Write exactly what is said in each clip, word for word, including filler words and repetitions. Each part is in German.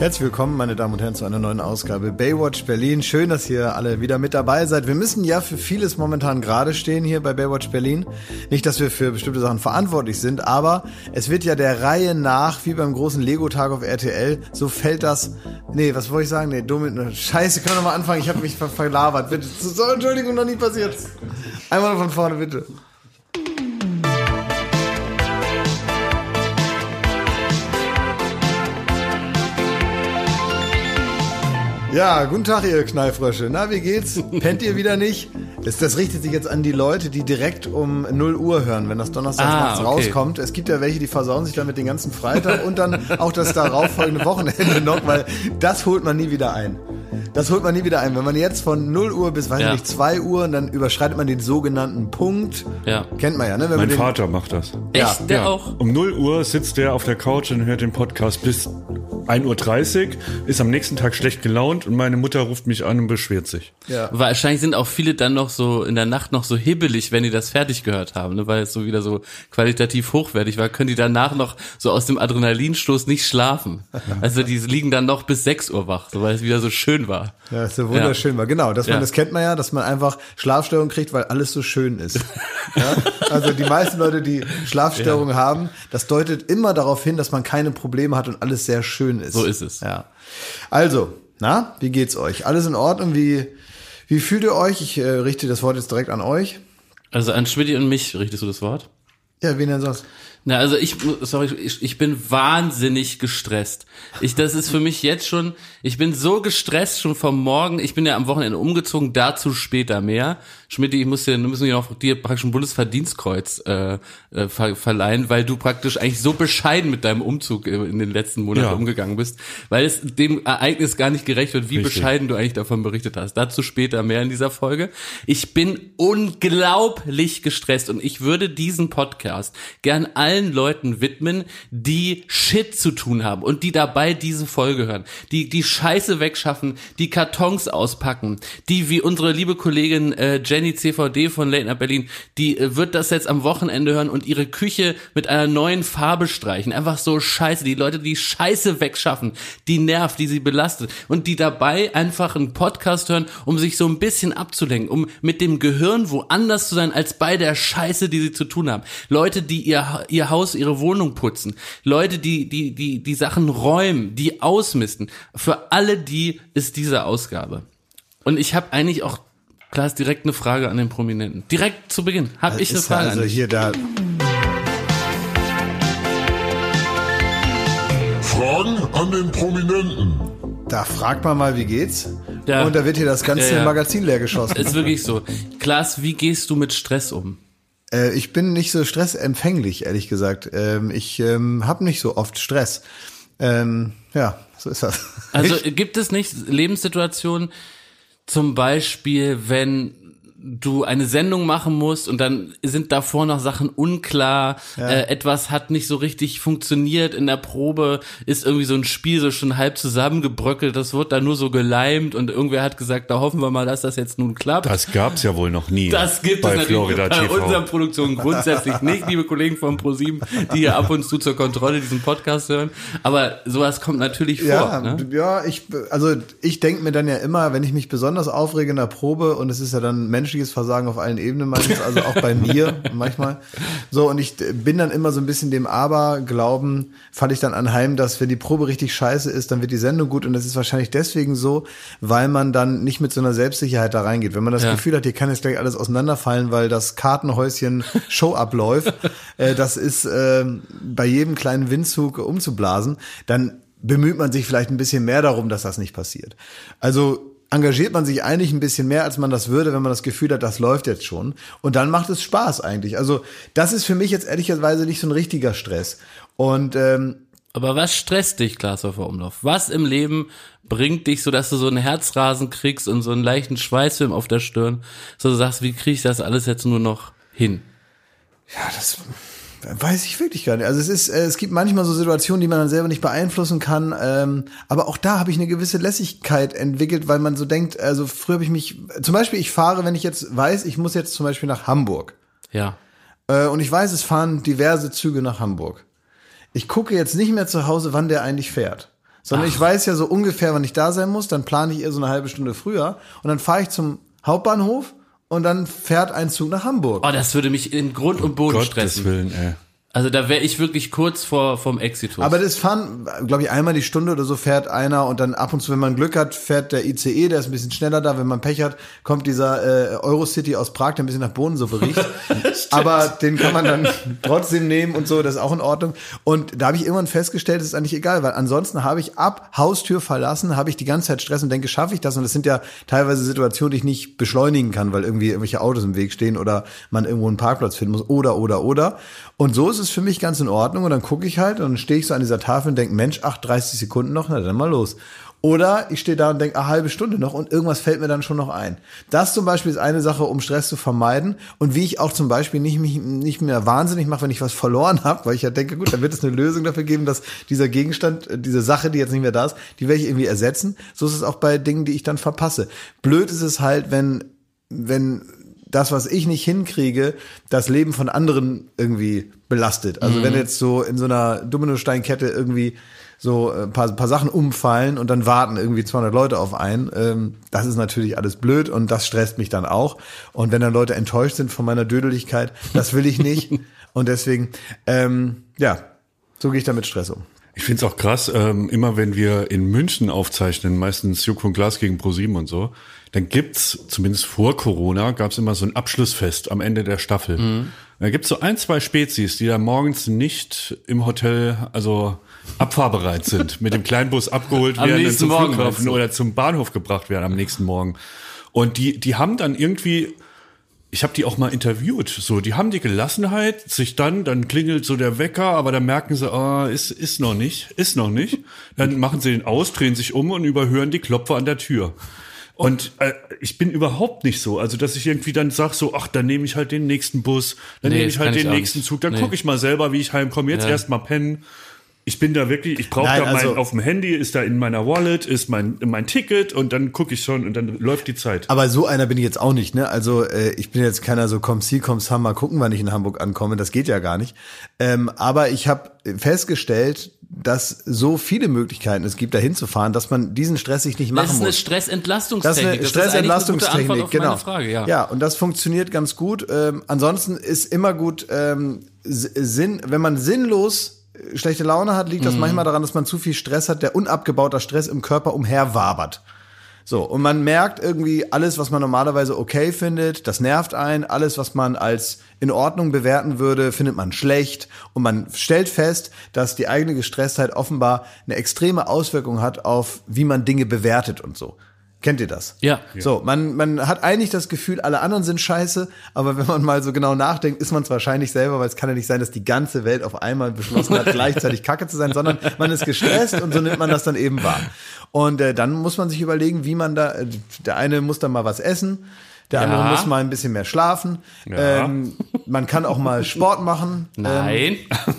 Herzlich willkommen, meine Damen und Herren, zu einer neuen Ausgabe Baywatch Berlin. Schön, dass ihr alle wieder mit dabei seid. Wir müssen ja für vieles momentan gerade stehen hier bei Baywatch Berlin. Nicht, dass wir für bestimmte Sachen verantwortlich sind, aber es wird ja der Reihe nach, wie beim großen Lego-Tag auf R T L, so fällt das... Nee, was wollte ich sagen? Nee, dumm... Scheiße, können wir nochmal anfangen? Ich habe mich ver verlabert. Bitte. So, Entschuldigung, noch nie passiert. Einmal von vorne, bitte. Ja, guten Tag, ihr Knallfrösche. Na, wie geht's? Pennt ihr wieder nicht? Das, das richtet sich jetzt an die Leute, die direkt um null Uhr hören, wenn das donnerstags ah, nachts okay. rauskommt. Es gibt ja welche, die versauen sich damit den ganzen Freitag und dann auch das darauffolgende Wochenende noch, weil das holt man nie wieder ein. Das holt man nie wieder ein. Wenn man jetzt von null Uhr bis, weiß ich ja. nicht, zwei Uhr, und dann überschreitet man den sogenannten Punkt. Ja. Kennt man ja, ne? Wenn mein man Vater macht das. Echt? Ja. Der ja. auch? Um null Uhr sitzt der auf der Couch und hört den Podcast bis ein Uhr dreißig, ist am nächsten Tag schlecht gelaunt und meine Mutter ruft mich an und beschwert sich. Ja. Wahrscheinlich sind auch viele dann noch so in der Nacht noch so hibbelig, wenn die das fertig gehört haben, ne? Weil es so wieder so qualitativ hochwertig war, können die danach noch so aus dem Adrenalinstoß nicht schlafen. Also die liegen dann noch bis sechs Uhr wach, so, weil es wieder so schön war. Ja, ist so wunderschön war. Genau, dass man, ja. das kennt man ja, dass man einfach Schlafstörungen kriegt, weil alles so schön ist. Ja? Also die meisten Leute, die Schlafstörungen ja. haben, das deutet immer darauf hin, dass man keine Probleme hat und alles sehr schön ist. So ist es. Ja. Also, na, wie geht's euch? Alles in Ordnung? Wie, wie fühlt ihr euch? Ich äh, richte das Wort jetzt direkt an euch. Also an Schmidti und mich richtest du das Wort? Ja, wen denn sonst? Na, also ich, sorry, ich, ich bin wahnsinnig gestresst. Ich, das ist für mich jetzt schon, ich bin so gestresst schon vom Morgen. Ich bin ja am Wochenende umgezogen, dazu später mehr. Schmidt, ich muss dir, müssen wir noch dir praktisch ein Bundesverdienstkreuz äh, äh, ver, verleihen, weil du praktisch eigentlich so bescheiden mit deinem Umzug in den letzten Monaten ja. umgegangen bist, weil es dem Ereignis gar nicht gerecht wird, wie Richtig. bescheiden du eigentlich davon berichtet hast. Dazu später mehr in dieser Folge. Ich bin unglaublich gestresst und ich würde diesen Podcast gern allen Leuten widmen, die Shit zu tun haben und die dabei diese Folge hören, die die Scheiße wegschaffen, die Kartons auspacken, die wie unsere liebe Kollegin äh, Jenny C V D von Late Night Berlin, die äh, wird das jetzt am Wochenende hören und ihre Küche mit einer neuen Farbe streichen. Einfach so Scheiße, die Leute, die Scheiße wegschaffen, die nervt, die sie belastet und die dabei einfach einen Podcast hören, um sich so ein bisschen abzulenken, um mit dem Gehirn woanders zu sein als bei der Scheiße, die sie zu tun haben. Leute, die ihr ihr Haus, ihre Wohnung putzen. Leute, die die die die Sachen räumen, die ausmisten. Für alle die ist diese Ausgabe. Und ich habe eigentlich auch, klar, ist direkt eine Frage an den Prominenten. Direkt zu Beginn habe ich eine Frage also an dich. Hier da. Fragen an den Prominenten. Da fragt man mal, wie geht's? Ja. Und da wird hier das ganze ja, ja. Magazin leer geschossen. Ist wirklich so. Klaas, wie gehst du mit Stress um? Ich bin nicht so stressempfänglich, ehrlich gesagt. Ich ähm, habe nicht so oft Stress. Ähm, ja, so ist das. Also gibt es nicht Lebenssituationen, zum Beispiel, wenn du eine Sendung machen musst und dann sind davor noch Sachen unklar, ja. äh, etwas hat nicht so richtig funktioniert in der Probe, ist irgendwie so ein Spiel so schon halb zusammengebröckelt, das wird dann nur so geleimt und irgendwer hat gesagt, da hoffen wir mal, dass das jetzt nun klappt. Das gab's ja wohl noch nie. Das gibt bei es natürlich Florida bei T V. Unseren Produktionen grundsätzlich nicht, liebe Kollegen von ProSieben, die hier ab und zu zur Kontrolle diesen Podcast hören, aber sowas kommt natürlich vor. Ja, ne? ja, ich, also ich denke mir dann ja immer, wenn ich mich besonders aufrege in der Probe und es ist ja dann menschliches Versagen auf allen Ebenen meistens, also auch bei mir manchmal. So, und ich bin dann immer so ein bisschen dem Aberglauben, falle ich dann anheim, dass wenn die Probe richtig scheiße ist, dann wird die Sendung gut und das ist wahrscheinlich deswegen so, weil man dann nicht mit so einer Selbstsicherheit da reingeht. Wenn man das ja. Gefühl hat, hier kann jetzt gleich alles auseinanderfallen, weil das Kartenhäuschen Show abläuft, äh, das ist äh, bei jedem kleinen Windzug umzublasen, dann bemüht man sich vielleicht ein bisschen mehr darum, dass das nicht passiert. Also engagiert man sich eigentlich ein bisschen mehr, als man das würde, wenn man das Gefühl hat, das läuft jetzt schon. Und dann macht es Spaß eigentlich. Also das ist für mich jetzt ehrlicherweise nicht so ein richtiger Stress. Und ähm, aber was stresst dich, Klaas Häufer Umlauf? Was im Leben bringt dich so, dass du so einen Herzrasen kriegst und so einen leichten Schweißfilm auf der Stirn, so du sagst, wie kriege ich das alles jetzt nur noch hin? Ja, das weiß ich wirklich gar nicht. Also es ist, es gibt manchmal so Situationen, die man dann selber nicht beeinflussen kann. Ähm, aber auch da habe ich eine gewisse Lässigkeit entwickelt, weil man so denkt, also früher habe ich mich, zum Beispiel ich fahre, wenn ich jetzt weiß, ich muss jetzt zum Beispiel nach Hamburg. Ja. Äh, und ich weiß, es fahren diverse Züge nach Hamburg. Ich gucke jetzt nicht mehr zu Hause, wann der eigentlich fährt. Sondern Ach. ich weiß ja so ungefähr, wann ich da sein muss, dann plane ich eher so eine halbe Stunde früher und dann fahre ich zum Hauptbahnhof und dann fährt ein Zug nach Hamburg. Oh, das würde mich in Grund und Boden Gottes stressen. Willen, ey. Also da wäre ich wirklich kurz vor vom Exitus. Aber das fahren, glaube ich, einmal die Stunde oder so fährt einer und dann ab und zu, wenn man Glück hat, fährt der I C E, der ist ein bisschen schneller da. Wenn man Pech hat, kommt dieser äh, Eurocity aus Prag, der ein bisschen nach Bohnensuppe riecht. Aber den kann man dann trotzdem nehmen und so, das ist auch in Ordnung. Und da habe ich irgendwann festgestellt, das ist eigentlich egal, weil ansonsten habe ich ab Haustür verlassen, habe ich die ganze Zeit Stress und denke, schaffe ich das? Und das sind ja teilweise Situationen, die ich nicht beschleunigen kann, weil irgendwie irgendwelche Autos im Weg stehen oder man irgendwo einen Parkplatz finden muss oder, oder, oder. Und so ist es für mich ganz in Ordnung und dann gucke ich halt und dann stehe ich so an dieser Tafel und denke, Mensch, ach, dreißig Sekunden noch, na dann mal los. Oder ich stehe da und denke, eine halbe Stunde noch und irgendwas fällt mir dann schon noch ein. Das zum Beispiel ist eine Sache, um Stress zu vermeiden und wie ich auch zum Beispiel nicht, mich nicht mehr wahnsinnig mache, wenn ich was verloren habe, weil ich ja denke, gut, dann wird es eine Lösung dafür geben, dass dieser Gegenstand, diese Sache, die jetzt nicht mehr da ist, die werde ich irgendwie ersetzen. So ist es auch bei Dingen, die ich dann verpasse. Blöd ist es halt, wenn, wenn das, was ich nicht hinkriege, das Leben von anderen irgendwie belastet. Also mhm. wenn jetzt so in so einer Dominosteinkette irgendwie so ein paar, ein paar Sachen umfallen und dann warten irgendwie zweihundert Leute auf einen, ähm, das ist natürlich alles blöd und das stresst mich dann auch. Und wenn dann Leute enttäuscht sind von meiner Dödeligkeit, das will ich nicht. Und deswegen, ähm, ja, so gehe ich da mit Stress um. Ich find's auch krass, ähm, immer wenn wir in München aufzeichnen, meistens Joko und Glas gegen ProSieben und so, dann gibt's, zumindest vor Corona, gab's immer so ein Abschlussfest am Ende der Staffel. Mhm. Da gibt's so ein, zwei Spezies, die da morgens nicht im Hotel, also abfahrbereit sind, mit dem Kleinbus abgeholt werden und zum Morgen Flughafen oder zum Bahnhof gebracht werden am nächsten Morgen. Und die, die haben dann irgendwie, ich habe die auch mal interviewt, so, die haben die Gelassenheit, sich dann, dann klingelt so der Wecker, aber dann merken sie, ah, ist, ist noch nicht, ist noch nicht. Dann machen sie den aus, drehen sich um und überhören die Klopfer an der Tür. Und äh, ich bin überhaupt nicht so, also dass ich irgendwie dann sag so, ach, dann nehme ich halt den nächsten Bus, dann nee, nehme ich halt den ich nächsten nicht. Zug, dann nee. gucke ich mal selber, wie ich heimkomme, jetzt ja. erst mal pennen. Ich bin da wirklich, ich brauche da mein, also, auf dem Handy, ist da in meiner Wallet, ist mein mein Ticket und dann gucke ich schon und dann läuft die Zeit. Aber so einer bin ich jetzt auch nicht, ne? Also äh, ich bin jetzt keiner so, komm sie, komm sam, mal gucken, wann ich in Hamburg ankomme, das geht ja gar nicht. Ähm, aber ich habe festgestellt, dass so viele Möglichkeiten es gibt, da hinzufahren, dass man diesen Stress sich nicht machen muss. Das ist eine Stressentlastungstechnik. Das ist eine Stressentlastungstechnik, eine gute genau. Auf meine Frage, ja. ja, und das funktioniert ganz gut. Ähm, ansonsten ist immer gut, ähm, Sinn, wenn man sinnlos schlechte Laune hat, liegt das mhm. manchmal daran, dass man zu viel Stress hat, der unabgebauter Stress im Körper umherwabert. So, und man merkt irgendwie, alles, was man normalerweise okay findet, das nervt einen. Alles, was man als in Ordnung bewerten würde, findet man schlecht. Und man stellt fest, dass die eigene Gestresstheit offenbar eine extreme Auswirkung hat auf, wie man Dinge bewertet und so. Kennt ihr das? Ja. So, man, man hat eigentlich das Gefühl, alle anderen sind scheiße, aber wenn man mal so genau nachdenkt, ist man es wahrscheinlich selber, weil es kann ja nicht sein, dass die ganze Welt auf einmal beschlossen hat, gleichzeitig Kacke zu sein, sondern man ist gestresst und so nimmt man das dann eben wahr. Und äh, dann muss man sich überlegen, wie man da, der eine muss dann mal was essen, der ja. andere muss mal ein bisschen mehr schlafen, Ja. ähm, man kann auch mal Sport machen. Nein. Ähm,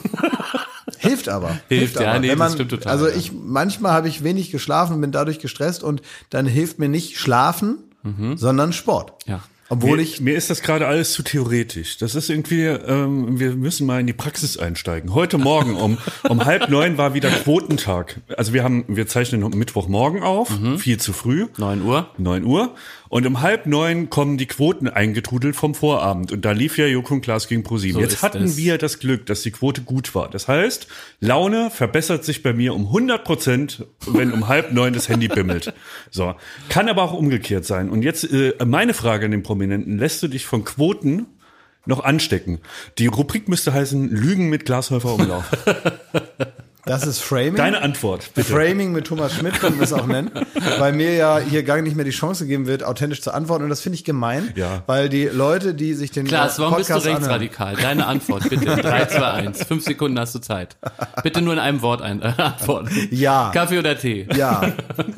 Hilft aber. Hilft, hilft ja, aber. nee, Wenn man, das stimmt total. Also ja. ich, manchmal habe ich wenig geschlafen und bin dadurch gestresst und dann hilft mir nicht Schlafen, mhm. sondern Sport. Ja. Obwohl mir, ich. Mir ist das gerade alles zu theoretisch. Das ist irgendwie, ähm, wir müssen mal in die Praxis einsteigen. Heute Morgen um, um halb neun war wieder Quotentag. Also wir haben, wir zeichnen Mittwochmorgen auf, mhm. viel zu früh. Neun Uhr. Neun Uhr. Und um halb neun kommen die Quoten eingetrudelt vom Vorabend. Und da lief ja Joko und Glas gegen ProSieben. So Jetzt hatten das. wir das Glück, dass die Quote gut war. Das heißt, Laune verbessert sich bei mir um hundert Prozent, wenn um halb neun das Handy bimmelt. So. Kann aber auch umgekehrt sein. Und jetzt äh, meine Frage an den Prominenten. Lässt du dich von Quoten noch anstecken? Die Rubrik müsste heißen Lügen mit Glashäufer Umlauf. Das ist Framing. Deine Antwort, bitte. Framing mit Thomas Schmidt können wir es auch nennen, weil mir ja hier gar nicht mehr die Chance gegeben wird, authentisch zu antworten. Und das finde ich gemein, Ja. weil die Leute, die sich den Klaas, warum bist du Podcast anhören, rechtsradikal? Deine Antwort, bitte. drei, zwei, eins. Fünf Sekunden hast du Zeit. Bitte nur in einem Wort ein, äh, antworten. Ja. Kaffee oder Tee? Ja.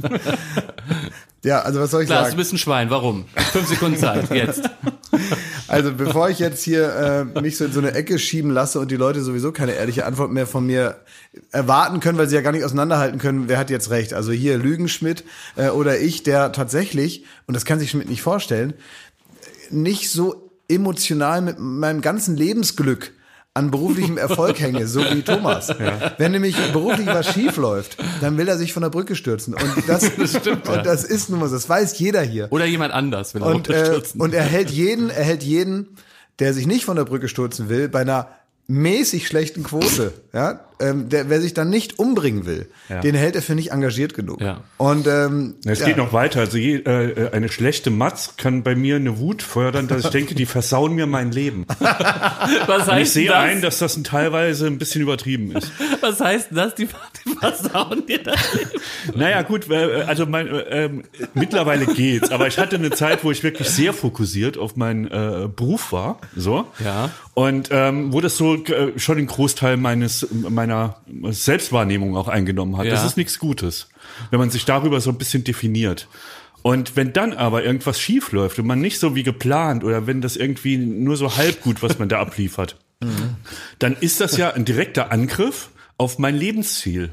Ja, also was soll ich Klaas, sagen? du bist ein Schwein. Warum? Fünf Sekunden Zeit, jetzt. Also bevor ich jetzt hier äh, mich so in so eine Ecke schieben lasse und die Leute sowieso keine ehrliche Antwort mehr von mir erwarten können, weil sie ja gar nicht auseinanderhalten können, wer hat jetzt recht. Also hier Lügen Schmidt äh, oder ich, der tatsächlich, und das kann sich Schmidt nicht vorstellen, nicht so emotional mit meinem ganzen Lebensglück an beruflichem Erfolg hänge, so wie Thomas. Ja. Wenn nämlich beruflich was schief läuft, dann will er sich von der Brücke stürzen. Und das, das stimmt. Und das ist nun mal so. Das weiß jeder hier. Oder jemand anders will er und, äh, und er hält jeden, er hält jeden, der sich nicht von der Brücke stürzen will, bei einer mäßig schlechten Quote, ja, ähm, der, wer sich dann nicht umbringen will, ja. den hält er für nicht engagiert genug. Ja. Und ähm, es ja. geht noch weiter. Also je, äh, eine schlechte Matz kann bei mir eine Wut fördern, dass ich denke, die versauen mir mein Leben. Was heißt Und ich sehe das? ein, dass das teilweise ein bisschen übertrieben ist. Was heißt das? Die, die versauen dir das Leben? Naja, gut, also mein, äh, äh, mittlerweile geht's, aber ich hatte eine Zeit, wo ich wirklich sehr fokussiert auf meinen äh, Beruf war, so. Ja. Und ähm, wo das so äh, schon den Großteil meines meiner Selbstwahrnehmung auch eingenommen hat. Ja. Das ist nichts Gutes, wenn man sich darüber so ein bisschen definiert. Und wenn dann aber irgendwas schief läuft und man nicht so wie geplant oder wenn das irgendwie nur so halb gut, was man da abliefert, mhm. dann ist das ja ein direkter Angriff auf mein Lebensziel.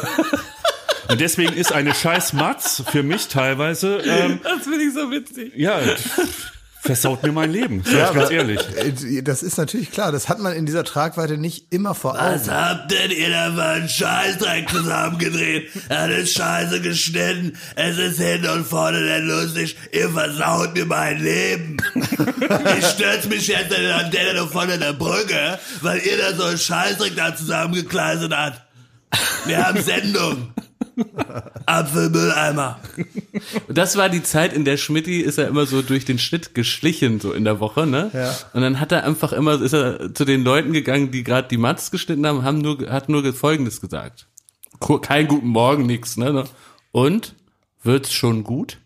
Und deswegen ist eine scheiß Matz für mich teilweise ähm, das finde ich so witzig. Ja, versaut mir mein Leben, sag ja, ich ganz ehrlich. Das ist natürlich klar, das hat man in dieser Tragweite nicht immer vor Augen. Was habt denn ihr da für einen Scheißdreck zusammengedreht? Er ist scheiße geschnitten, es ist hinten und vorne nicht lustig, ihr versaut mir mein Leben. Ich stürz mich jetzt in der Antenne von der Brücke, weil ihr da so einen Scheißdreck da zusammengekleidet habt. Wir haben Sendung. Apfelmülleimer. Das war die Zeit, in der Schmidti ist er immer so durch den Schnitt geschlichen, so in der Woche, ne? Ja. Und dann hat er einfach immer, ist er zu den Leuten gegangen, die gerade die Matz geschnitten haben, haben nur, hat nur Folgendes gesagt. Kein guten Morgen, nix, ne? Und? Wird's schon gut?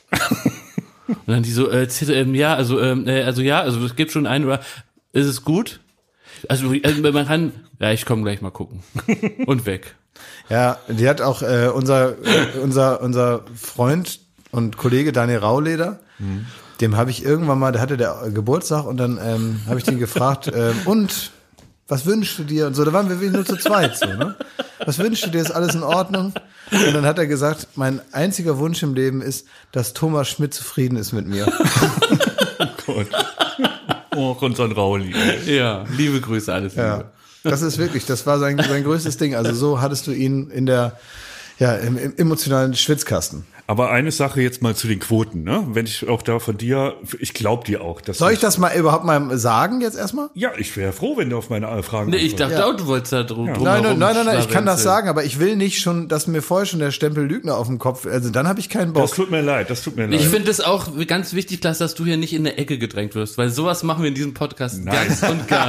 Und dann die so, äh, ja, also, äh, also ja, also es gibt schon einen, oder ist es gut? Also, also man kann, ja, ich komme gleich mal gucken. Und weg. Ja, die hat auch äh, unser äh, unser unser Freund und Kollege Daniel Rauleder, mhm. dem habe ich irgendwann mal, der hatte der Geburtstag und dann ähm, habe ich den gefragt, äh, und was wünschst du dir? Und so, da waren wir wirklich nur zu zweit, so, ne? Was wünschst du dir? Ist alles in Ordnung? Und dann hat er gesagt, mein einziger Wunsch im Leben ist, dass Thomas Schmidt zufrieden ist mit mir. Oh Gott. Oh, unseren Rauli. Ja, liebe Grüße, alles Liebe. Ja. Das ist wirklich, das war sein, sein größtes Ding. Also so hattest du ihn in der, ja, im, im emotionalen Schwitzkasten. Aber eine Sache jetzt mal zu den Quoten, ne? Wenn ich auch da von dir, ich glaube dir auch. Dass Soll ich das mal überhaupt mal sagen jetzt erstmal? Ja, ich wäre froh, wenn du auf meine Fragen Nee, ich dachte ja. auch, du wolltest da drum, ja. drum Nein, nein, nein, nein, nein, ich kann das schlawenzeln. sagen, aber ich will nicht schon, dass mir vorher schon der Stempel Lügner auf dem Kopf, also dann habe ich keinen Bock. Das tut mir leid, das tut mir leid. Ich finde es auch ganz wichtig, Klaas, dass du hier nicht in der Ecke gedrängt wirst, weil sowas machen wir in diesem Podcast Nein. ganz und gar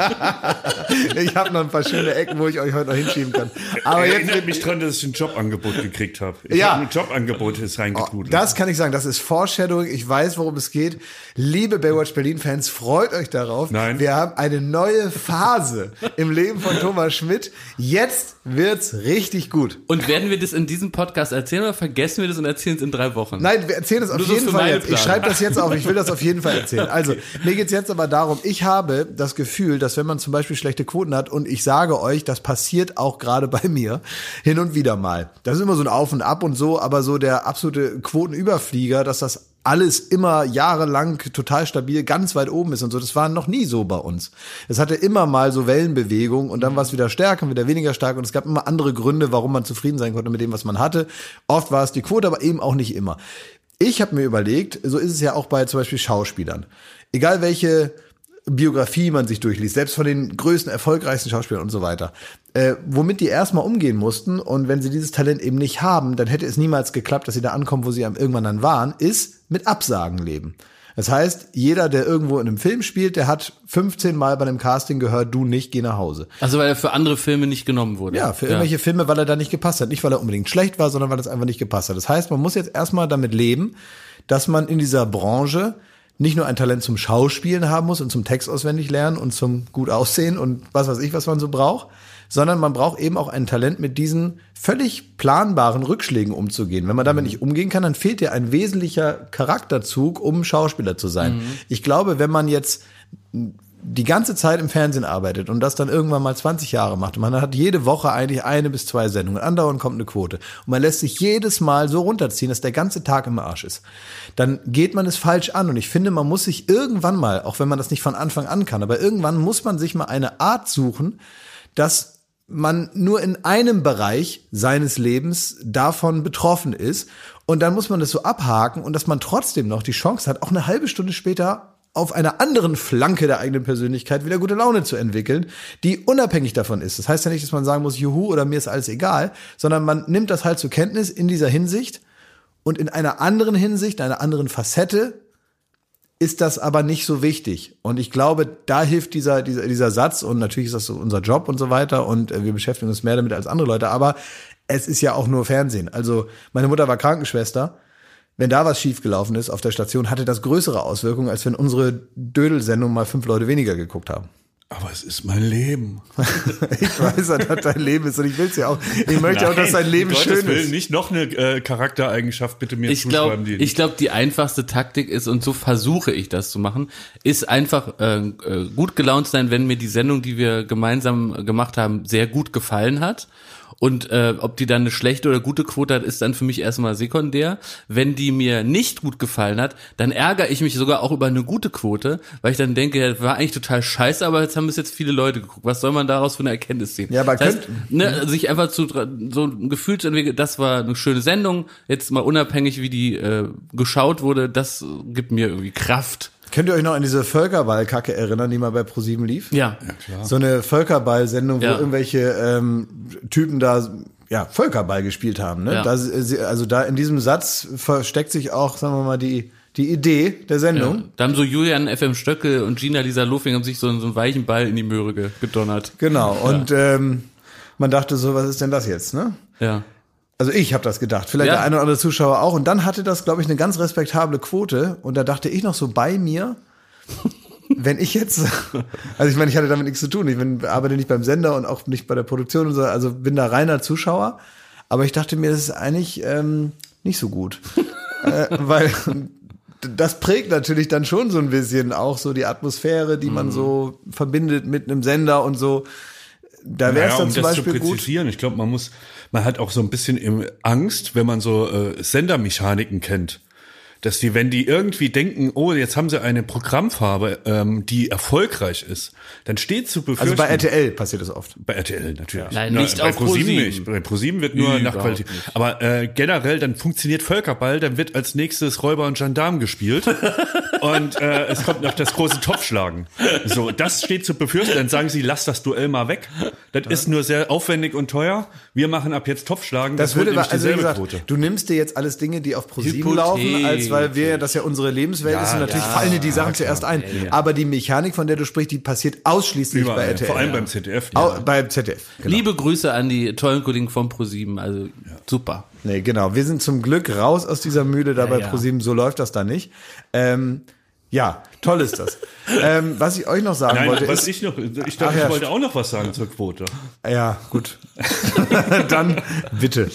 nicht. Ich habe noch ein paar schöne Ecken, wo ich euch heute noch hinschieben kann. Aber jetzt Erinnert mich dran, dass ich ein Jobangebot gekriegt habe. Ich Ja. habe ein Jobangebot ist reingetrudelt. Das kann ich sagen, das ist Foreshadowing. Ich weiß, worum es geht. Liebe Baywatch Berlin-Fans, freut euch darauf. Nein. Wir haben eine neue Phase im Leben von Thomas Schmidt. Jetzt wird's richtig gut. Und werden wir das in diesem Podcast erzählen oder vergessen wir das und erzählen es in drei Wochen? Nein, wir erzählen es auf Nur so jeden für Fall meine jetzt. Ich Planung. schreibe das jetzt auf. Ich will das auf jeden Fall erzählen. Also, mir geht's jetzt aber darum, ich habe das Gefühl, dass wenn man zum Beispiel schlechte Quoten hat, und ich sage euch, das passiert auch gerade bei mir, hin und wieder mal. Das ist immer so ein Auf und Ab und so, aber so der absolute Quotenüberflieger, dass das alles immer jahrelang total stabil ganz weit oben ist und so. Das war noch nie so bei uns. Es hatte immer mal so Wellenbewegungen und dann war es wieder stärker und wieder weniger stark und es gab immer andere Gründe, warum man zufrieden sein konnte mit dem, was man hatte. Oft war es die Quote, aber eben auch nicht immer. Ich habe mir überlegt, so ist es ja auch bei zum Beispiel Schauspielern. Egal welche Biografie man sich durchliest, selbst von den größten, erfolgreichsten Schauspielern und so weiter, äh, womit die erstmal umgehen mussten und wenn sie dieses Talent eben nicht haben, dann hätte es niemals geklappt, dass sie da ankommen, wo sie irgendwann dann waren, ist mit Absagen leben. Das heißt, jeder, der irgendwo in einem Film spielt, der hat fünfzehn Mal bei einem Casting gehört, du nicht, geh nach Hause. Also weil er für andere Filme nicht genommen wurde. Ja, für irgendwelche Filme, weil er da nicht gepasst hat. Nicht, weil er unbedingt schlecht war, sondern weil es einfach nicht gepasst hat. Das heißt, man muss jetzt erstmal damit leben, dass man in dieser Branche nicht nur ein Talent zum Schauspielen haben muss und zum Text auswendig lernen und zum gut aussehen und was weiß ich, was man so braucht, sondern man braucht eben auch ein Talent, mit diesen völlig planbaren Rückschlägen umzugehen. Wenn man damit nicht umgehen kann, dann fehlt dir ein wesentlicher Charakterzug, um Schauspieler zu sein. Mhm. Ich glaube, wenn man jetzt die ganze Zeit im Fernsehen arbeitet und das dann irgendwann mal zwanzig Jahre macht und man hat jede Woche eigentlich eine bis zwei Sendungen, andauernd kommt eine Quote und man lässt sich jedes Mal so runterziehen, dass der ganze Tag im Arsch ist, dann geht man es falsch an und ich finde, man muss sich irgendwann mal, auch wenn man das nicht von Anfang an kann, aber irgendwann muss man sich mal eine Art suchen, dass man nur in einem Bereich seines Lebens davon betroffen ist und dann muss man das so abhaken und dass man trotzdem noch die Chance hat, auch eine halbe Stunde später auf einer anderen Flanke der eigenen Persönlichkeit wieder gute Laune zu entwickeln, die unabhängig davon ist. Das heißt ja nicht, dass man sagen muss, juhu, oder mir ist alles egal, sondern man nimmt das halt zur Kenntnis in dieser Hinsicht und in einer anderen Hinsicht, einer anderen Facette ist das aber nicht so wichtig. Und ich glaube, da hilft dieser, dieser, dieser Satz und natürlich ist das so unser Job und so weiter und wir beschäftigen uns mehr damit als andere Leute, aber es ist ja auch nur Fernsehen. Also meine Mutter war Krankenschwester. Wenn da was schiefgelaufen ist auf der Station, hatte das größere Auswirkungen, als wenn unsere Dödel-Sendung mal fünf Leute weniger geguckt haben. Aber es ist mein Leben. Ich weiß ja, dass dein Leben ist und ich will es ja auch. Ich möchte Nein, auch, dass dein Leben Gottes schön Willen, ist. Nicht noch eine äh, Charaktereigenschaft bitte mir ich zuschreiben. Glaub, ich glaube, die einfachste Taktik ist, und so versuche ich das zu machen, ist einfach äh, gut gelaunt sein, wenn mir die Sendung, die wir gemeinsam gemacht haben, sehr gut gefallen hat. Und äh, ob die dann eine schlechte oder gute Quote hat, ist dann für mich erstmal sekundär. Wenn die mir nicht gut gefallen hat, dann ärgere ich mich sogar auch über eine gute Quote, weil ich dann denke, ja, war eigentlich total scheiße, aber jetzt haben es jetzt viele Leute geguckt. Was soll man daraus für eine Erkenntnis ziehen? Ja, aber das heißt, ne, sich einfach zu so ein Gefühl zu entwickeln, das war eine schöne Sendung, jetzt mal unabhängig, wie die äh, geschaut wurde, das gibt mir irgendwie Kraft. Könnt ihr euch noch an diese Völkerball-Kacke erinnern, die mal bei ProSieben lief? Ja. Ja, klar. So eine Völkerball-Sendung, wo Ja. irgendwelche ähm, Typen da ja Völkerball gespielt haben. Ne? Ja. Da, also da in diesem Satz versteckt sich auch, sagen wir mal, die die Idee der Sendung. Ja. Da haben so Julian F M Stöckel und Gina Lisa Lofing haben sich so, so einen weichen Ball in die Möhre gedonnert. Genau. Und ja. ähm, man dachte so, was ist denn das jetzt? Ne? Ja. Also ich habe das gedacht, vielleicht Ja. der eine oder andere Zuschauer auch. Und dann hatte das, glaube ich, eine ganz respektable Quote. Und da dachte ich noch so bei mir, wenn ich jetzt, also ich meine, ich hatte damit nichts zu tun. Ich bin, arbeite nicht beim Sender und auch nicht bei der Produktion und so, also bin da reiner Zuschauer. Aber ich dachte mir, das ist eigentlich ähm, nicht so gut. äh, weil das prägt natürlich dann schon so ein bisschen auch so die Atmosphäre, die man so verbindet mit einem Sender und so. Da wäre es naja, dann um zum das Beispiel zu präzisieren, ich glaube, man muss, man hat auch so ein bisschen im Angst, wenn man so äh, Sendermechaniken kennt, dass die, wenn die irgendwie denken, oh, jetzt haben sie eine Programmfarbe, ähm, die erfolgreich ist, dann steht zu befürchten. Also bei R T L passiert das oft. Bei R T L natürlich. Nein, Na, nicht bei auf ProSieben ProSieben. nicht. Bei ProSieben wird nur nach Überhaupt Qualität. nicht. Aber äh, generell, dann funktioniert Völkerball, dann wird als nächstes Räuber und Gendarm gespielt und äh, es kommt noch das große Topfschlagen. So, das steht zu befürchten. Dann sagen sie, lass das Duell mal weg. Das ja. ist nur sehr aufwendig und teuer. Wir machen ab jetzt Topfschlagen. Das, das würde nämlich also wie dieselbe gesagt, Quote. du nimmst dir jetzt alles Dinge, die auf ProSieben Hypothek. laufen, als weil wir das ja unsere Lebenswelt Ja, ist und natürlich ja, fallen dir die Sachen ja, zuerst klar. ein. Ja, ja. Aber die Mechanik, von der du sprichst, die passiert ausschließlich Überall, bei R T L. vor allem beim Z D F. Au, beim Z D F. Genau. Liebe Grüße an die tollen Kollegen von ProSieben, also super. Nee, genau. Wir sind zum Glück raus aus dieser Mühle da Ja, bei ja. ProSieben. So läuft das da nicht. Ähm, ja, toll ist das. ähm, was ich euch noch sagen Nein, wollte was ist, ich noch, ich dachte, Ach ja, ich wollte auch noch was sagen zur Quote. ja, gut. Dann bitte.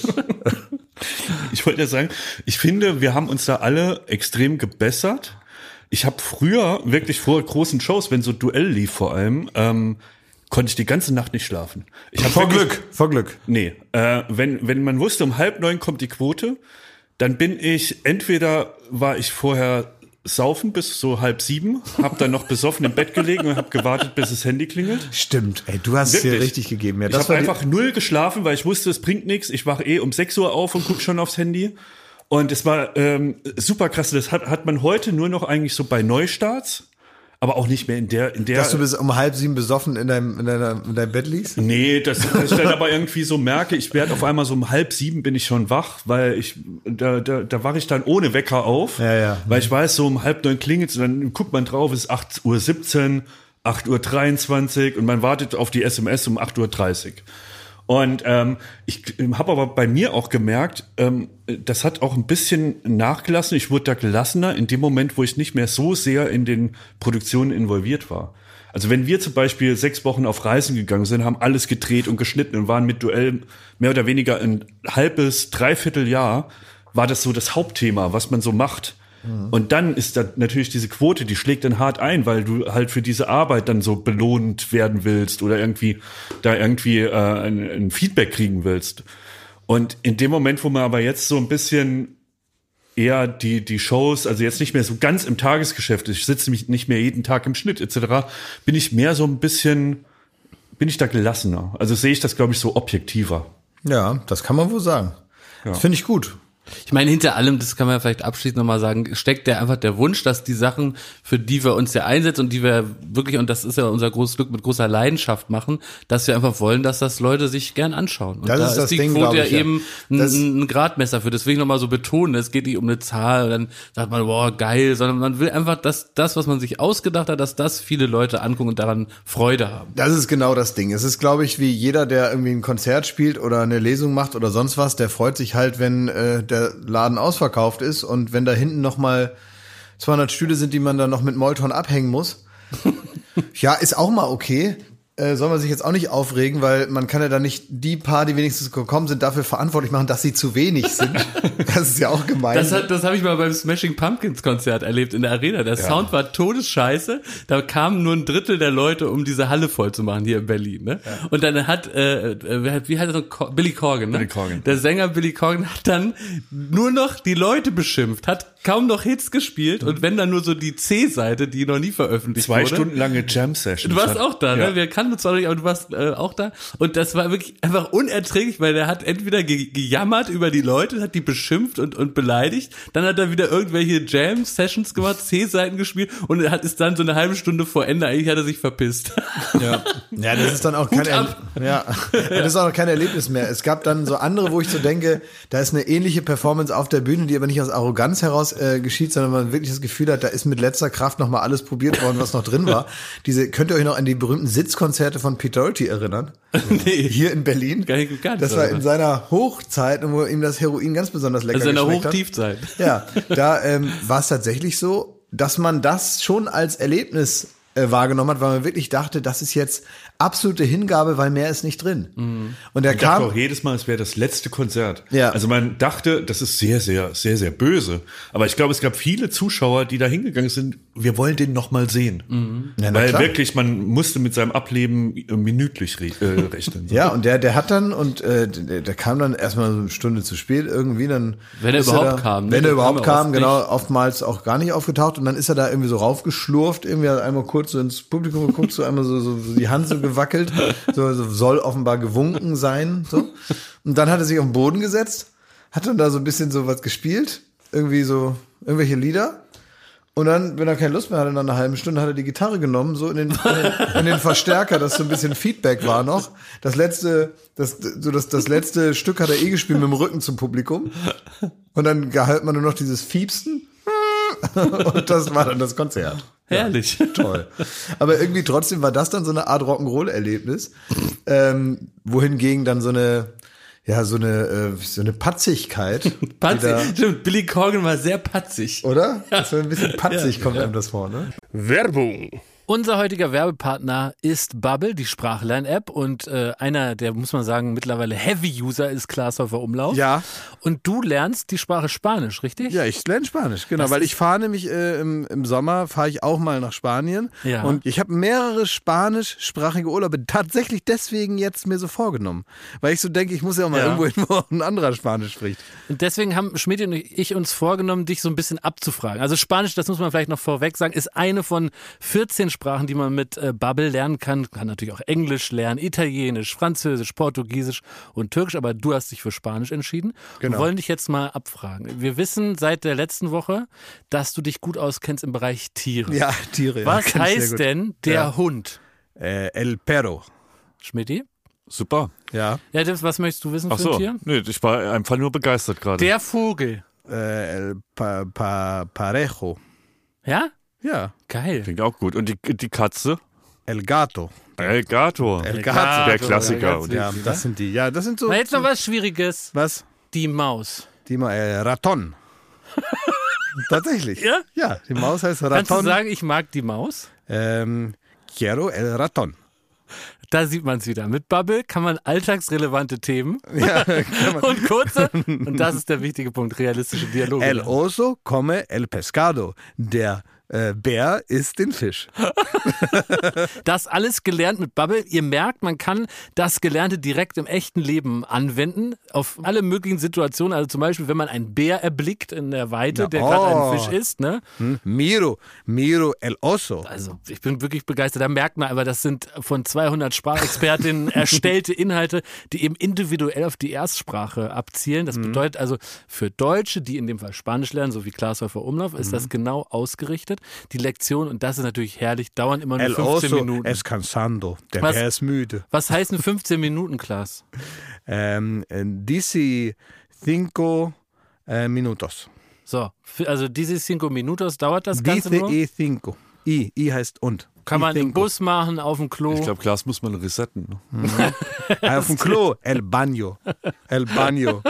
Ich wollte ja sagen, ich finde, wir haben uns da alle extrem gebessert. Ich habe früher wirklich vor großen Shows, wenn so Duell lief vor allem, ähm, konnte ich die ganze Nacht nicht schlafen. Ich hab Vor wirklich, Glück, vor Glück. Nee, äh, wenn wenn man wusste, um halb neun kommt die Quote, dann bin ich, entweder war ich vorher saufen bis so halb sieben, hab dann noch besoffen im Bett gelegen und hab gewartet, bis das Handy klingelt. Stimmt. Ey, du hast es dir Wirklich. richtig gegeben. Ja, Ich das habe war die- einfach null geschlafen, weil ich wusste, es bringt nichts. Ich wache eh um sechs Uhr auf und guck schon aufs Handy. Und es war ähm, super krass. Das hat, hat man heute nur noch eigentlich so bei Neustarts, aber auch nicht mehr in der in der. dass du bis um halb sieben besoffen in deinem, in deiner, in deinem Bett liegst? Nee, das dass ich dann aber irgendwie so merke, ich werde auf einmal so um halb sieben bin ich schon wach, weil ich da da, da wache ich dann ohne Wecker auf, Ja, ja. weil ich weiß, so um halb neun klingelt und dann guckt man drauf, es ist acht Uhr siebzehn, acht Uhr dreiundzwanzig und man wartet auf die S M S um acht Uhr dreißig. Und ähm, ich habe aber bei mir auch gemerkt, ähm, das hat auch ein bisschen nachgelassen. Ich wurde da gelassener in dem Moment, wo ich nicht mehr so sehr in den Produktionen involviert war. Also wenn wir zum Beispiel sechs Wochen auf Reisen gegangen sind, haben alles gedreht und geschnitten und waren mit Duell mehr oder weniger ein halbes, dreiviertel Jahr, war das so das Hauptthema, was man so macht. Mhm. Und dann ist da natürlich diese Quote, die schlägt dann hart ein, weil du halt für diese Arbeit dann so belohnt werden willst oder irgendwie da irgendwie äh, ein, ein Feedback kriegen willst. Und in dem Moment, wo man aber jetzt so ein bisschen eher die die Shows, also jetzt nicht mehr so ganz im Tagesgeschäft ist, ich sitze mich nicht mehr jeden Tag im Schnitt et cetera, bin ich mehr so ein bisschen, bin ich da gelassener. Also sehe ich das, glaube ich, so objektiver. Ja, das kann man wohl sagen. Ja. Das finde ich gut. Ich meine, hinter allem, das kann man ja vielleicht abschließend nochmal sagen, steckt ja einfach der Wunsch, dass die Sachen, für die wir uns ja einsetzen und die wir wirklich, und das ist ja unser großes Glück, mit großer Leidenschaft machen, dass wir einfach wollen, dass das Leute sich gern anschauen. Und das da ist, ist das die Ding, Quote ja ich, ja. eben ein, ein Gradmesser für. Deswegen nochmal so betonen, es geht nicht um eine Zahl und dann sagt man, boah, geil, sondern man will einfach, dass das, was man sich ausgedacht hat, dass das viele Leute angucken und daran Freude haben. Das ist genau das Ding. Es ist, glaube ich, wie jeder, der irgendwie ein Konzert spielt oder eine Lesung macht oder sonst was, der freut sich halt, wenn äh, der Laden ausverkauft ist und wenn da hinten noch mal zweihundert Stühle sind, die man dann noch mit Molton abhängen muss. Ja, ist auch mal okay. Äh, soll man sich jetzt auch nicht aufregen, weil man kann ja dann nicht die paar, die wenigstens gekommen sind, dafür verantwortlich machen, dass sie zu wenig sind. Das ist ja auch gemein. Das, hat, das habe ich mal beim Smashing Pumpkins Konzert erlebt in der Arena. Der ja. Sound war todesscheiße. Da kamen nur ein Drittel der Leute, um diese Halle voll zu machen hier in Berlin. Ne? Ja. Und dann hat, äh, wie heißt er so, Billy Corgan, ne? Billy Corgan. Der Sänger Billy Corgan hat dann nur noch die Leute beschimpft, hat kaum noch Hits gespielt und wenn dann nur so die C-Seite, die noch nie veröffentlicht Zwei wurde. Zwei Stunden lange Jam-Sessions. Du warst auch da, ja. ne? Wir kannten uns zwar nicht, aber du warst äh, auch da. Und das war wirklich einfach unerträglich, weil der hat entweder ge- gejammert über die Leute, hat die beschimpft und, und beleidigt, dann hat er wieder irgendwelche Jam-Sessions gemacht, C-Seiten gespielt und hat ist dann so eine halbe Stunde vor Ende, eigentlich hat er sich verpisst. Ja, ja das ist dann auch kein er- ja, das ist auch kein Erlebnis mehr. Es gab dann so andere, wo ich so denke, da ist eine ähnliche Performance auf der Bühne, die aber nicht aus Arroganz heraus äh, geschieht, sondern man wirklich das Gefühl hat, da ist mit letzter Kraft nochmal alles probiert worden, was noch drin war. Diese, könnt ihr euch noch an die berühmten Sitzkonzerte von Pete Doherty erinnern? Nee. Hier in Berlin. Gar nicht, gar nicht das war in seiner Hochzeit, wo ihm das Heroin ganz besonders lecker also geschmeckt hat. Also in der Hochtiefzeit. Ja, da ähm, war es tatsächlich so, dass man das schon als Erlebnis äh, wahrgenommen hat, weil man wirklich dachte, das ist jetzt absolute Hingabe, weil mehr ist nicht drin. Mhm. Und er man kam dachte auch jedes Mal, es wäre das letzte Konzert. Ja. Also man dachte, das ist sehr, sehr, sehr, sehr böse. Aber ich glaube, es gab viele Zuschauer, die da hingegangen sind, wir wollen den noch mal sehen. Mhm. Ja, weil klar. wirklich, man musste mit seinem Ableben minütlich re- äh, rechnen. So. Ja, und der, der hat dann, und äh, der, der kam dann erstmal so eine Stunde zu spät irgendwie, dann wenn er überhaupt er da, kam. Ne? Wenn er überhaupt kam, oft genau, nicht. oftmals auch gar nicht aufgetaucht und dann ist er da irgendwie so raufgeschlurft, irgendwie hat einmal kurz so ins Publikum geguckt, so einmal so, so, so die Hand so gewackelt. So, so soll offenbar gewunken sein. So. Und dann hat er sich auf den Boden gesetzt, hat dann da so ein bisschen so was gespielt, irgendwie so irgendwelche Lieder. Und dann, wenn er keine Lust mehr hatte, nach einer halben Stunde hat er die Gitarre genommen, so in den, in den, in den Verstärker, dass so ein bisschen Feedback war noch. Das letzte, das, so das, das letzte Stück hat er eh gespielt mit dem Rücken zum Publikum. Und dann gehört man nur noch dieses Fiepsen. Und das war dann das Konzert. Herrlich. Ja, toll. Aber irgendwie trotzdem war das dann so eine Art Rock'n'Roll-Erlebnis, ähm, wohingegen dann so eine, ja, so eine, äh, so eine Patzigkeit. Patzig. Stimmt, Billy Corgan war sehr patzig. Oder? Das war ein bisschen patzig, ja, kommt ja. einem das vor, ne? Werbung. Unser heutiger Werbepartner ist Bubble, die Sprachlern-App, und äh, einer, der, muss man sagen, mittlerweile Heavy-User ist Klaas Häufer Umlauf. Ja. Und du lernst die Sprache Spanisch, richtig? Ja, ich lerne Spanisch, genau, Das weil ist- ich fahre nämlich äh, im, im Sommer, fahre ich auch mal nach Spanien Ja. und ich habe mehrere spanischsprachige Urlaube tatsächlich deswegen jetzt mir so vorgenommen, weil ich so denke, ich muss ja auch mal Ja. irgendwo hin, wo auch ein anderer Spanisch spricht. Und deswegen haben Schmidt und ich uns vorgenommen, dich so ein bisschen abzufragen. Also Spanisch, das muss man vielleicht noch vorweg sagen, ist eine von vierzehn Sprachen, die man mit äh, Bubble lernen kann. Kann natürlich auch Englisch lernen, Italienisch, Französisch, Portugiesisch und Türkisch, aber du hast dich für Spanisch entschieden. Genau. Wir wollen dich jetzt mal abfragen. Wir wissen seit der letzten Woche, dass du dich gut auskennst im Bereich Tiere. Ja, Tiere. Was ja, kenn ich sehr heißt gut. denn der Ja. Hund? Äh, El Perro. Schmidti? Super. Ja. Ja, das, was möchtest du wissen Ach für so. ein Tier? Nee, ich war einfach nur begeistert gerade. Der Vogel. Äh, El pa, pa, Parejo. Ja? Ja. Geil. Klingt auch gut. Und die, die Katze? El Gato. El Gato. El Gato. Der Klassiker. Ganz Und Ja, das sind die. Ja, das sind so. Na, jetzt noch was Schwieriges. Was? Die Maus. Die Ma äh, Raton. Tatsächlich. Ja? Ja, die Maus heißt Raton. Kannst du sagen, ich mag die Maus? Ähm, quiero el Raton. Da sieht man es wieder. Mit Bubble kann man alltagsrelevante Themen Ja, kann man. und kurze, und das ist der wichtige Punkt, realistische Dialoge. El oso come el pescado. Der äh, Bär isst den Fisch. Das alles gelernt mit Bubble. Ihr merkt, man kann das Gelernte direkt im echten Leben anwenden, auf alle möglichen Situationen. Also zum Beispiel, wenn man einen Bär erblickt in der Weite, Ja, der gerade oh. einen Fisch isst. Ne? Hm? Miro, miro el oso. Also ich bin wirklich begeistert. Da merkt man aber, das sind von zweihundert Sprachexpertinnen erstellte Inhalte, die eben individuell auf die Erstsprache abzielen. Das bedeutet also für Deutsche, die in dem Fall Spanisch lernen, so wie Klaas Häufer Umlauf, ist das genau ausgerichtet. Die Lektion, und das ist natürlich herrlich, dauern immer nur El fünfzehn oso Minuten. es cansando. Der Was? Bär ist müde. Was heißen fünfzehn Minuten, Klaas? Ähm, dieci cinco äh, minutos. So, also diese cinco minutos dauert das Ganze Dice nur. e cinco. I, I heißt und. Kann I man im cinco. Bus machen, auf dem Klo. Ich glaube, Klaas muss man resetten. Ne? Auf dem Klo. El baño. El baño.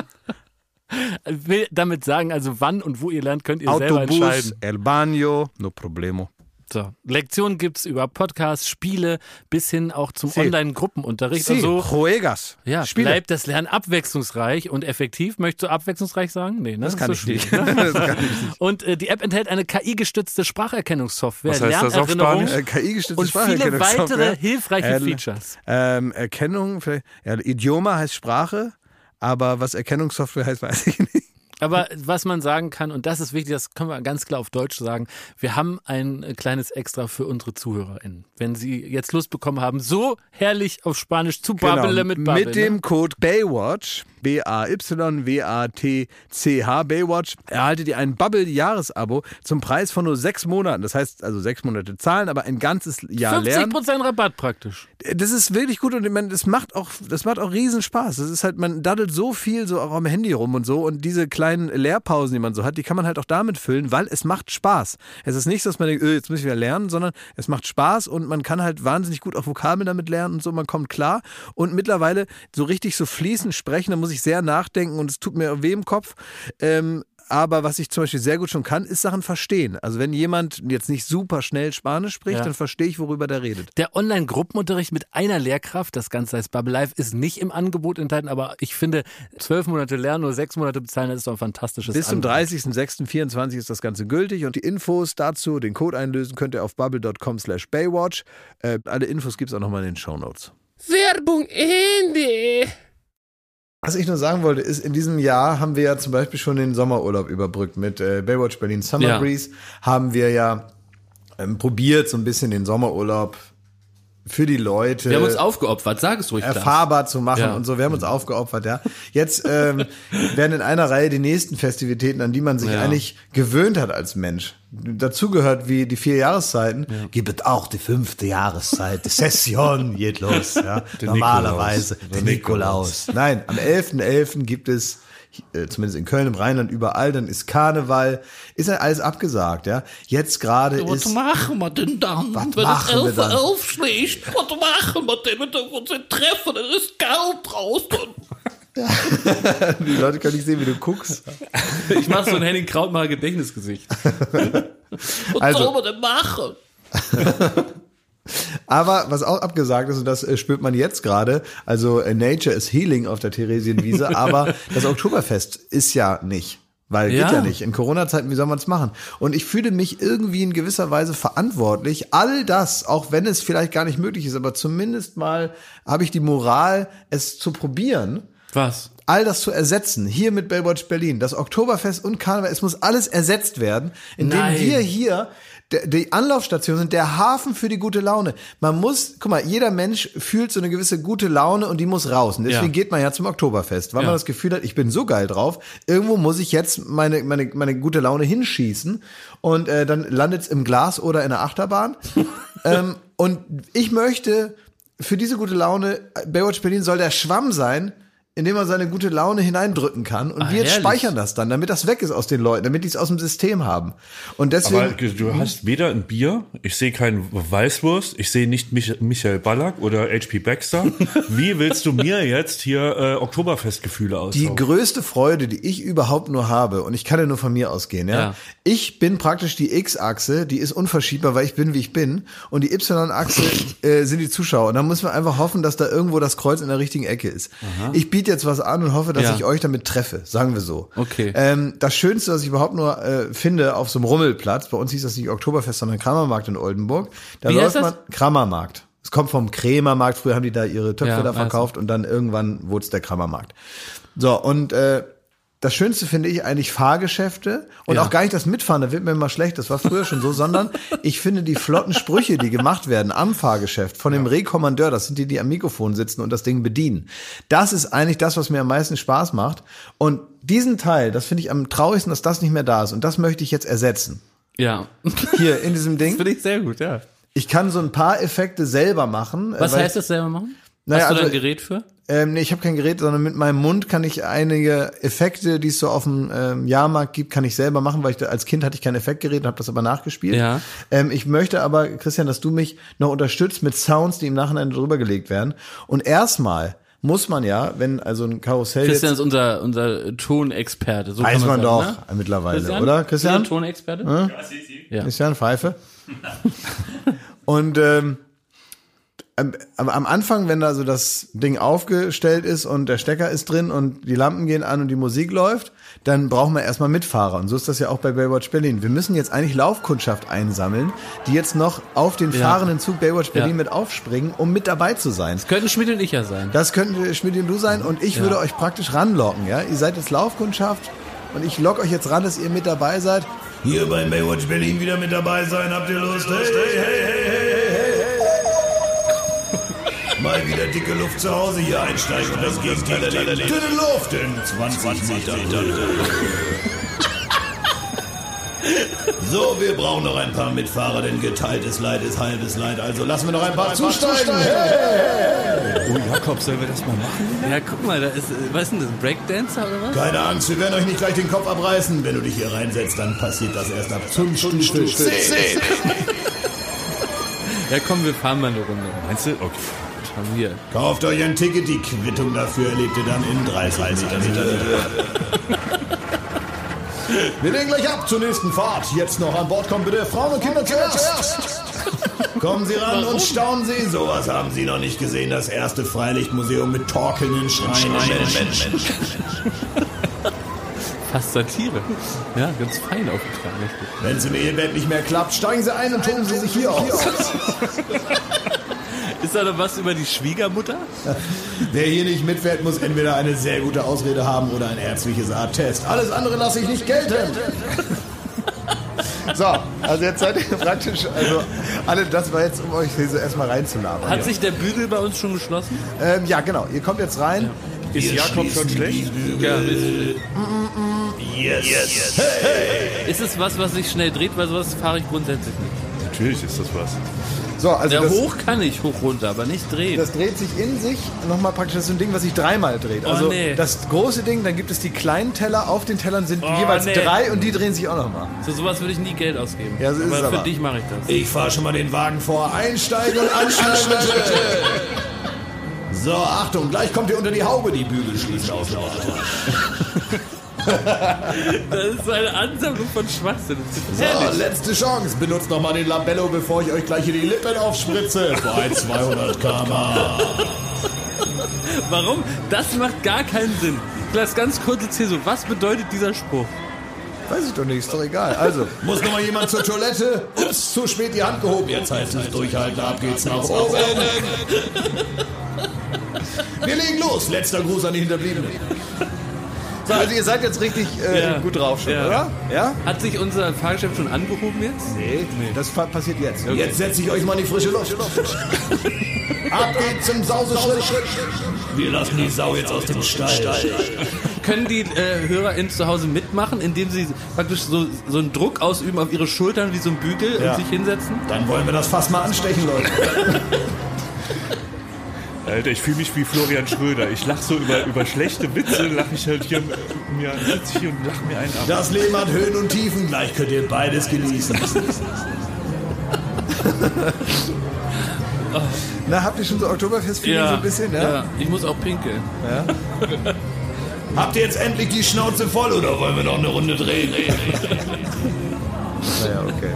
Will damit sagen, also wann und wo ihr lernt, könnt ihr selber Autobus. entscheiden. El baño. No problemo. So, Lektionen gibt's über Podcasts, Spiele bis hin auch zum Sí. Online-Gruppenunterricht. Sí, Und so juegas. ja, Spiele. bleibt das Lernen abwechslungsreich und effektiv. Möchtest du abwechslungsreich sagen? Nee, ne? Das kann ist ich so nicht. schwierig. Das kann ich nicht. Und äh, die App enthält eine K I-gestützte Spracherkennungssoftware, Was heißt das auf Lernerinnerung Spanisch? Äh, K I-gestützte und viele Spracherkennungssoftware. weitere hilfreiche Äh, Features. Ähm, Erkennung, vielleicht, ja, Idioma heißt Sprache, aber was Erkennungssoftware heißt, weiß ich nicht. Aber was man sagen kann, und das ist wichtig, das können wir ganz klar auf Deutsch sagen, wir haben ein kleines Extra für unsere ZuhörerInnen. Wenn sie jetzt Lust bekommen haben, so herrlich auf Spanisch zu babbeln mit Babbel. Mit dem ne? Code Baywatch, B A Y W A T C H, Baywatch, erhaltet ihr ein Bubble-Jahresabo zum Preis von nur sechs Monaten. Das heißt, also sechs Monate zahlen, aber ein ganzes Jahr fünfzig lernen. Prozent Rabatt praktisch. Das ist wirklich gut und ich meine, das macht auch, das macht auch riesen Spaß. Das ist halt, man daddelt so viel so auch am Handy rum und so und diese kleinen Lehrpausen, die man so hat, die kann man halt auch damit füllen, weil es macht Spaß. Es ist nicht so, dass man denkt, öh, jetzt muss ich wieder lernen, sondern es macht Spaß und man kann halt wahnsinnig gut auch Vokabeln damit lernen und so, man kommt klar und mittlerweile so richtig so fließend sprechen, da muss ich sehr nachdenken und es tut mir weh im Kopf. Ähm, Aber was ich zum Beispiel sehr gut schon kann, ist Sachen verstehen. Also wenn jemand jetzt nicht super schnell Spanisch spricht, Ja. dann verstehe ich, worüber der redet. Der Online-Gruppenunterricht mit einer Lehrkraft, das Ganze heißt Bubble Live, ist nicht im Angebot enthalten, aber ich finde, zwölf Monate lernen, nur sechs Monate bezahlen, das ist doch ein fantastisches Bis zum Angebot. dreißigsten sechsten vierundzwanzig ist das Ganze gültig und die Infos dazu, den Code einlösen, könnt ihr auf bubble dot com slash baywatch. Äh, alle Infos gibt es auch nochmal in den Shownotes. Werbung Ende. Was ich nur sagen wollte, ist, in diesem Jahr haben wir ja zum Beispiel schon den Sommerurlaub überbrückt. Mit äh, Baywatch Berlin Summer Ja. Breeze haben wir ja ähm, probiert, so ein bisschen den Sommerurlaub für die Leute Wir haben uns aufgeopfert, sag es ruhig, Klaas. erfahrbar zu machen Ja. und so. Wir haben uns aufgeopfert, ja. Jetzt ähm, werden in einer Reihe die nächsten Festivitäten, an die man sich Ja. eigentlich gewöhnt hat als Mensch. Dazu gehört wie die vier Jahreszeiten. Gibt es auch die fünfte Jahreszeit. Die Session geht los. Ja. Normalerweise. Nikolaus. Der Nikolaus. Nein, am elften elften gibt es äh, zumindest in Köln, im Rheinland, überall, dann ist Karneval, ist ja alles abgesagt, ja. Jetzt gerade Was ist, machen wir denn dann? Was wenn machen wir es elf dann? Uhr aufschlägt, was machen wir denn? Wenn wir uns treffen, dann ist kalt draußen. die Leute können nicht sehen, wie du guckst. Ich mach so ein Henning Krautmacher Gedächtnisgesicht. Was Also- soll man denn machen? Aber was auch abgesagt ist, und das äh, spürt man jetzt gerade, also äh, Nature is Healing auf der Theresienwiese, aber das Oktoberfest ist ja nicht. Weil Ja. geht ja nicht. In Corona-Zeiten, wie soll man es machen? Und ich fühle mich irgendwie in gewisser Weise verantwortlich. All das, auch wenn es vielleicht gar nicht möglich ist, aber zumindest mal habe ich die Moral, es zu probieren, Was? all das zu ersetzen. Hier mit Baywatch Berlin, das Oktoberfest und Karneval, es muss alles ersetzt werden, indem Nein. wir hier der, die Anlaufstation sind, der Hafen für die gute Laune. Man muss, guck mal, jeder Mensch fühlt so eine gewisse gute Laune und die muss raus. Und deswegen Ja. geht man ja zum Oktoberfest, weil Ja. man das Gefühl hat, ich bin so geil drauf, irgendwo muss ich jetzt meine, meine, meine gute Laune hinschießen und äh, dann landet's im Glas oder in der Achterbahn. ähm, und ich möchte für diese gute Laune, Baywatch Berlin soll der Schwamm sein, indem man seine gute Laune hineindrücken kann. Und Ah, wir herrlich. speichern das dann, damit das weg ist aus den Leuten, damit die es aus dem System haben. Und deswegen. Aber du hast weder ein Bier, ich sehe keinen Weißwurst, ich sehe nicht Mich- Michael Ballack oder H P Baxter. Wie willst du mir jetzt hier äh, Oktoberfestgefühle Die aussauen? größte Freude, die ich überhaupt nur habe, und ich kann ja nur von mir ausgehen, ja. Ja. Ich bin praktisch die X-Achse, die ist unverschiebbar, weil ich bin, wie ich bin. Und die Y-Achse äh, sind die Zuschauer. Und da muss man einfach hoffen, dass da irgendwo das Kreuz in der richtigen Ecke ist. Ich biete jetzt was an und hoffe, dass Ja. ich euch damit treffe, sagen wir so. Okay. Ähm, das Schönste, was ich überhaupt nur äh, finde auf so einem Rummelplatz, bei uns hieß das nicht Oktoberfest, sondern Kramermarkt in Oldenburg. Da Wie läuft heißt das? man Kramermarkt. Es kommt vom Krämermarkt, früher haben die da ihre Töpfe Ja, da weiß verkauft und dann irgendwann wurde es der Kramermarkt. So, und äh, das Schönste finde ich eigentlich Fahrgeschäfte und Ja. auch gar nicht das Mitfahren, da wird mir immer schlecht, das war früher schon so, sondern ich finde die flotten Sprüche, die gemacht werden am Fahrgeschäft von dem Rekommandeur, das sind die, die am Mikrofon sitzen und das Ding bedienen. Das ist eigentlich das, was mir am meisten Spaß macht. Und diesen Teil, das finde ich am traurigsten, dass das nicht mehr da ist und das möchte ich jetzt ersetzen. Ja. Hier in diesem Das Ding. finde ich sehr gut, ja. Ich kann so ein paar Effekte selber machen. Was weil heißt das selber machen? Naja, Hast du da also- ein Gerät für? Ähm, nee, ich habe kein Gerät, sondern mit meinem Mund kann ich einige Effekte, die es so auf dem ähm, Jahrmarkt gibt, kann ich selber machen, weil ich da, als Kind hatte ich kein Effektgerät und habe das aber nachgespielt. Ja. Ähm, ich möchte aber, Christian, dass du mich noch unterstützt mit Sounds, die im Nachhinein drüber gelegt werden. Und erstmal muss man ja, wenn also ein Karussell Christian jetzt, ist unser, unser Tonexperte. So weiß kann man man doch sagen, ne? mittlerweile, Christian? oder? Christian? Bist du ein Tonexperte? Ja. Christian Pfeife. Und ähm, am, am Anfang, wenn da so das Ding aufgestellt ist und der Stecker ist drin und die Lampen gehen an und die Musik läuft, dann brauchen wir erstmal Mitfahrer. Und so ist das ja auch bei Baywatch Berlin. Wir müssen jetzt eigentlich Laufkundschaft einsammeln, die jetzt noch auf den Ja. fahrenden Zug Baywatch Berlin Ja. mit aufspringen, um mit dabei zu sein. Könnten Schmidt und ich ja sein. Das könnte Schmidt und du sein und ich Ja. würde euch praktisch ranlocken. Ja? Ihr seid jetzt Laufkundschaft und ich lock euch jetzt ran, dass ihr mit dabei seid. Hier bei Baywatch Berlin wieder mit dabei sein, habt ihr Lust? Hey, hey, hey, hey, hey, hey. Mal wieder dicke Luft zu Hause, hier einsteigen und das Gegenteil erleben. Dünne Luft in zwanzig Metern. So, wir brauchen noch ein paar Mitfahrer, denn geteiltes Leid ist halbes Leid. Also lassen wir noch ein paar zusteigen. Hey. Oh, Jakob, sollen wir das mal machen? Ja, guck mal, da ist, äh, was ist denn das, Breakdancer oder was? Keine Angst, wir werden euch nicht gleich den Kopf abreißen. Wenn du dich hier reinsetzt, dann passiert das erst ab zum Stufe zehn. Ja, komm, wir fahren mal eine Runde. Meinst du? Okay. Schauen wir. Kauft euch ein Ticket, die Quittung dafür erlebt ihr dann in dreißig Metern. Wir legen gleich ab zur nächsten Fahrt. Jetzt noch an Bord kommen bitte Frauen und Kinder zuerst. Kommen Sie ran und staunen Sie. Sowas haben Sie noch nicht gesehen. Das erste Freilichtmuseum mit torkelnden Schreinen. Menschen. Fast Satire. Ja, ganz fein aufgetragen. Richtig. Wenn es im Ehebett nicht mehr klappt, steigen Sie ein und toben Sie sich hier aus. Ist da noch was über die Schwiegermutter? Wer hier nicht mitfährt, muss entweder eine sehr gute Ausrede haben oder ein ärztliches Attest. Alles andere lasse ich nicht gelten. So, also jetzt seid ihr praktisch, also alle, das war jetzt, um euch hier so erstmal reinzulabern. Hat sich der Bügel bei uns schon geschlossen? Ähm, ja, genau, ihr kommt jetzt rein. Ist Jakob schon schlecht? Ja, ist, Yes. yes. Hey. ist es was, was sich schnell dreht? Weil sowas fahre ich grundsätzlich nicht. Natürlich ist das was. So, also Ja, das, hoch kann ich, hoch runter, aber nicht drehen. das dreht sich in sich nochmal praktisch, das ist so ein Ding, was sich dreimal dreht. Oh, Also nee. das große Ding, dann gibt es die kleinen Teller, auf den Tellern sind Oh, jeweils nee. drei und die drehen sich auch nochmal. Für sowas würde ich nie Geld ausgeben. Ja, so ist aber es für aber. dich mache ich das. Ich fahre schon mal den Wagen vor. Einsteigen und anschnallen bitte. So, Achtung, gleich kommt ihr unter die Haube. Die Bügel schließen auf. Das ist eine Ansammlung von Schwachsinn. So, letzte Chance. Benutzt nochmal den Labello, bevor ich euch gleich hier die Lippen aufspritze. Bei zweihundert Kilometer pro Stunde. Warum? Das macht gar keinen Sinn. Ich lasse ganz kurz erzählen, so, was bedeutet dieser Spruch? Weiß ich doch nicht, ist doch egal. Also, Muss noch mal jemand zur Toilette? Ups, zu spät die Hand gehoben. Jetzt heißt es durchhalten, ab geht's nach oben. Wir legen los. Letzter Gruß an die Hinterbliebenen. so, also ihr seid jetzt richtig äh, Ja. gut drauf schon, Ja. oder? Ja? Hat sich unser Fahrgeschäft schon angehoben jetzt? Nee, das fa- passiert jetzt. Jetzt setze ich euch mal in die frische Luft. Ab geht's zum Sauseschritt. Wir lassen die Sau jetzt aus dem Stall. Können die äh, HörerInnen zu Hause mitmachen, indem sie praktisch so, so einen Druck ausüben auf ihre Schultern wie so ein Bügel Ja. und sich hinsetzen? Dann wollen wir das Fass mal anstechen, Leute. Alter, ich fühle mich wie Florian Schröder. Ich lache so über, über schlechte Witze, lache ich halt hier, mir sitze ich hier und lache mir einen ab. Das Leben hat Höhen und Tiefen, gleich könnt ihr beides genießen. Na, habt ihr schon so Oktoberfest-Feeling so ein bisschen, ja? ja, ich muss auch pinkeln. Ja? Habt ihr jetzt endlich die Schnauze voll oder wollen wir noch eine Runde drehen? Naja, okay.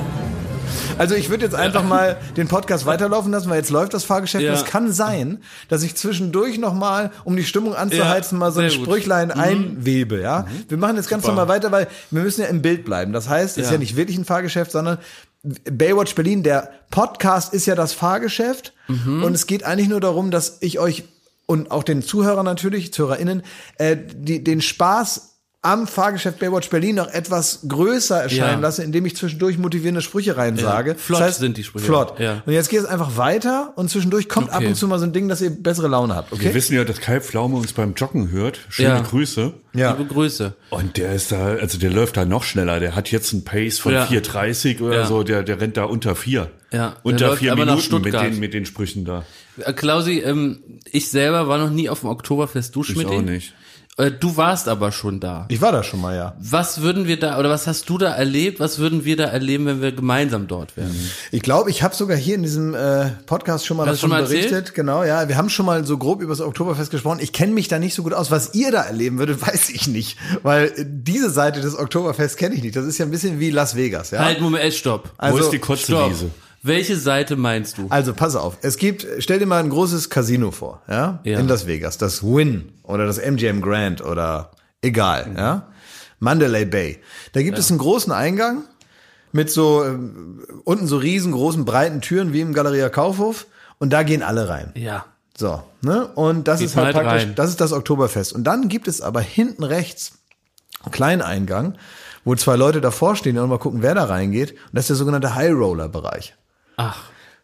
Also ich würde jetzt einfach mal den Podcast weiterlaufen lassen, weil jetzt läuft das Fahrgeschäft. Ja. Es kann sein, dass ich zwischendurch nochmal, um die Stimmung anzuheizen, Ja, mal so ein sehr gut. Sprüchlein einwebe. Ja, Wir machen jetzt ganz normal weiter, weil wir müssen ja im Bild bleiben. Das heißt, es ist Ja. ja nicht wirklich ein Fahrgeschäft, sondern Baywatch Berlin, der Podcast ist ja das Fahrgeschäft. Und es geht eigentlich nur darum, dass ich euch und auch den Zuhörern natürlich, ZuhörerInnen, äh, die, den Spaß am Fahrgeschäft Baywatch Berlin noch etwas größer erscheinen Ja. lasse, indem ich zwischendurch motivierende Sprüche rein sage. Flott sind die Sprüche. Flott. Ja. Und jetzt geht es einfach weiter und zwischendurch kommt Okay. ab und zu mal so ein Ding, dass ihr bessere Laune habt, Wir okay? wissen ja, dass Kai Pflaume uns beim Joggen hört. Schöne Ja. Grüße. Ja. Liebe Grüße. Und der ist da, also der läuft da noch schneller. Der hat jetzt einen Pace von Ja. vier dreißig oder Ja. so. Der, der rennt da unter vier. Ja, der Unter läuft vier aber nach Minuten mit Stuttgart. den, mit den Sprüchen da. Äh, Klausi, ähm, ich selber war noch nie auf dem Oktoberfest. Du, Ich Schmidt? auch nicht. Äh, du warst aber schon da. Ich war da schon mal, ja. Was würden wir da, oder was hast du da erlebt? Was würden wir da erleben, wenn wir gemeinsam dort wären? Ich glaube, ich habe sogar hier in diesem äh, Podcast schon mal Hast du davon schon mal berichtet. erzählt? Genau, ja. Wir haben schon mal so grob über das Oktoberfest gesprochen. Ich kenne mich da nicht so gut aus. Was ihr da erleben würdet, weiß ich nicht. Weil äh, diese Seite des Oktoberfests kenne ich nicht. Das ist ja ein bisschen wie Las Vegas, ja. Halt, Moment, äh, stopp. Also, Wo ist die Stopp. Kotzewiese? Welche Seite meinst du? Also pass auf, es gibt, stell dir mal ein großes Casino vor, ja, Ja. in Las Vegas, das Wynn oder das M G M Grand oder egal, ja, Mandalay Bay. Da gibt es einen großen Eingang mit so ähm, unten so riesengroßen breiten Türen wie im Galeria Kaufhof und da gehen alle rein. Ja. So, ne? Und das Geht ist halt mal praktisch, rein. das ist das Oktoberfest. Und dann gibt es aber hinten rechts einen kleinen Eingang, wo zwei Leute davor stehen und mal gucken, wer da reingeht. Und das ist der sogenannte High Roller Bereich. Ach.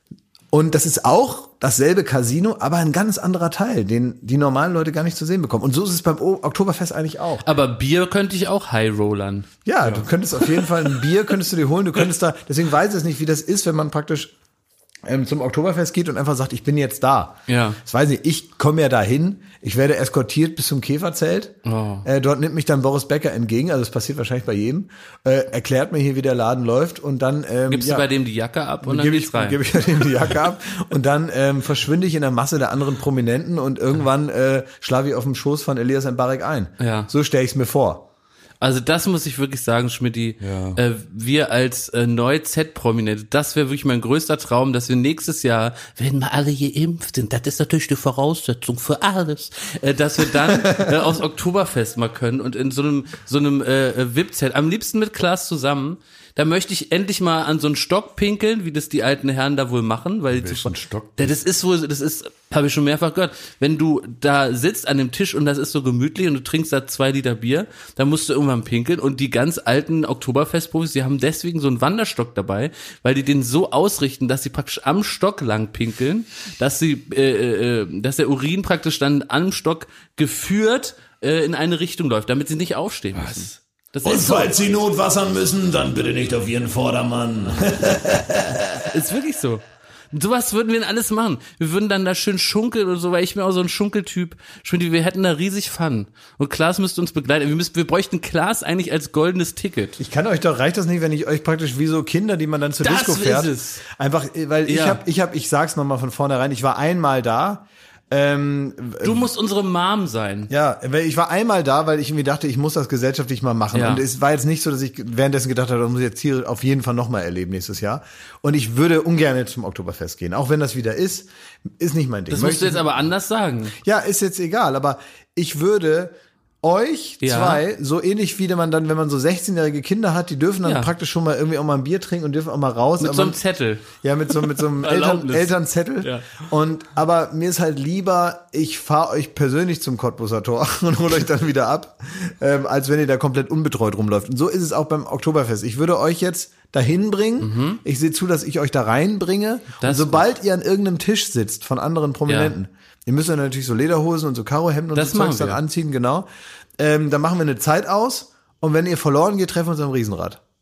Und das ist auch dasselbe Casino, aber ein ganz anderer Teil, den die normalen Leute gar nicht zu sehen bekommen. Und so ist es beim O- Oktoberfest eigentlich auch. Aber Bier könnte ich auch High Rollern. Ja, du könntest auf jeden Fall ein Bier könntest du dir holen. Du könntest da, deswegen weiß ich es nicht, wie das ist, wenn man praktisch ähm, zum Oktoberfest geht und einfach sagt, ich bin jetzt da. Ja. Das weiß ich, ich komme ja dahin, ich werde eskortiert bis zum Käferzelt. Oh. Äh, dort nimmt mich dann Boris Becker entgegen, also das passiert wahrscheinlich bei jedem, äh, erklärt mir hier, wie der Laden läuft und dann ähm, Gibst ja, du bei dem die Jacke ab und dann gebe geht's ich, rein. gebe ich ihm die Jacke ab und dann ähm, verschwinde ich in der Masse der anderen Prominenten und irgendwann äh, schlafe ich auf dem Schoß von Elias Mbarek ein. Ja. So stelle ich es mir vor. Also das muss ich wirklich sagen, Schmidti. Ja. Äh, wir als äh, Neu-Z-Prominente, das wäre wirklich mein größter Traum, dass wir nächstes Jahr, wenn wir alle geimpft sind, das ist natürlich die Voraussetzung für alles, äh, dass wir dann äh, aufs Oktoberfest mal können und in so einem so einem äh, V I P-Zelt, am liebsten mit Klaas zusammen. Da möchte ich endlich mal an so einen Stock pinkeln, wie das die alten Herren da wohl machen, weil die Welchen zu, Stock? Ja, das ist wohl, das ist, habe ich schon mehrfach gehört. Wenn du da sitzt an dem Tisch und das ist so gemütlich und du trinkst da zwei Liter Bier, dann musst du irgendwann pinkeln und die ganz alten Oktoberfestprofis, die haben deswegen so einen Wanderstock dabei, weil die den so ausrichten, dass sie praktisch am Stock lang pinkeln, dass sie, äh, äh, dass der Urin praktisch dann am Stock geführt äh, in eine Richtung läuft, damit sie nicht aufstehen müssen. Das Und ist so. falls Sie notwassern müssen, dann bitte nicht auf Ihren Vordermann. Ist wirklich so. Sowas würden wir denn alles machen. Wir würden dann da schön schunkeln oder so, weil ich bin auch so ein Schunkeltyp. Schön, wir hätten da riesig Fun. Und Klaas müsste uns begleiten. Wir müssten, wir bräuchten Klaas eigentlich als goldenes Ticket. Ich kann euch doch, reicht das nicht, wenn ich euch praktisch wie so Kinder, die man dann zur Das Disco ist fährt. es. Einfach, weil ich Ja. habe, ich habe, ich sag's nochmal von vornherein, ich war einmal da. Ähm, Du musst unsere Mom sein. Ja, weil ich war einmal da, weil ich irgendwie dachte, ich muss das gesellschaftlich mal machen. Ja. Und es war jetzt nicht so, dass ich währenddessen gedacht habe, das muss ich jetzt hier auf jeden Fall nochmal erleben nächstes Jahr. Und ich würde ungern zum Oktoberfest gehen. Auch wenn das wieder ist, ist nicht mein Ding. Das musst Möchte- du jetzt aber anders sagen. Ja, ist jetzt egal, aber ich würde euch Ja. zwei, so ähnlich wie man dann, wenn man so sechzehnjährige Kinder hat, die dürfen dann Ja. praktisch schon mal irgendwie auch mal ein Bier trinken und dürfen auch mal raus. Mit aber so einem man- Zettel. ja, mit so, mit so einem Eltern, Erlaubnis. Elternzettel. Ja. Und, aber mir ist halt lieber, ich fahre euch persönlich zum Cottbuser Tor und hole euch dann wieder ab, ähm, als wenn ihr da komplett unbetreut rumläuft. Und so ist es auch beim Oktoberfest. Ich würde euch jetzt dahin bringen. Ich sehe zu, dass ich euch da reinbringe. Das und sobald ihr an irgendeinem Tisch sitzt von anderen Prominenten, ihr müsst dann natürlich so Lederhosen und so Karohemden und Das so Zeugs machen dann wir. anziehen, genau. Ähm, dann machen wir eine Zeit aus und wenn ihr verloren geht, treffen wir uns am Riesenrad.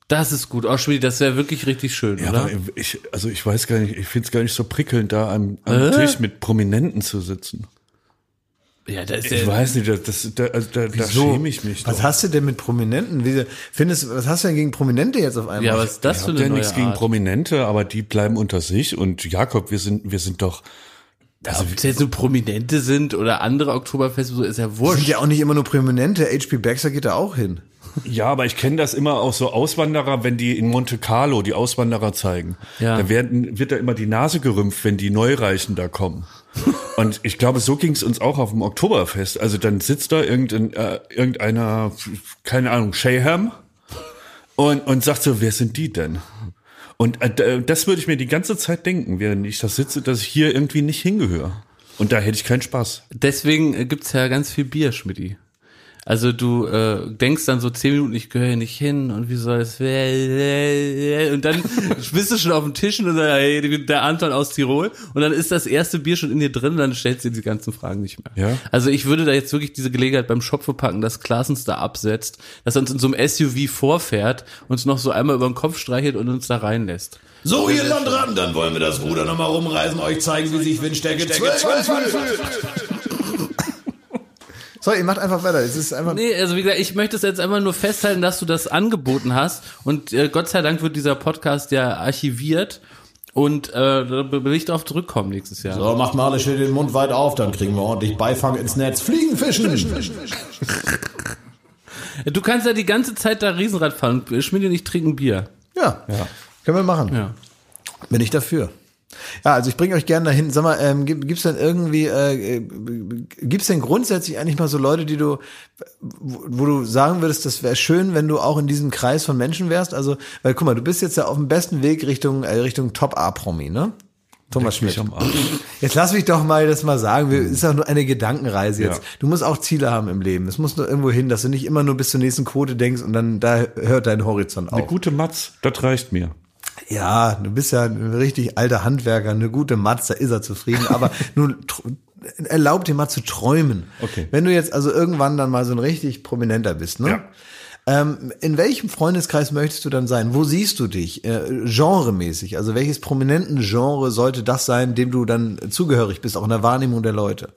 Das ist gut. Oh, Schmiedi, das wäre wirklich richtig schön, Ja, oder? aber ich, also ich weiß gar nicht, ich finde es gar nicht so prickelnd, da am, am Äh? Tisch mit Prominenten zu sitzen. Ja, das ist Ich ja, weiß nicht, das, das, da, also da, da schäme ich mich Was doch. hast du denn mit Prominenten? Wie, findest, was hast du denn gegen Prominente jetzt auf einmal? ja, was ist das Ich für habe eine ja neue nichts gegen Art? Prominente, aber die bleiben unter sich. Und Jakob, wir sind, wir sind doch. Also, ob es jetzt so Prominente sind oder andere Oktoberfeste, so ist ja Das wurscht. sind ja auch nicht immer nur Prominente. H P Baxter geht da auch hin. Ja, aber ich kenne das immer auch so Auswanderer, wenn die in Monte Carlo die Auswanderer zeigen. Ja. Da werden, wird da immer die Nase gerümpft, wenn die Neureichen da kommen. Und ich glaube, so ging es uns auch auf dem Oktoberfest. Also dann sitzt da irgendein, äh, irgendeiner, keine Ahnung, Shayham und, und sagt so, wer sind die denn? Und äh, das würde ich mir die ganze Zeit denken, während ich da sitze, dass ich hier irgendwie nicht hingehöre. Und da hätte ich keinen Spaß. Deswegen äh, gibt's ja ganz viel Bier, Schmidti. Also du äh, denkst dann so zehn Minuten, ich gehöre hier nicht hin und wie soll es werden? Und dann bist du schon auf dem Tisch und dann, hey, der Anton aus Tirol und dann ist das erste Bier schon in dir drin und dann stellst du dir die ganzen Fragen nicht mehr. Ja. Also ich würde da jetzt wirklich diese Gelegenheit beim Schopfe packen, dass Klaas uns da absetzt, dass er uns in so einem S U V vorfährt, uns noch so einmal über den Kopf streichelt und uns da reinlässt. So, ihr Landran, dann wollen wir das Ruder nochmal rumreißen, euch zeigen, wie sich Windstärke zwölf anfühlt. So, ihr macht einfach weiter. Es ist einfach. Nee, also wie gesagt, ich möchte es jetzt einfach nur festhalten, dass du das angeboten hast und äh, Gott sei Dank wird dieser Podcast ja archiviert und äh, da will ich darauf zurückkommen nächstes Jahr. So, macht mal alle schön den Mund weit auf, dann kriegen wir ordentlich Beifang ins Netz. Fliegen, fischen. Du kannst ja die ganze Zeit da Riesenrad fahren. Schmidt und ich trinken Bier. Ja, können wir machen. Ja. Bin ich dafür. Ja, also ich bringe euch gerne dahin. Sag mal, ähm, gibt, gibt's denn irgendwie, äh, gibt's denn grundsätzlich eigentlich mal so Leute, die du, wo, wo du sagen würdest, das wäre schön, wenn du auch in diesem Kreis von Menschen wärst? Also, weil guck mal, du bist jetzt ja auf dem besten Weg Richtung äh, Richtung Top-A-Promi, ne? Thomas Schmidt. Jetzt lass mich doch mal das mal sagen. Es ist auch nur eine Gedankenreise jetzt. Ja. Du musst auch Ziele haben im Leben. Es muss nur irgendwo hin, dass du nicht immer nur bis zur nächsten Quote denkst und dann da hört dein Horizont auf. Eine gute Matz, das reicht mir. Ja, du bist ja ein richtig alter Handwerker, eine gute Matz, da ist er zufrieden, aber nun erlaub dir mal zu träumen. Okay. Wenn du jetzt also irgendwann dann mal so ein richtig Prominenter bist, ne? Ja. Ähm, in welchem Freundeskreis möchtest du dann sein? Wo siehst du dich? Äh, genremäßig, also welches prominenten Genre sollte das sein, dem du dann zugehörig bist, auch in der Wahrnehmung der Leute?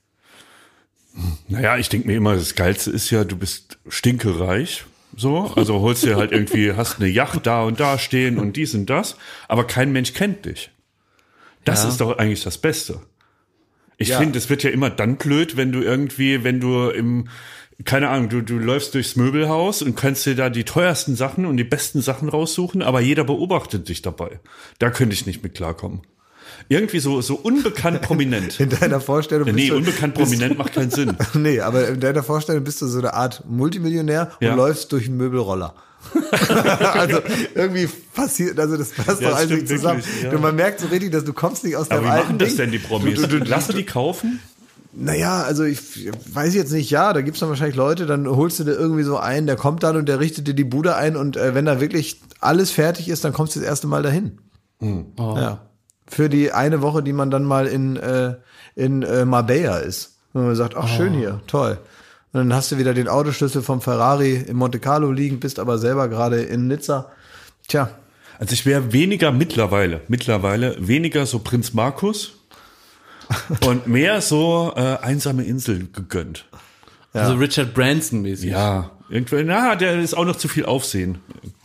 Naja, ich denke mir immer, das Geilste ist ja, du bist stinkereich. So, also holst dir halt irgendwie, hast eine Yacht da und da stehen und dies und das, aber kein Mensch kennt dich. Das Ja. ist doch eigentlich das Beste. Ich Ja. finde, es wird ja immer dann blöd, wenn du irgendwie, wenn du im, keine Ahnung, du, du läufst durchs Möbelhaus und kannst dir da die teuersten Sachen und die besten Sachen raussuchen, aber jeder beobachtet dich dabei. Da könnte ich nicht mit klarkommen. Irgendwie so, so unbekannt prominent. In deiner Vorstellung bist Nee, du, unbekannt prominent macht keinen Sinn. Nee, aber in deiner Vorstellung bist du so eine Art Multimillionär und Ja. läufst durch einen Möbelroller. Also irgendwie passiert, also das passt Ja, doch alles stimmt nicht zusammen. wirklich, ja. Du, man merkt so richtig, dass du kommst nicht aus Aber dem wie alten machen das Ding. denn die Promis? Du, du, du, Lass du die kaufen? Naja, also ich weiß jetzt nicht, ja, da gibt's dann wahrscheinlich Leute, dann holst du dir irgendwie so einen, der kommt dann und der richtet dir die Bude ein und äh, wenn da wirklich alles fertig ist, dann kommst du das erste Mal dahin. Hm. Oh. Ja. Für die eine Woche, die man dann mal in, äh, in äh, Marbella ist. Und man sagt, ach schön hier, toll. Und dann hast du wieder den Autoschlüssel vom Ferrari in Monte Carlo liegen, bist aber selber gerade in Nizza. Tja. Also ich wäre weniger mittlerweile, mittlerweile weniger so Prinz Markus und mehr so äh, einsame Insel gegönnt. Also Richard Branson mäßig. Ja, irgendwie, na, der ist auch noch zu viel Aufsehen.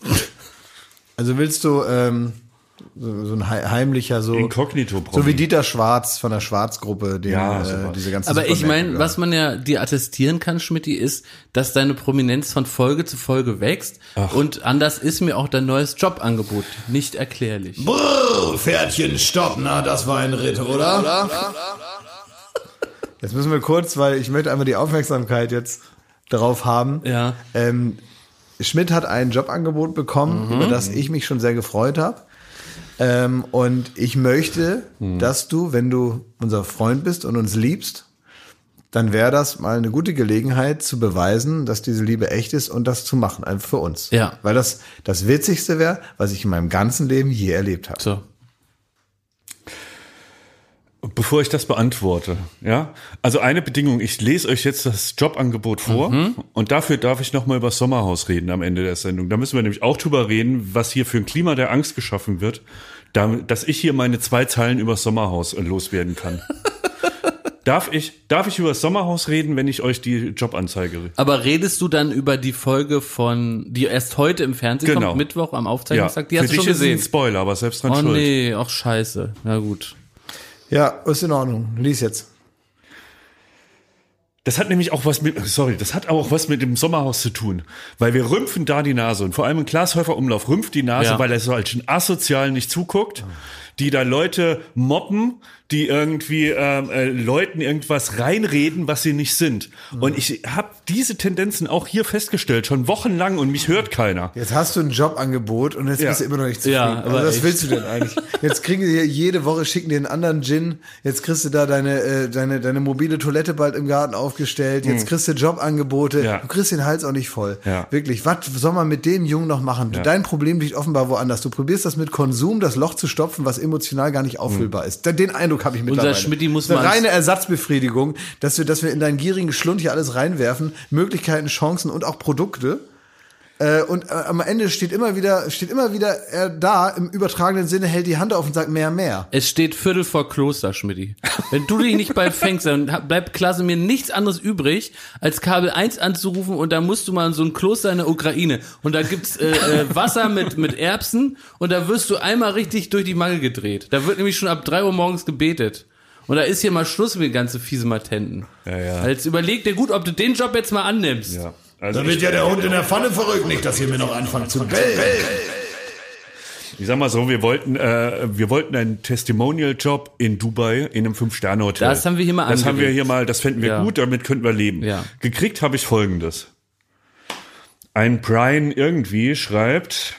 Also willst du ähm, so, so ein hei- heimlicher, so, Inkognito-Promi. so wie Dieter Schwarz von der Schwarz-Gruppe, den, Ja, äh, sowas. diese ganzen Aber ich Supermärkte meine, was man ja dir attestieren kann, Schmidti, ist, dass deine Prominenz von Folge zu Folge wächst. Und anders ist mir auch dein neues Jobangebot nicht erklärlich. Brrr, Pferdchen, stopp, na, das war ein Ritt, oder? Jetzt müssen wir kurz, weil ich möchte einmal die Aufmerksamkeit jetzt darauf haben. Ja. Ähm, Schmidt hat ein Jobangebot bekommen, über das ich mich schon sehr gefreut habe. Ähm, und ich möchte, dass du, wenn du unser Freund bist und uns liebst, dann wäre das mal eine gute Gelegenheit zu beweisen, dass diese Liebe echt ist und das zu machen, einfach für uns. Ja. Weil das das Witzigste wäre, was ich in meinem ganzen Leben je erlebt habe. So. bevor ich das beantworte, ja, also eine Bedingung, ich lese euch jetzt das Jobangebot vor mhm. und dafür darf ich nochmal über das Sommerhaus reden am Ende der Sendung. Da müssen wir nämlich auch drüber reden, was hier für ein Klima der Angst geschaffen wird, dass ich hier meine zwei Zeilen über das Sommerhaus loswerden kann. Darf ich, darf ich über das Sommerhaus reden, wenn ich euch die Jobanzeige rede? Aber redest du dann über die Folge von, die erst heute im Fernsehen genau. kommt, Mittwoch am Aufzeichnungstag? Ja, Die hast für du schon dich gesehen? Ist ein Spoiler, aber selbst dran oh schuld. nee, ach scheiße. Na gut. Ja, ist in Ordnung. Lies jetzt. Das hat nämlich auch was mit, sorry, das hat auch was mit dem Sommerhaus zu tun. Weil wir rümpfen da die Nase und vor allem Klaas Häufer Umlauf rümpft die Nase, Ja. weil er so als asozial nicht zuguckt, die da Leute mobben, die irgendwie ähm, äh, Leuten irgendwas reinreden, was sie nicht sind. Mhm. Und ich habe diese Tendenzen auch hier festgestellt, schon wochenlang und mich hört keiner. Jetzt hast du ein Jobangebot und jetzt Ja. bist du immer noch nicht zufrieden. Ja, aber also was echt. willst du denn eigentlich? Jetzt kriegen die jede Woche, schicken dir einen anderen Gin, jetzt kriegst du da deine, äh, deine, deine mobile Toilette bald im Garten aufgestellt, jetzt kriegst du Jobangebote, Ja. du kriegst den Hals auch nicht voll. Ja. Wirklich, was soll man mit dem Jungen noch machen? Ja. Dein Problem liegt offenbar woanders. Du probierst das mit Konsum, das Loch zu stopfen, was emotional gar nicht auffüllbar ist. Den Eindruck habe ich mittlerweile. Schmidti muss Eine man- reine Ersatzbefriedigung, dass wir, dass wir in deinen gierigen Schlund hier alles reinwerfen, Möglichkeiten, Chancen und auch Produkte. Äh, und äh, am Ende steht immer wieder, steht immer wieder er da, im übertragenen Sinne, hält die Hand auf und sagt mehr, mehr. Es steht Viertel vor Kloster, Schmidti. Wenn du dich nicht bald fängst, dann bleibt Klasse mir nichts anderes übrig, als Kabel eins anzurufen und da musst du mal in so ein Kloster in der Ukraine und da gibt's äh, äh, Wasser mit mit Erbsen und da wirst du einmal richtig durch die Mangel gedreht. Da wird nämlich schon ab drei Uhr morgens gebetet. Und da ist hier mal Schluss mit den ganzen fiesen Matenten. Ja, ja. Jetzt überleg dir gut, ob du den Job jetzt mal annimmst. Ja. Also Da wird ich, ja der Hund in der Pfanne verrückt, nicht, dass ihr mir noch anfangt zu bellen. ich sag mal so, wir wollten, äh, wir wollten einen Testimonial-Job in Dubai in einem Fünf-Sterne-Hotel. Das haben wir hier mal Das haben wir angeregt. hier mal, das fänden wir Ja. gut, damit könnten wir leben. Ja. Gekriegt habe ich Folgendes. Ein Brian irgendwie schreibt,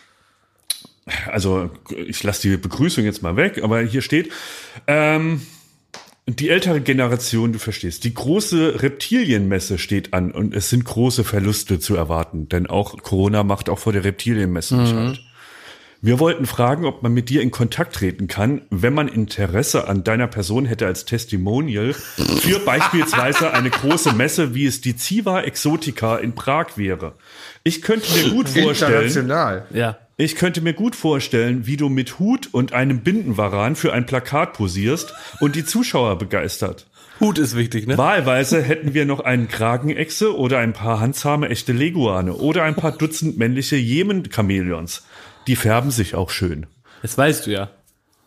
also ich lasse die Begrüßung jetzt mal weg, aber hier steht, ähm, die ältere Generation, du verstehst, die große Reptilienmesse steht an und es sind große Verluste zu erwarten, denn auch Corona macht auch vor der Reptilienmesse nicht halt. Wir wollten fragen, ob man mit dir in Kontakt treten kann, wenn man Interesse an deiner Person hätte als Testimonial für beispielsweise eine große Messe, wie es die Civa Exotica in Prag wäre. Ich könnte mir gut vorstellen, International. Ja. ich könnte mir gut vorstellen, wie du mit Hut und einem Bindenwaran für ein Plakat posierst und die Zuschauer begeistert. Hut ist wichtig, ne? Wahlweise hätten wir noch einen Kragenechse oder ein paar handzahme echte Leguane oder ein paar Dutzend männliche Jemen-Chamäleons. Die färben sich auch schön. Das weißt du ja.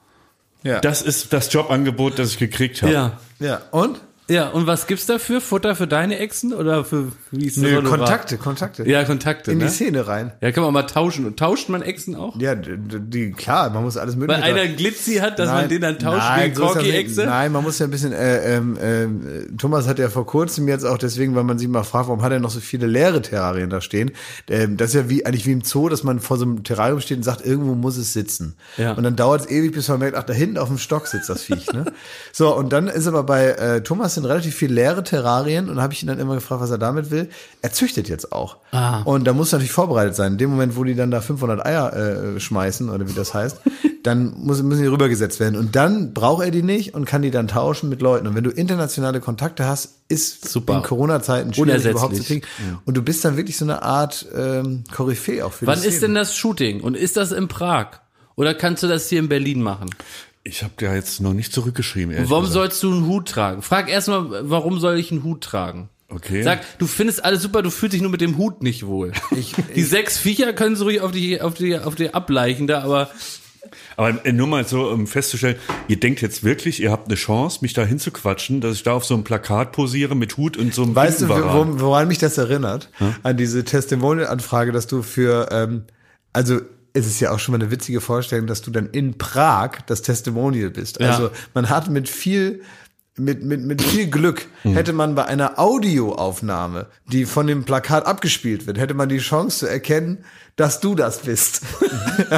Ja. Das ist das Jobangebot, das ich gekriegt habe. Ja. Ja. Und? Ja, und was gibt's dafür? Futter für deine Exen oder für wie ist das Nö, Honorar? Kontakte, Kontakte. Ja, Kontakte, In die ne? Szene rein. Ja, kann man mal tauschen. Und tauscht man Exen auch? Ja, d- d- die, klar, man muss alles Weil mögliche. einer einen Glitzi hat, dass man den dann tauscht nein, wie so ist das nicht. Corky-Echse? Nein, man muss ja ein bisschen, äh, ähm, ähm, Thomas hat ja vor kurzem jetzt auch deswegen, weil man sich mal fragt, warum hat er noch so viele leere Terrarien da stehen? Ähm, das ist ja wie, eigentlich wie im Zoo, dass man vor so einem Terrarium steht und sagt, irgendwo muss es sitzen. Ja. Und dann dauert es ewig, bis man merkt, ach, da hinten auf dem Stock sitzt das Viech, ne? So, und dann ist aber bei äh, Thomas sind relativ viele leere Terrarien und habe ich ihn dann immer gefragt, was er damit will. Er züchtet jetzt auch. Ah. Und da muss natürlich vorbereitet sein. In dem Moment, wo die dann da fünfhundert Eier äh, schmeißen, oder wie das heißt, dann muss, müssen die rübergesetzt werden. Und dann braucht er die nicht und kann die dann tauschen mit Leuten. Und wenn du internationale Kontakte hast, ist Super. in Corona-Zeiten schwierig Unersetzlich. überhaupt zu kriegen. Und du bist dann wirklich so eine Art ähm, Koryphäe auch für Wann die ist denn Szene. das Shooting? Und ist das in Prag? Oder kannst du das hier in Berlin machen? Ich habe ja jetzt noch nicht zurückgeschrieben. ehrlich Warum gesagt. sollst du einen Hut tragen? Frag erstmal, warum soll ich einen Hut tragen? Okay. Sag, du findest alles super, du fühlst dich nur mit dem Hut nicht wohl. Ich- die sechs Viecher können so ruhig auf die, auf die, auf die ableichen da, aber Aber äh, nur mal so, um festzustellen, ihr denkt jetzt wirklich, ihr habt eine Chance, mich da hinzuquatschen, dass ich da auf so einem Plakat posiere mit Hut und so einem Weißt du, Bindenwaran. wo, woran mich das erinnert? An diese Testimonial-Anfrage, dass du für, ähm, also es ist ja auch schon mal eine witzige Vorstellung, dass du dann in Prag das Testimonial bist. Ja. Also man hat mit viel mit, mit, mit viel Glück hätte man bei einer Audioaufnahme, die von dem Plakat abgespielt wird, hätte man die Chance zu erkennen, dass du das bist. Ja?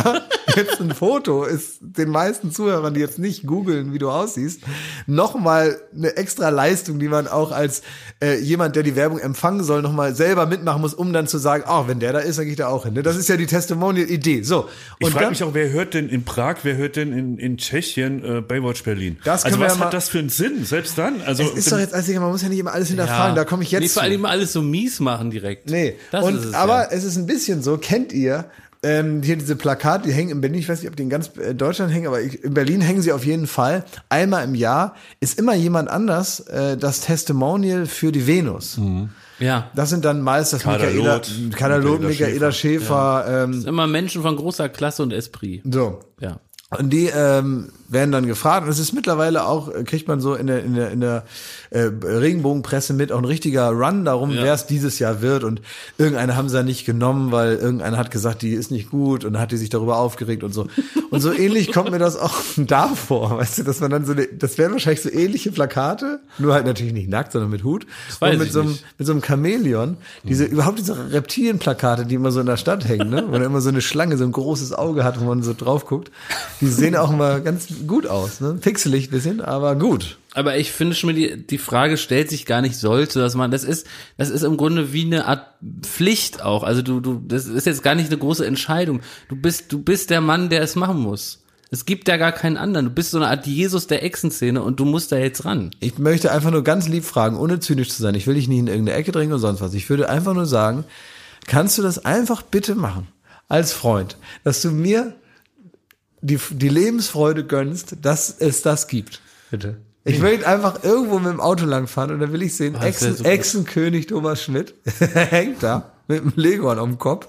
jetzt ein Foto ist den meisten Zuhörern, die jetzt nicht googeln, wie du aussiehst, nochmal eine extra Leistung, die man auch als äh, jemand, der die Werbung empfangen soll, nochmal selber mitmachen muss, um dann zu sagen, oh, wenn der da ist, dann gehe ich da auch hin. Das ist ja die Testimonial-Idee. So. Ich Und frage dann, mich auch, wer hört denn in Prag, wer hört denn in, in Tschechien äh, Baywatch Berlin? Das also können wir was ja mal- hat das für einen Sinn? Selbst dann? Also es ist doch jetzt, also man muss ja nicht immer alles hinterfragen, da komme ich jetzt Nee, zu. vor allem immer alles so mies machen direkt. Nee, das und, ist es, aber ja. es ist ein bisschen so, kennt ihr, ähm, hier diese Plakate, die hängen in Berlin, ich weiß nicht, ob die in ganz äh, Deutschland hängen, aber ich, in Berlin hängen sie auf jeden Fall. Einmal im Jahr ist immer jemand anders äh, das Testimonial für die Venus. Ja. Das sind dann meist das Kader Michaela, Loth, Kader Loth, Michaela Michaela Schäfer, ähm, Immer Menschen von großer Klasse und Esprit. so. Ja. Und die ähm, werden dann gefragt. Und es ist mittlerweile auch, äh, kriegt man so in der, in der, in der äh, Regenbogenpresse mit, auch ein richtiger Run darum, Ja. wer es dieses Jahr wird. Und irgendeine haben sie ja nicht genommen, weil irgendeiner hat gesagt, die ist nicht gut und dann hat die sich darüber aufgeregt und so. Und so ähnlich kommt mir das auch da vor, weißt du, dass man dann so, eine, das wären wahrscheinlich so ähnliche Plakate, nur halt natürlich nicht nackt, sondern mit Hut. weiß und mit ich so einem, nicht. mit so einem Chamäleon. Diese, überhaupt diese Reptilienplakate, die immer so in der Stadt hängen, ne? Wo da immer so eine Schlange, so ein großes Auge hat, wo man so drauf guckt. Die sehen auch immer ganz gut aus, ne? Pixelig ein bisschen, aber gut. Aber ich finde schon, die, die Frage stellt sich gar nicht sollte, dass man, das ist, das ist im Grunde wie eine Art Pflicht auch. Also du, du, das ist jetzt gar nicht eine große Entscheidung. Du bist, du bist der Mann, der es machen muss. Es gibt ja gar keinen anderen. Du bist so eine Art Jesus der Echsenszene und du musst da jetzt ran. Ich möchte einfach nur ganz lieb fragen, ohne zynisch zu sein. Ich will dich nicht in irgendeine Ecke drängen oder sonst was. Ich würde einfach nur sagen, kannst du das einfach bitte machen, als Freund, dass du mir die, die Lebensfreude gönnst, dass es das gibt. Bitte. Ich will einfach irgendwo mit dem Auto langfahren und dann will ich sehen, Ah, das wär Echsen, super. Echsenkönig Thomas Schmidt hängt da mit dem Leguan am Kopf.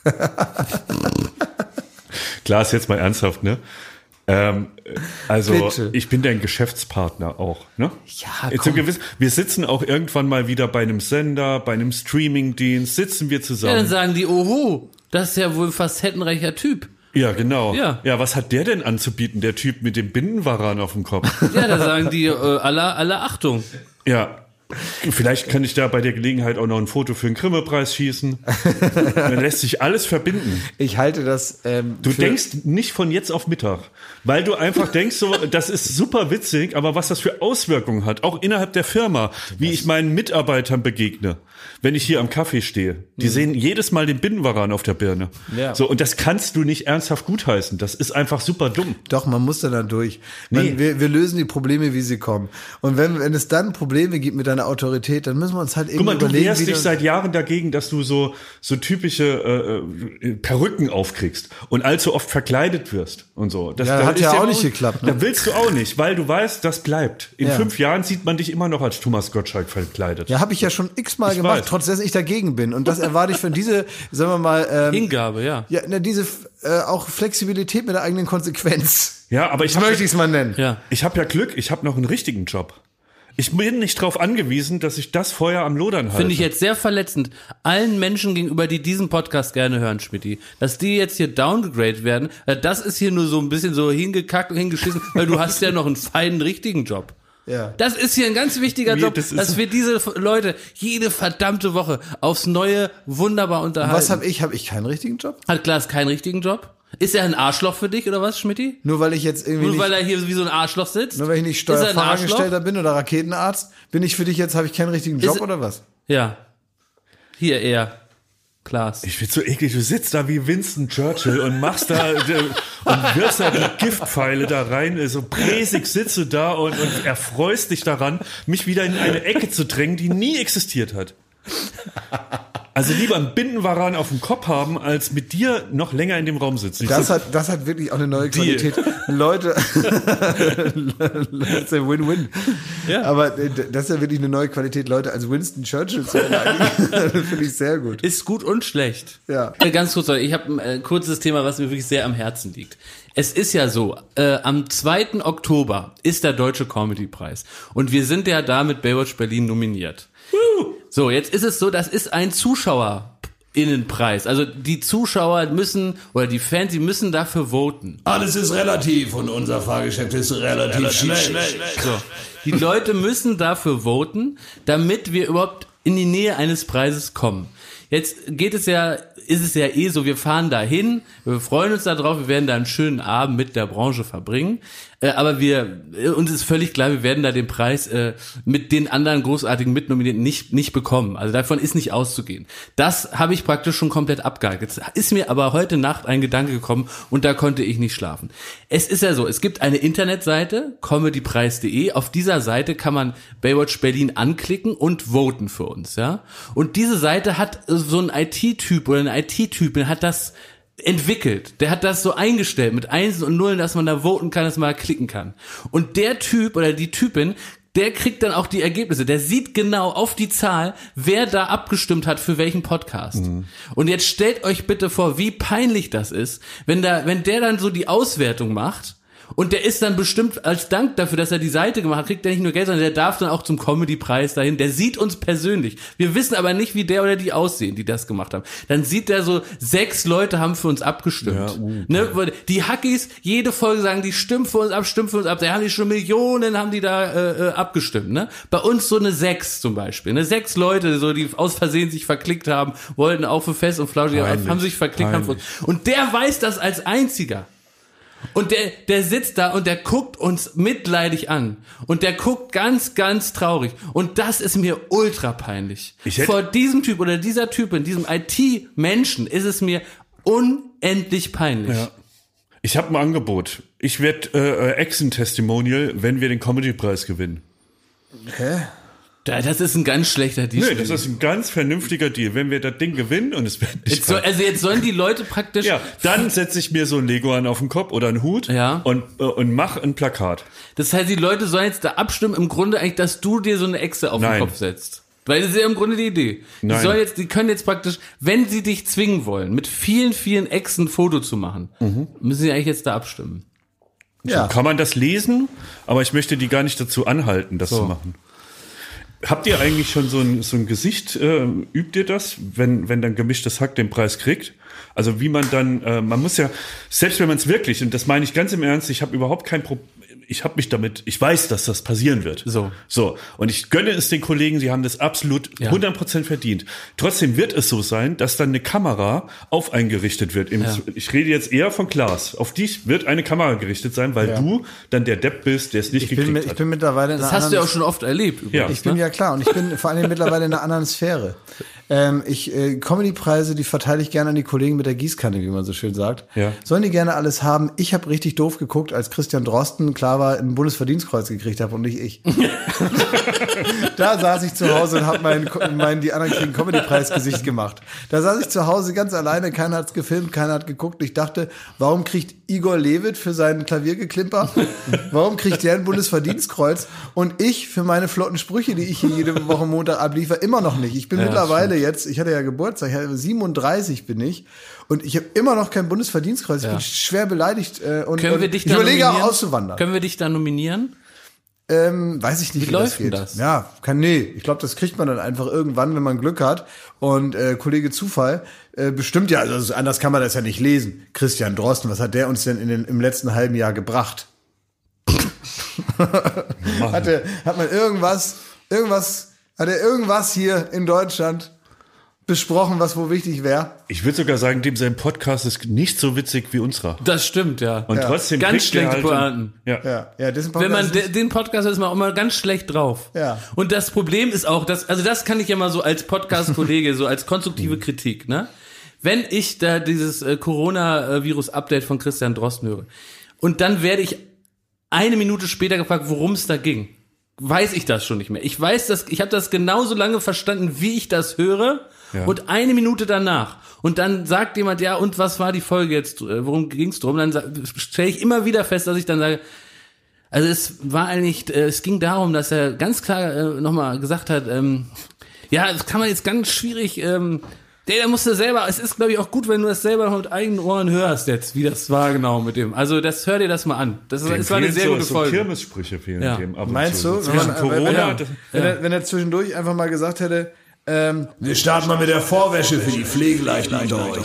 Klar, ist jetzt mal ernsthaft, ne? Ähm, also Bitte. ich bin dein Geschäftspartner auch, ne? Ja, Jetzt komm. so gewiss, wir sitzen auch irgendwann mal wieder bei einem Sender, bei einem Streamingdienst, sitzen wir Ja, dann zusammen. sagen die, oho, das ist ja wohl ein facettenreicher Typ. Ja, genau. Ja. ja, was hat der denn anzubieten, der Typ mit dem Bindenwaran auf dem Kopf? Ja, da sagen die, äh, aller, aller Achtung. Ja. Vielleicht kann ich da bei der Gelegenheit auch noch ein Foto für den Grimme-Preis schießen. Dann lässt sich alles verbinden. Ich halte das. Ähm, Du für, denkst nicht von jetzt auf Mittag, weil du einfach denkst, so, das ist super witzig, aber was das für Auswirkungen hat, auch innerhalb der Firma, wie ich meinen Mitarbeitern begegne, wenn ich hier am Kaffee stehe. Die sehen jedes Mal den Bindenwaran auf der Birne. Ja. So, und das kannst du nicht ernsthaft gutheißen. Das ist einfach super dumm. Doch, man muss da dann durch. Man, Nee. wir, wir lösen die Probleme, wie sie kommen. Und wenn, wenn es dann Probleme gibt mit deiner Autorität, dann müssen wir uns halt Guck irgendwie mal, du überlegen, wehrst wie dich das- seit Jahren dagegen, dass du so, so typische äh, äh, Perücken aufkriegst und allzu oft verkleidet wirst und so. Das, Ja, da hat ist ja dir auch nicht geklappt, ne? Da willst du auch nicht, weil du weißt, das bleibt. In Ja. fünf Jahren sieht man dich immer noch als Thomas Gottschalk verkleidet. Ja, habe ich ja schon x-mal Ich gemacht, weiß. trotz dessen ich dagegen bin. Und das erwarte ich von diese, sagen wir mal, ähm, Hingabe, ja. ja, ne, diese äh, auch Flexibilität mit der eigenen Konsequenz. Ja, aber ich So habe möchte ich es mal nennen. Ja. ich hab ja Glück, ich habe noch einen richtigen Job. Ich bin nicht darauf angewiesen, dass ich das Feuer am Lodern halte. Finde ich jetzt sehr verletzend. Allen Menschen gegenüber, die diesen Podcast gerne hören, Schmidti, dass die jetzt hier downgegradet werden, äh, das ist hier nur so ein bisschen so hingekackt und hingeschissen, weil du hast ja noch einen feinen, richtigen Job. Ja. Das ist hier ein ganz wichtiger Mir- Job, das ist- dass wir diese Leute jede verdammte Woche aufs Neue wunderbar unterhalten. Was habe ich? Habe ich keinen richtigen Job? Hat Klaas keinen richtigen Job? Ist er ein Arschloch für dich oder was, Schmidti? Nur weil ich jetzt irgendwie Nur nicht, weil er hier wie so ein Arschloch sitzt? nur weil ich nicht Ist er ein Steuerfachangestellter Arschloch? bin oder Raketenarzt, bin ich für dich jetzt, habe ich keinen richtigen Job Ist- oder was? Ja. Hier er. Klaas. Ich find's so eklig, du sitzt da wie Winston Churchill und machst da äh, und wirfst da die Giftpfeile da rein, so präsig sitzt du da und, und erfreust dich daran, mich wieder in eine Ecke zu drängen, die nie existiert hat. Also lieber einen Bindenwaran auf dem Kopf haben, als mit dir noch länger in dem Raum sitzen. Ich Das so, hat, das hat wirklich auch eine neue Qualität. Leute, das ist ja Win-Win. Ja. Aber äh, das ist ja wirklich eine neue Qualität, Leute als Winston Churchill zu beleidigen. Das finde ich sehr gut. Ist gut und schlecht. Ja. Äh, Ganz kurz, Leute, ich habe ein äh, kurzes Thema, was mir wirklich sehr am Herzen liegt. Es ist ja so, äh, am zweiten Oktober ist der Deutsche Comedy-Preis. Und wir sind ja da mit Baywatch Berlin nominiert. So, jetzt ist es so, das ist ein ZuschauerInnenpreis. Also die Zuschauer müssen, oder die Fans, die müssen dafür voten. Alles ist relativ und unser Fahrgeschäft ist relativ, schnell. So. Die Leute müssen dafür voten, damit wir überhaupt in die Nähe eines Preises kommen. jetzt geht es ja, ist es ja eh so, wir fahren da hin, wir freuen uns da drauf, wir werden da einen schönen Abend mit der Branche verbringen, äh, aber wir, uns ist völlig klar, wir werden da den Preis äh, mit den anderen großartigen Mitnominierten nicht nicht bekommen, also davon ist nicht auszugehen. Das habe ich praktisch schon komplett abgehakt. Jetzt ist mir aber heute Nacht ein Gedanke gekommen und da konnte ich nicht schlafen. Es ist ja so, es gibt eine Internetseite, comedypreis punkt de, auf dieser Seite kann man Baywatch Berlin anklicken und voten für uns, ja. Und diese Seite hat so ein I T-Typ oder eine I T-Typ, der hat das entwickelt. Der hat das so eingestellt mit Einsen und Nullen, dass man da voten kann, dass man da klicken kann. Und der Typ oder die Typin, der kriegt dann auch die Ergebnisse. Der sieht genau auf die Zahl, wer da abgestimmt hat für welchen Podcast. Mhm. Und jetzt stellt euch bitte vor, wie peinlich das ist, wenn da, wenn der dann so die Auswertung macht. Und der ist dann bestimmt als Dank dafür, dass er die Seite gemacht hat, kriegt er nicht nur Geld, sondern der darf dann auch zum Comedy-Preis dahin. Der sieht uns persönlich. Wir wissen aber nicht, wie der oder die aussehen, die das gemacht haben. Dann sieht der so, sechs Leute haben für uns abgestimmt. Ja, uh, ne? Die Hackies, jede Folge sagen, die stimmen für uns ab, stimmen für uns ab. Da haben die schon Millionen, haben die da äh, abgestimmt. Ne? Bei uns so eine sechs zum Beispiel. Ne? Sechs Leute, so die aus Versehen sich verklickt haben, wollten auch für Fest und Flauschig, haben sich verklickt. Haben für uns. Und der weiß das als einziger. Und der, der sitzt da und der guckt uns mitleidig an. Und der guckt ganz, ganz traurig. Und das ist mir ultra peinlich. Vor diesem Typ oder dieser Typin, diesem I T-Menschen ist es mir unendlich peinlich. Ja. Ich habe ein Angebot. Ich werde äh, Exen-Testimonial, wenn wir den Comedy-Preis gewinnen. Hä? Das ist ein ganz schlechter Deal. Nee, das ist ein ganz vernünftiger Deal. Wenn wir das Ding gewinnen und es wird nicht. Jetzt soll, also jetzt sollen die Leute praktisch. Ja, dann setze ich mir so ein Lego an auf den Kopf oder einen Hut ja. und, äh, und mach ein Plakat. Das heißt, die Leute sollen jetzt da abstimmen, im Grunde eigentlich, dass du dir so eine Echse auf Nein. den Kopf setzt. Weil das ist ja im Grunde die Idee. Die Nein. sollen jetzt, die können jetzt praktisch, wenn sie dich zwingen wollen, mit vielen, vielen Echsen ein Foto zu machen, mhm. müssen sie eigentlich jetzt da abstimmen. Ja. So kann man das lesen, aber ich möchte die gar nicht dazu anhalten, das so. zu machen. Habt ihr eigentlich schon so ein, so ein Gesicht, äh, übt ihr das, wenn, wenn dann Gemischtes Hack den Preis kriegt? Also wie man dann, äh, man muss ja, selbst wenn man es wirklich, und das meine ich ganz im Ernst, ich habe überhaupt kein Problem, ich habe mich damit, ich weiß, dass das passieren wird. So. So. Und ich gönne es den Kollegen, sie haben das absolut ja. hundert Prozent verdient. Trotzdem wird es so sein, dass dann eine Kamera auf eingerichtet wird. Ja. Ich rede jetzt eher von Klaas. Auf dich wird eine Kamera gerichtet sein, weil ja. du dann der Depp bist, der es nicht ich gekriegt bin, hat. Ich bin mittlerweile in das einer hast du ja auch schon oft erlebt. Übrigens, ja. Ich bin ne? ja klar und ich bin vor allem mittlerweile in einer anderen Sphäre. Ähm, ich äh, Comedy-Preise, die verteile ich gerne an die Kollegen mit der Gießkanne, wie man so schön sagt. Ja. Sollen die gerne alles haben. Ich habe richtig doof geguckt, als Christian Drosten klar war, ein Bundesverdienstkreuz gekriegt habe und nicht ich. Da saß ich zu Hause und habe mein, mein die anderen kriegen Comedy-Preis-Gesicht gemacht. Da saß ich zu Hause ganz alleine, keiner hat's gefilmt, keiner hat geguckt. Ich dachte, warum kriegt Igor Levit für sein Klaviergeklimper, warum kriegt der ein Bundesverdienstkreuz und ich für meine flotten Sprüche, die ich hier jede Woche Montag abliefer, immer noch nicht. Ich bin ja, mittlerweile jetzt, ich hatte ja Geburtstag, siebenunddreißig bin ich und ich habe immer noch kein Bundesverdienstkreuz. Ich ja. bin schwer beleidigt äh, und, Können wir und dich ich da überlege nominieren? auch auszuwandern. Können wir dich da nominieren? Ähm, weiß ich nicht, wie, wie läuft das geht. Das? Ja, kann nee. Ich glaube, das kriegt man dann einfach irgendwann, wenn man Glück hat. Und äh, Kollege Zufall äh, bestimmt ja, also anders kann man das ja nicht lesen. Christian Drosten, was hat der uns denn in den, im letzten halben Jahr gebracht? hat, er, hat man irgendwas, irgendwas, hat er irgendwas hier in Deutschland besprochen, was wohl wichtig wäre? Ich würde sogar sagen, dem sein Podcast ist nicht so witzig wie unserer. Das stimmt, ja. Und ja. trotzdem ganz schlechte halt Pointen. Ja. Ja, ja, diesen Wenn man Podcast de, den Podcast ist man auch immer ganz schlecht drauf. Ja. Und das Problem ist auch, dass, also das kann ich ja mal so als Podcast-Kollege, so als konstruktive Kritik, ne? Wenn ich da dieses äh, Corona-Virus-Update von Christian Drosten höre und dann werde ich eine Minute später gefragt, worum es da ging, weiß ich das schon nicht mehr. Ich weiß, dass ich habe das genauso lange verstanden, wie ich das höre. Ja. Und eine Minute danach. Und dann sagt jemand, ja, und was war die Folge jetzt? Worum ging's drum? Dann stelle ich immer wieder fest, dass ich dann sage, also es war eigentlich, es ging darum, dass er ganz klar äh, nochmal gesagt hat, ähm, ja, das kann man jetzt ganz schwierig, ähm, der, der musste selber, es ist, glaube ich, auch gut, wenn du das selber mit eigenen Ohren hörst jetzt, wie das war genau mit dem. Also das hör dir das mal an. Das, das war eine sehr so, gute Folge. So Kirmessprüche fehlen ja. dem ab und Meinst zu. du? So Wenn, man, Corona, wenn, er, das, wenn, ja. er, wenn er zwischendurch einfach mal gesagt hätte, ähm, Wir starten mal mit der Vorwäsche für die Pflegeleichten unter euch.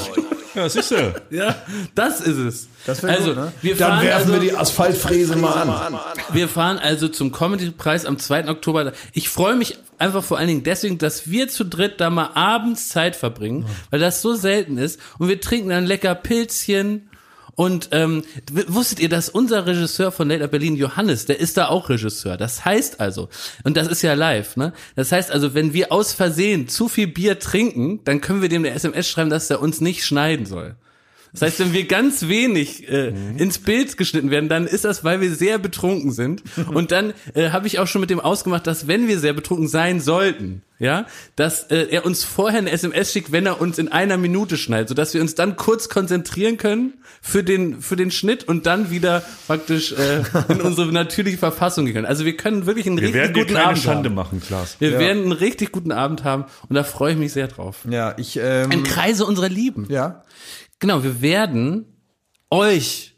Ja, siehst du. Ja, das ist es. Das wär also, gut, ne? wir Dann fahren werfen also, wir die Asphaltfräse mal an. Wir fahren also zum Comedy-Preis am zweiten Oktober. Ich freue mich einfach vor allen Dingen deswegen, dass wir zu dritt da mal abends Zeit verbringen, weil das so selten ist. Und wir trinken dann lecker Pilzchen. Und ähm, w- wusstet ihr, dass unser Regisseur von Late Night Berlin, Johannes, der ist da auch Regisseur. Das heißt also, und das ist ja live, ne? Das heißt also, wenn wir aus Versehen zu viel Bier trinken, dann können wir dem eine S M S schreiben, dass er uns nicht schneiden soll. Das heißt, wenn wir ganz wenig äh, ins Bild geschnitten werden, dann ist das, weil wir sehr betrunken sind. Und dann äh, habe ich auch schon mit dem ausgemacht, dass wenn wir sehr betrunken sein sollten, ja, dass äh, er uns vorher eine S M S schickt, wenn er uns in einer Minute schneidet, sodass wir uns dann kurz konzentrieren können für den für den Schnitt und dann wieder praktisch äh, in unsere natürliche Verfassung gehen können. Also wir können wirklich einen Wir richtig werden dir guten keine Abend Schande haben. machen, Klaas. Wir werden einen richtig guten Abend haben und da freue ich mich sehr drauf. Ja, ich, ähm, Im Kreise unserer Lieben. ja. Genau, wir werden euch,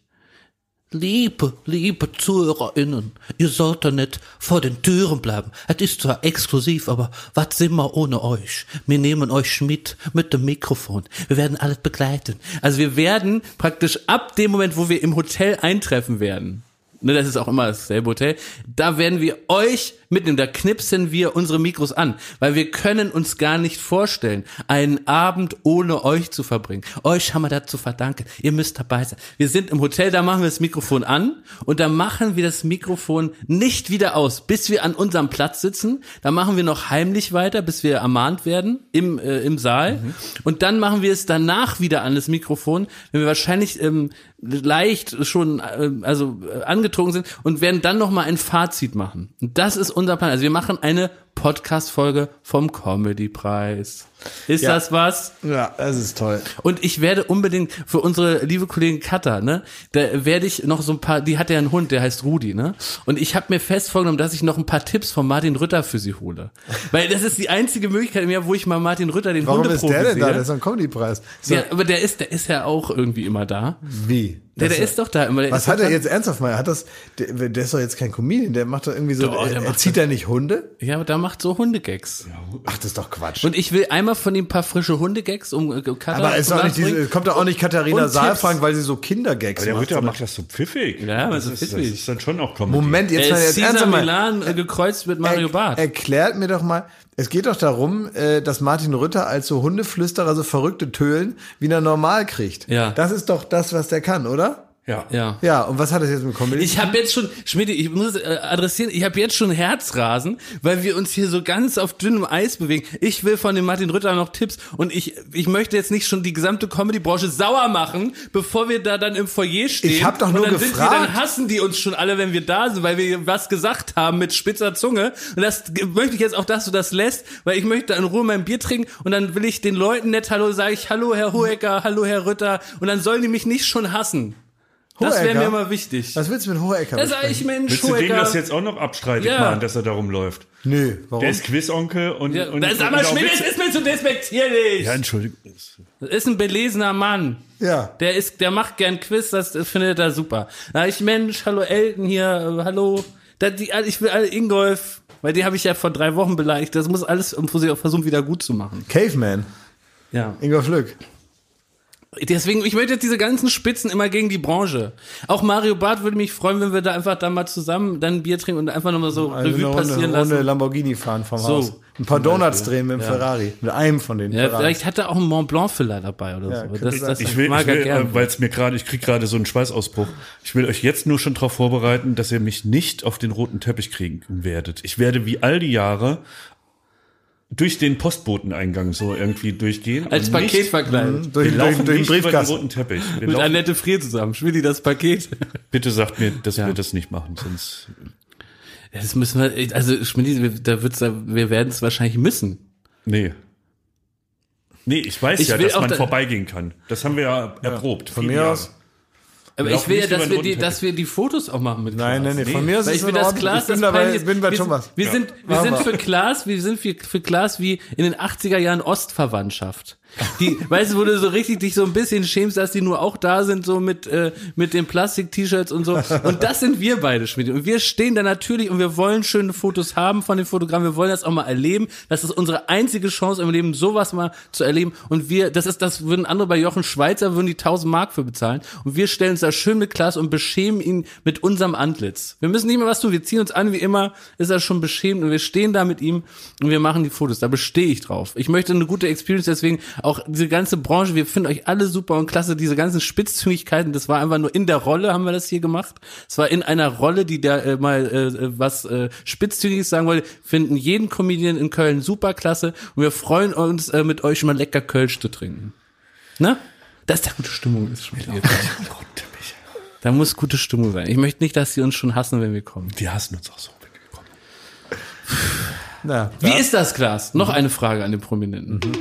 Liebe, liebe ZuhörerInnen, ihr sollt da nicht vor den Türen bleiben. Es ist zwar exklusiv, aber was sind wir ohne euch? Wir nehmen euch mit, mit dem Mikrofon. Wir werden alles begleiten. also wir werden praktisch ab dem Moment, wo wir im Hotel eintreffen werden, ne, das ist auch immer dasselbe Hotel, da werden wir euch mitnehmen, da knipsen wir unsere Mikros an, weil wir können uns gar nicht vorstellen, einen Abend ohne euch zu verbringen. Euch haben wir dazu verdanken, ihr müsst dabei sein. Wir sind im Hotel, da machen wir das Mikrofon an und da machen wir das Mikrofon nicht wieder aus, bis wir an unserem Platz sitzen, da machen wir noch heimlich weiter, bis wir ermahnt werden im, äh, im Saal mhm. und dann machen wir es danach wieder an das Mikrofon, wenn wir wahrscheinlich ähm, leicht schon äh, also äh, angetrunken sind und werden dann nochmal ein Fazit machen. Und das ist unser Plan. Also wir machen eine Podcast-Folge vom Comedy-Preis. Ist Ja. das was? Ja, das ist toll. Und ich werde unbedingt für unsere liebe Kollegin Katha, ne, da werde ich noch so ein paar, die hat ja einen Hund, der heißt Rudi, ne? Und ich habe mir fest vorgenommen, dass ich noch ein paar Tipps von Martin Rütter für sie hole. Weil das ist die einzige Möglichkeit im Jahr, wo ich mal Martin Rütter, den Warum ist Hundeprofi der denn da? sehe. Das ist ein Comedy-Preis. So, Ja, aber der ist, der ist ja auch irgendwie immer da. wie? Der, Das der ist doch da immer. Der Was ist hat doch er da- jetzt ernsthaft mal? Hat das, der, der ist doch jetzt kein Comedian, der macht doch irgendwie so, Doch, der er, er macht zieht da nicht Hunde? Ja, aber da macht so Hundegags. Ach, das ist doch Quatsch. Und ich will einmal von ihm ein paar frische Hundegags um äh, Katha Aber es ist auch nicht diese, ranzubringen. kommt doch auch nicht Katharina Und Saalfrank, Tipps. weil sie so Kindergags Aber der macht. Rütter sondern- macht das so pfiffig. Ja, aber das, so ist, das pfiffig. ist dann schon auch Comedy. Moment, jetzt, Er mal, ist jetzt Cesar ernsthaft mal. Milan äh, gekreuzt mit Mario Er, Barth. erklärt mir doch mal, es geht doch darum, äh, dass Martin Rütter als so Hundeflüsterer so verrückte Tölen wieder normal kriegt. Ja. Das ist doch das, was der kann, oder? Ja. Ja. Ja, und was hat das jetzt mit Comedy? Ich habe jetzt schon, Schmidti, ich muss äh, adressieren, ich habe jetzt schon Herzrasen, weil wir uns hier so ganz auf dünnem Eis bewegen. Ich will von dem Martin Rütter noch Tipps und ich ich möchte jetzt nicht schon die gesamte Comedy-Branche sauer machen, bevor wir da dann im Foyer stehen. Ich hab doch nur und dann gefragt. Sind die, dann hassen die uns schon alle, wenn wir da sind, weil wir was gesagt haben mit spitzer Zunge. Und das möchte ich jetzt auch, dass du das lässt, weil ich möchte in Ruhe mein Bier trinken und dann will ich den Leuten nett Hallo, sage ich Hallo Herr Hohecker, Hallo Herr Rütter und dann sollen die mich nicht schon hassen. Das wäre Hohecker? mir immer wichtig. Was willst du mit Hohecker Da sag ich, besprechen? Mensch, Willst du dem Hohecker. das jetzt auch noch abstreitig Ja. machen, dass er darum läuft? Nö, warum? Der ist Quizonkel und, Ja, und, das ist und aber auch Schmidt, Witze- das ist mir zu despektierlich. Ja, Entschuldigung. Das ist ein belesener Mann. Ja. Der ist, der macht gern Quiz, das, das findet er super. Na, ich Mensch, hallo Elton hier, äh, hallo. Da, die, ich will alle Ingolf, weil die habe ich ja vor drei Wochen beleidigt. Das muss alles, um versuchen, wieder gut zu machen. Caveman, Ja. Ingolf Lück. Deswegen, ich möchte jetzt diese ganzen Spitzen immer gegen die Branche. Auch Mario Barth würde mich freuen, wenn wir da einfach da mal zusammen dann ein Bier trinken und einfach nochmal so Also Revue eine Runde, passieren Runde lassen. Lamborghini fahren vom So, Haus. Ein paar Donuts drehen mit dem Ferrari. Mit einem von den Ja, Ferraris. vielleicht hat er auch einen Mont Blanc Filler dabei oder Ja, so. könnte Das, sein. das Ich will, mag ich will er gerne. weil es mir gerade, ich krieg gerade so einen Schweißausbruch. Ich will euch jetzt nur schon darauf vorbereiten, dass ihr mich nicht auf den roten Teppich kriegen werdet. Ich werde wie all die Jahre durch den Postboteneingang so irgendwie durchgehen. Als und Paket nicht, verkleidet. durch, wir durch, laufen durch den nicht über den Briefkasten. roten Teppich. Wir Mit laufen, Annette Frier zusammen. Schmidti, das Paket. bitte sagt mir, dass Ja. wir das nicht machen, sonst Das müssen wir, also Schmidti, wir- da wird's, da, wir werden es wahrscheinlich müssen. nee. Nee, ich weiß Ich ja, will dass auch man da- vorbeigehen kann. Das haben wir ja erprobt. Von viele mir Jahre. aus. Aber Wir ich will ja, laufen nicht dass über wir den die, roten dass wir die Fotos auch machen mit Nein, Klaas. nein, nee, von mir ist Weil es ich will in das Ordnung. Klaas, Ich bin das dabei, peinlich ist. bin bei wir, Thomas. Wir Ja. sind, wir Machen sind wir. für Klaas, wir sind für, für Klaas wie in den achtziger Jahren Ostverwandtschaft. Die, weißt du, wo du so richtig dich so ein bisschen schämst, dass die nur auch da sind, so mit, äh, mit den Plastik-T-Shirts und so. Und das sind wir beide, Schmidt. Und wir stehen da natürlich und wir wollen schöne Fotos haben von den Fotogrammen. Wir wollen das auch mal erleben. Das ist unsere einzige Chance im Leben, sowas mal zu erleben. Und wir, das ist, das würden andere bei Jochen Schweizer, würden die tausend Mark für bezahlen. Und wir stellen uns da schön mit Klasse und beschämen ihn mit unserem Antlitz. Wir müssen nicht mehr was tun. Wir ziehen uns an, wie immer, ist er schon beschämt und wir stehen da mit ihm und wir machen die Fotos. Da bestehe ich drauf. Ich möchte eine gute Experience, deswegen auch diese ganze Branche, wir finden euch alle super und klasse, diese ganzen Spitzzüngigkeiten, das war einfach nur in der Rolle, haben wir das hier gemacht. Es war in einer Rolle, die da äh, mal äh, was äh, Spitzzüngiges sagen wollte, finden jeden Comedian in Köln super klasse und wir freuen uns, äh, mit euch mal lecker Kölsch zu trinken. Na? Das ist der gute Stimmung ist schon wieder. Da muss gute Stimmung sein. Ich möchte nicht, dass sie uns schon hassen, wenn wir kommen. Die hassen uns auch so, wenn wir kommen. Na, Wie ist das, Klaas? Noch eine Frage an den Prominenten. Mhm.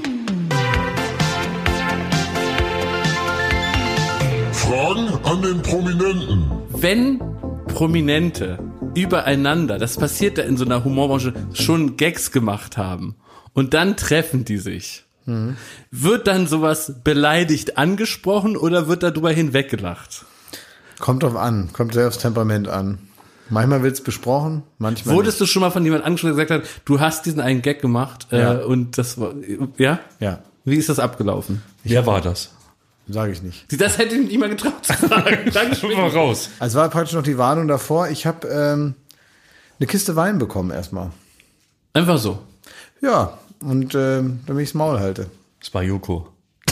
Fragen an den Prominenten. Wenn Prominente übereinander, das passiert da in so einer Humorbranche, schon Gags gemacht haben und dann treffen die sich, mhm. wird dann sowas beleidigt angesprochen oder wird darüber hinweggelacht? Kommt drauf an, kommt sehr aufs Temperament an. Manchmal wird's besprochen, manchmal Wurdest nicht. du schon mal von jemandem angesprochen, der gesagt hat, du hast diesen einen Gag gemacht Ja. äh, und das war, ja? Ja, Wie ist das abgelaufen? Wer war das? sage ich nicht. Das hätte ich niemand getraut zu sagen. Schon mal raus. Also war praktisch noch die Warnung davor. Ich habe ähm, eine Kiste Wein bekommen erstmal. Einfach so. Ja, und ähm, damit ich's Maul halte. Das war Joko.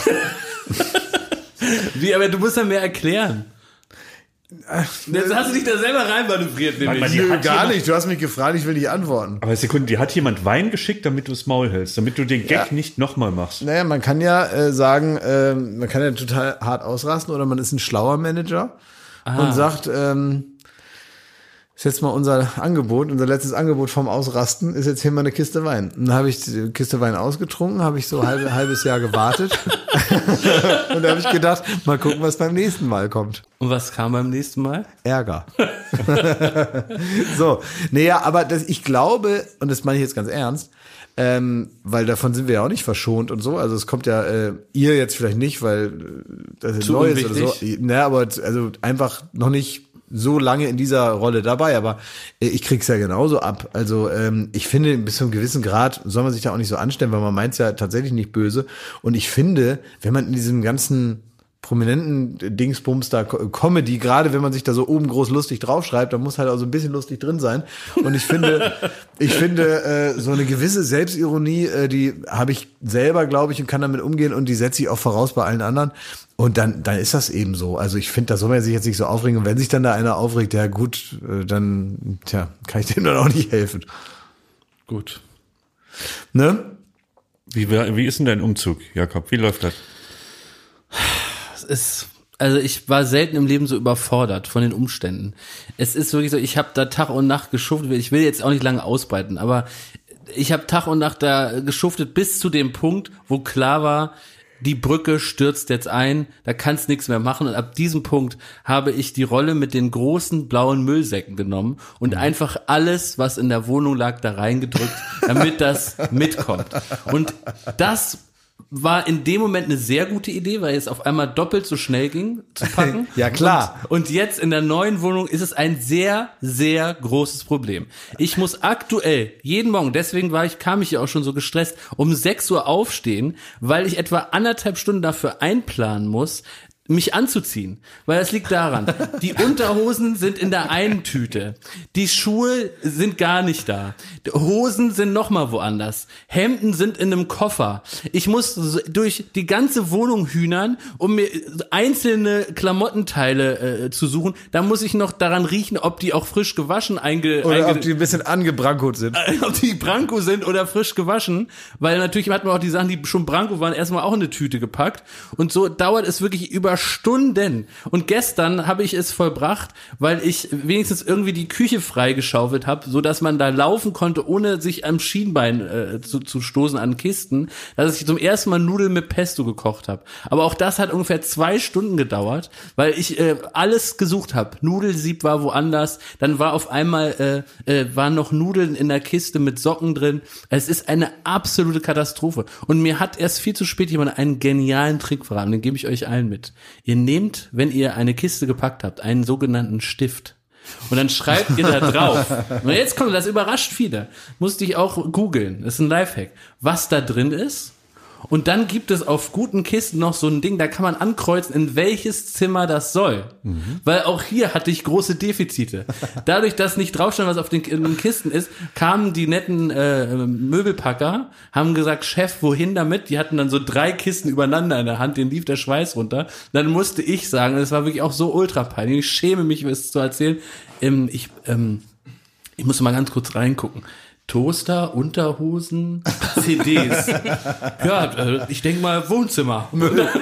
Wie, aber du musst ja mehr erklären. Jetzt hast du dich da selber reinmanövriert, nämlich. Mann, die Nö, hat gar jemand- nicht. Du hast mich gefragt, ich will nicht antworten. Aber Sekunde, die hat jemand Wein geschickt, damit du das Maul hältst, damit du den Gag Ja. nicht nochmal machst. Naja, man kann ja äh, sagen, äh, man kann ja total hart ausrasten oder man ist ein schlauer Manager und sagt, ähm, ist jetzt mal unser Angebot, unser letztes Angebot vom Ausrasten, ist jetzt hier mal eine Kiste Wein. Und dann habe ich die Kiste Wein ausgetrunken, habe ich so ein halbe, halbes Jahr gewartet und da habe ich gedacht, mal gucken, was beim nächsten Mal kommt. Und was kam beim nächsten Mal? Ärger. So, naja, aber das, ich glaube, und das meine ich jetzt ganz ernst, ähm, weil davon sind wir ja auch nicht verschont und so. Also es kommt ja, äh, ihr jetzt vielleicht nicht, weil äh, das ist Zu neu ist oder so. unwichtig. Naja, aber also einfach noch nicht so lange in dieser Rolle dabei, aber äh, ich krieg's ja genauso ab. Also ähm, ich finde, bis zu einem gewissen Grad soll man sich da auch nicht so anstellen, weil man meint's ja tatsächlich nicht böse. Und ich finde, wenn man in diesem ganzen prominenten Dingsbums da Comedy, gerade wenn man sich da so oben groß lustig draufschreibt, dann muss halt auch so ein bisschen lustig drin sein. Und ich finde, ich finde äh, so eine gewisse Selbstironie, äh, die habe ich selber, glaube ich, und kann damit umgehen und die setze ich auch voraus bei allen anderen. Und dann, dann ist das eben so. Also ich finde, da soll man sich jetzt nicht so aufregen. Und wenn sich dann da einer aufregt, ja gut, äh, dann, tja, kann ich dem dann auch nicht helfen. Gut. Ne? Wie, wie ist denn dein Umzug, Jakob? Wie läuft das? Es ist, also ich war selten im Leben so überfordert von den Umständen. Es ist wirklich so, ich habe da Tag und Nacht geschuftet. Ich will jetzt auch nicht lange ausbreiten, aber ich habe Tag und Nacht da geschuftet bis zu dem Punkt, wo klar war, die Brücke stürzt jetzt ein, da kannst nichts mehr machen. Und ab diesem Punkt habe ich die Rolle mit den großen blauen Müllsäcken genommen und einfach alles, was in der Wohnung lag, da reingedrückt, damit das mitkommt. Und das war in dem Moment eine sehr gute Idee, weil es auf einmal doppelt so schnell ging zu packen. Ja, klar. Und, und jetzt in der neuen Wohnung ist es ein sehr, sehr großes Problem. Ich muss aktuell jeden Morgen, deswegen war ich, kam ich ja auch schon so gestresst, um sechs Uhr aufstehen, weil ich etwa anderthalb Stunden dafür einplanen muss, mich anzuziehen, weil das liegt daran, die Unterhosen sind in der einen Tüte, die Schuhe sind gar nicht da, die Hosen sind nochmal woanders, Hemden sind in einem Koffer, ich muss durch die ganze Wohnung hühnern, um mir einzelne Klamottenteile äh, zu suchen, da muss ich noch daran riechen, ob die auch frisch gewaschen einge... Oder einge ob die ein bisschen angebrankot sind. ob die Branko sind oder frisch gewaschen, weil natürlich hat man auch die Sachen, die schon Branko waren, erstmal auch in eine Tüte gepackt und so dauert es wirklich über Stunden. Und gestern habe ich es vollbracht, weil ich wenigstens irgendwie die Küche freigeschaufelt habe, so dass man da laufen konnte, ohne sich am Schienbein äh, zu, zu stoßen an Kisten, dass ich zum ersten Mal Nudeln mit Pesto gekocht habe. Aber auch das hat ungefähr zwei Stunden gedauert, weil ich äh, alles gesucht habe. Nudelsieb war woanders, dann war auf einmal äh, äh, waren noch Nudeln in der Kiste mit Socken drin. Es ist eine absolute Katastrophe. Und mir hat erst viel zu spät jemand einen genialen Trick verraten, den gebe ich euch allen mit. Ihr nehmt, wenn ihr eine Kiste gepackt habt, einen sogenannten Stift. Und dann schreibt ihr da drauf. Und jetzt kommt, das überrascht viele. Musste ich auch googeln. Das ist ein Lifehack. Was da drin ist. Und dann gibt es auf guten Kisten noch so ein Ding, da kann man ankreuzen, in welches Zimmer das soll. Mhm. Weil auch hier hatte ich große Defizite. Dadurch, dass nicht draufstand, was auf den, in den Kisten ist, kamen die netten äh, Möbelpacker, haben gesagt, Chef, wohin damit? Die hatten dann so drei Kisten übereinander in der Hand, denen lief der Schweiß runter. Dann musste ich sagen, das war wirklich auch so ultra peinlich, ich schäme mich, es zu erzählen, ähm, ich, ähm, ich muss mal ganz kurz reingucken. Toaster, Unterhosen, C Ds. Ja, ich denke mal Wohnzimmer.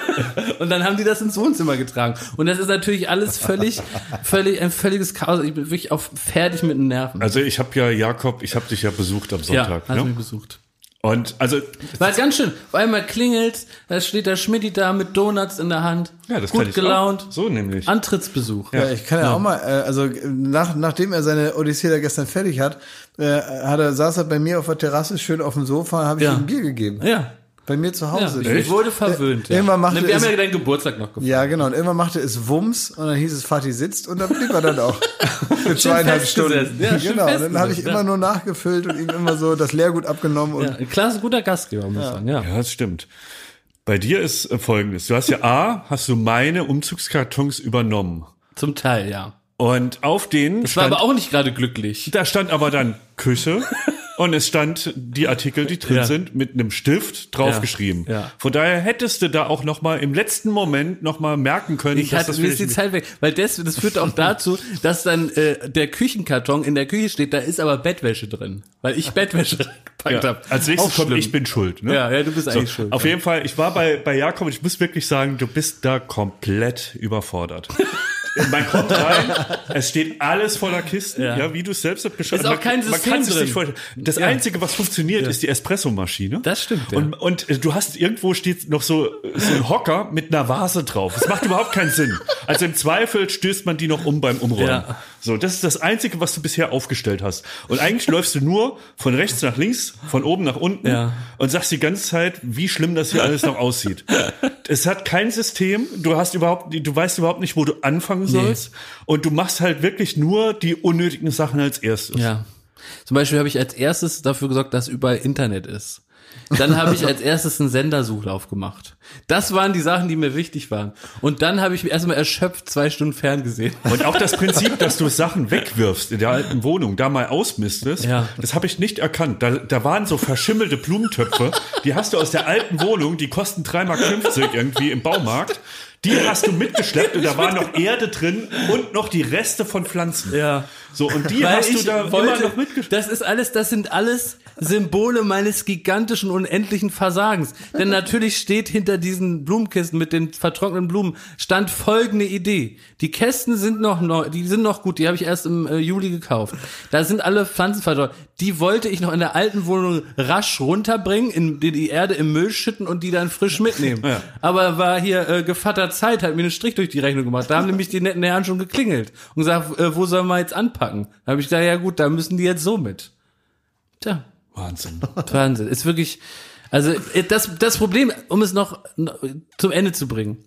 Und dann haben die das ins Wohnzimmer getragen. Und das ist natürlich alles völlig, völlig ein völliges Chaos. Ich bin wirklich auch fertig mit den Nerven. Also ich habe ja, Jakob, ich habe dich ja besucht am Sonntag. Ja, hast ne? mich besucht. Und also war ganz schön. Auf einmal klingelt, da steht der Schmidti da mit Donuts in der Hand. Ja, das gut kann ich gelaunt. Auch. So nämlich. Antrittsbesuch. Ja, ich kann ja, ja auch mal, äh, also nach, nachdem er seine Odyssee da gestern fertig hat, äh, hat er, saß er bei mir auf der Terrasse schön auf dem Sofa, habe ich ja. ihm ein Bier gegeben. Ja. Bei mir zu Hause. Ja, ich wurde verwöhnt. Ja. Irgendwann machte Wir es, haben ja deinen Geburtstag noch gefeiert. Ja, genau. Und irgendwann machte es Wumms und dann hieß es, Vati sitzt und dann blieb er dann auch für zweieinhalb Stunden. Ja, genau. Und dann habe ich immer nur nachgefüllt und ihm immer so das Leergut abgenommen. Und ja, klasse, guter Gastgeber, muss ich ja. sagen. Ja. ja, das stimmt. Bei dir ist äh, Folgendes. Du hast ja A, hast du meine Umzugskartons übernommen. Zum Teil, ja. Und auf denen Das war stand, aber auch nicht gerade glücklich. da stand aber dann Küche und es stand die Artikel, die drin Ja. sind, mit einem Stift draufgeschrieben. Ja. Ja. Von daher hättest du da auch noch mal im letzten Moment noch mal merken können, Ich hatte, mir ist die Zeit weg, weil das, das führt auch dazu, dass dann äh, der Küchenkarton in der Küche steht, da ist aber Bettwäsche drin, weil ich Bettwäsche reingepackt ja. habe. Als nächstes Auch kommt, schlimm. ich bin schuld. Ne? Ja, ja, du bist eigentlich so, schuld. Auf ja. jeden Fall, ich war bei, bei Jakob und ich muss wirklich sagen, du bist da komplett überfordert. Man kommt rein, es steht alles voller Kisten, ja, Ja. wie du es selbst hast beschrieben. Ist auch kein man, System man kann es drin. nicht vorstellen. Das Ja. Einzige, was funktioniert, ist die Espressomaschine. Das stimmt, ja. Und, und äh, du hast irgendwo steht noch so, so ein Hocker mit einer Vase drauf. Das macht überhaupt keinen Sinn. Also im Zweifel stößt man die noch um beim Umräumen. Ja. So, das ist das Einzige, was du bisher aufgestellt hast. Und eigentlich läufst du nur von rechts nach links, von oben nach unten Ja. und sagst die ganze Zeit, wie schlimm das hier alles noch aussieht. Es hat kein System. Du hast überhaupt, du weißt überhaupt nicht, wo du anfangen sollst. Und du machst halt wirklich nur die unnötigen Sachen als erstes. Ja. Zum Beispiel habe ich als erstes dafür gesorgt, dass überall Internet ist. Dann habe ich als erstes einen Sendersuchlauf gemacht. Das waren die Sachen, die mir wichtig waren. Und dann habe ich erstmal erschöpft zwei Stunden ferngesehen. Und auch das Prinzip, dass du Sachen wegwirfst in der alten Wohnung, da mal ausmistest, Ja. das habe ich nicht erkannt. Da, da waren so verschimmelte Blumentöpfe, die hast du aus der alten Wohnung, die kosten drei Mark fünfzig irgendwie im Baumarkt. Die hast du mitgeschleppt und da war noch Erde drin und noch die Reste von Pflanzen. Ja. So, und die Weil hast du ich da wollte, immer noch mitgeschleppt. Das ist alles, das sind alles Symbole meines gigantischen, unendlichen Versagens. Denn natürlich steht hinter diesen Blumenkisten mit den vertrockneten Blumen, stand folgende Idee. Die Kästen sind noch neu, die sind noch gut, die habe ich erst im äh, Juli gekauft. Da sind alle Pflanzen vertrocknet. Die wollte ich noch in der alten Wohnung rasch runterbringen, in die, die Erde im Müll schütten und die dann frisch mitnehmen. Ja. Aber war hier äh, Gevatter Zeit, hat mir einen Strich durch die Rechnung gemacht. Da haben nämlich die netten Herren schon geklingelt und gesagt, äh, wo sollen wir jetzt anpacken? Da habe ich gesagt, ja gut, da müssen die jetzt so mit. Tja. Wahnsinn. Wahnsinn. Ist wirklich, also das, das Problem, um es noch zum Ende zu bringen.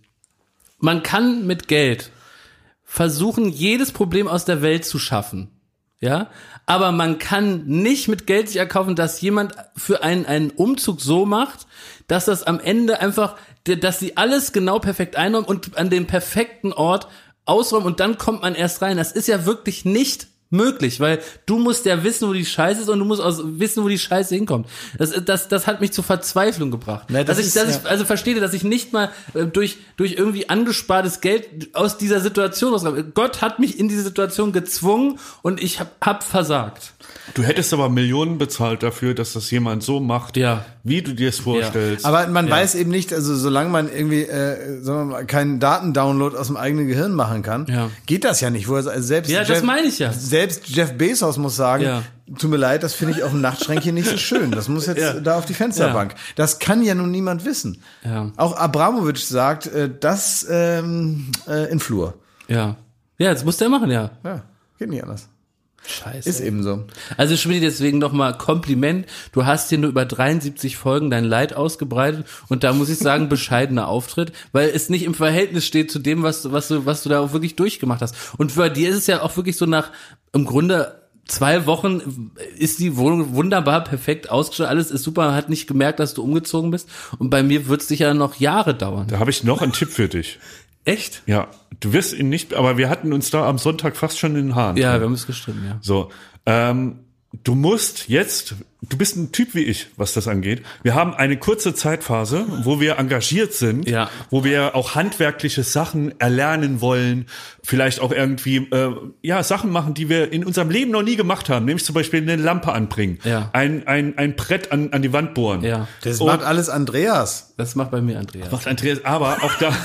Man kann mit Geld versuchen, jedes Problem aus der Welt zu schaffen. Ja, aber man kann nicht mit Geld sich erkaufen, dass jemand für einen, einen Umzug so macht, dass das am Ende einfach, dass sie alles genau perfekt einräumen und an dem perfekten Ort ausräumen und dann kommt man erst rein. Das ist ja wirklich nicht möglich, weil du musst ja wissen, wo die Scheiße ist und du musst auch wissen, wo die Scheiße hinkommt. Das, das, das hat mich zur Verzweiflung gebracht. Na, das dass ich, ist, dass ja. ich, also verstehe, dass ich nicht mal äh, durch, durch irgendwie angespartes Geld aus dieser Situation rauskomme. Gott hat mich in diese Situation gezwungen und ich hab, hab versagt. Du hättest aber Millionen bezahlt dafür, dass das jemand so macht, Ja. wie du dir es vorstellst. Aber man Ja. weiß eben nicht, also solange man irgendwie äh, sagen wir mal, keinen Datendownload aus dem eigenen Gehirn machen kann, Ja. geht das ja nicht. Wo er, also selbst Ja, das meine ich ja. Selbst Jeff Bezos muss sagen, Ja. tut mir leid, das finde ich auf dem Nachtschränkchen nicht so schön. Das muss jetzt Ja. da auf die Fensterbank. Das kann ja nun niemand wissen. Ja. Auch Abramowitsch sagt, äh, das ähm, äh, in Flur. Ja. Ja, das muss der machen, ja. Ja, geht nicht anders. Scheiße. Ist eben so. Also Schmidt, deswegen nochmal Kompliment. Du hast hier nur über dreiundsiebzig Folgen dein Leid ausgebreitet und da muss ich sagen, bescheidener Auftritt, weil es nicht im Verhältnis steht zu dem, was du, was du, was du da auch wirklich durchgemacht hast. Und bei dir ist es ja auch wirklich so nach, im Grunde, zwei Wochen ist die Wohnung wunderbar, perfekt ausgestattet, alles ist super, man hat nicht gemerkt, dass du umgezogen bist und bei mir wird es sicher noch Jahre dauern. Da habe ich noch einen Tipp für dich. Echt? Ja, du wirst ihn nicht, aber wir hatten uns da am Sonntag fast schon in den Haaren. Ja, wir haben es gestritten, ja. So, ähm, du musst jetzt, du bist ein Typ wie ich, was das angeht. Wir haben eine kurze Zeitphase, wo wir engagiert sind, Ja. wo wir auch handwerkliche Sachen erlernen wollen, vielleicht auch irgendwie äh, ja Sachen machen, die wir in unserem Leben noch nie gemacht haben, nämlich zum Beispiel eine Lampe anbringen, Ja. ein ein ein Brett an an die Wand bohren. Ja, Das Und- macht alles Andreas. das macht bei mir Andreas. Macht Andreas, aber auch da.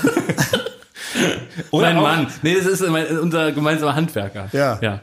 Oder Mein auch- Mann. Nee, das ist mein, unser gemeinsamer Handwerker. Ja. Ja.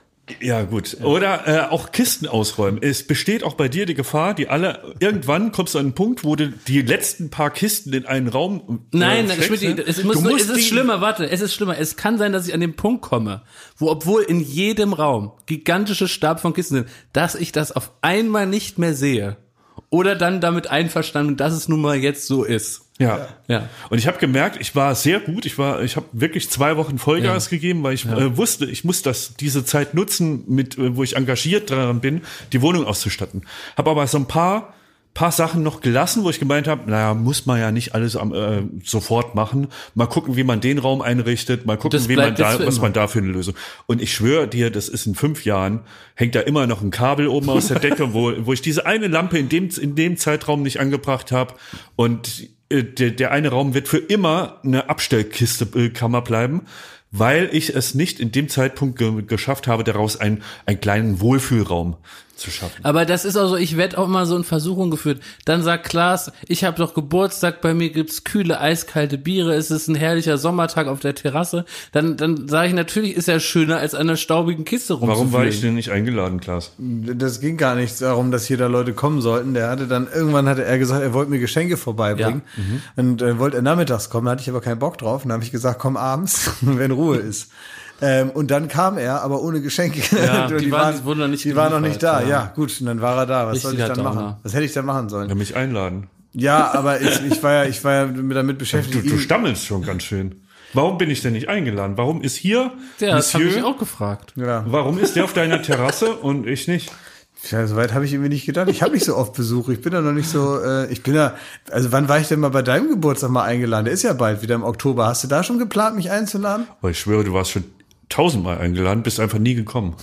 Ja, gut. Oder äh, auch Kisten ausräumen. Es besteht auch bei dir die Gefahr, die alle, irgendwann kommst du an einen Punkt, wo du die letzten paar Kisten in einen Raum äh, Nein, steckst, Schmidt, ne? es, muss Du nur, musst es ist die- schlimmer, warte, es ist schlimmer. Es kann sein, dass ich an den Punkt komme, wo, obwohl in jedem Raum gigantische Stab von Kisten sind, dass ich das auf einmal nicht mehr sehe. Oder dann damit einverstanden, dass es nun mal jetzt so ist. Ja. Ja. Und ich habe gemerkt, ich war sehr gut. Ich war, ich habe wirklich zwei Wochen Vollgas Ja. gegeben, weil ich äh, wusste, ich muss das diese Zeit nutzen, mit äh, wo ich engagiert daran bin, die Wohnung auszustatten. Habe aber so ein paar paar Sachen noch gelassen, wo ich gemeint habe, naja, muss man ja nicht alles am, äh, sofort machen. Mal gucken, wie man den Raum einrichtet, mal gucken, Das wie man bleibt jetzt da, für was immer. man da für eine Lösung. Und ich schwöre dir, das ist in fünf Jahren, hängt da immer noch ein Kabel oben aus der Decke, wo, wo ich diese eine Lampe in dem, in dem Zeitraum nicht angebracht habe. Und äh, der, der eine Raum wird für immer eine Abstellkiste, äh, Kammer bleiben, weil ich es nicht in dem Zeitpunkt ge- geschafft habe, daraus einen, einen kleinen Wohlfühlraum zu schaffen. Aber das ist auch so, ich werde auch immer so in Versuchung geführt. Dann sagt Klaas, ich habe doch Geburtstag, bei mir gibt's kühle, eiskalte Biere, es ist ein herrlicher Sommertag auf der Terrasse. Dann, dann sage ich, natürlich ist er schöner, als an einer staubigen Kiste rumzufühlen. Warum war ich denn nicht eingeladen, Klaas? Das ging gar nicht darum, dass hier da Leute kommen sollten. Der hatte dann, irgendwann hatte er gesagt, er wollte mir Geschenke vorbeibringen. Ja. Mhm. Und äh, wollte er nachmittags kommen, da hatte ich aber keinen Bock drauf. Und dann habe ich gesagt, komm abends, wenn Ruhe ist. Ähm, und dann kam er, aber ohne Geschenke. Ja, Und die waren- die wurden dann nicht Die waren noch nicht da, geliefert, ja. ja. Gut, und dann war er da. Was soll ich Richtiger dann machen? Downer. Was hätte ich dann machen sollen? Ja, mich einladen. Ja, aber ich, ich war ja, ich war ja damit beschäftigt. Du, du ihn- stammelst schon ganz schön. Warum bin ich denn nicht eingeladen? Warum ist hier Ja, das habe ich Monsieur? auch gefragt. ja. Warum ist der auf deiner Terrasse und ich nicht? Ja, so weit habe ich irgendwie nicht gedacht. Ich habe nicht so oft Besuch. Ich bin ja noch nicht so, äh, ich bin ja, also wann war ich denn mal bei deinem Geburtstag mal eingeladen? Der ist ja bald wieder im Oktober. Hast du da schon geplant, mich einzuladen? Aber ich schwöre, du warst schon tausendmal eingeladen, bist einfach nie gekommen.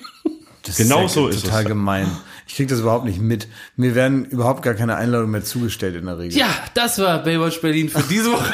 Das Genau ja so ist total es. gemein. Ich krieg das überhaupt nicht mit. Mir werden überhaupt gar keine Einladungen mehr zugestellt in der Regel. Ja, das war Baywatch Berlin für diese Woche.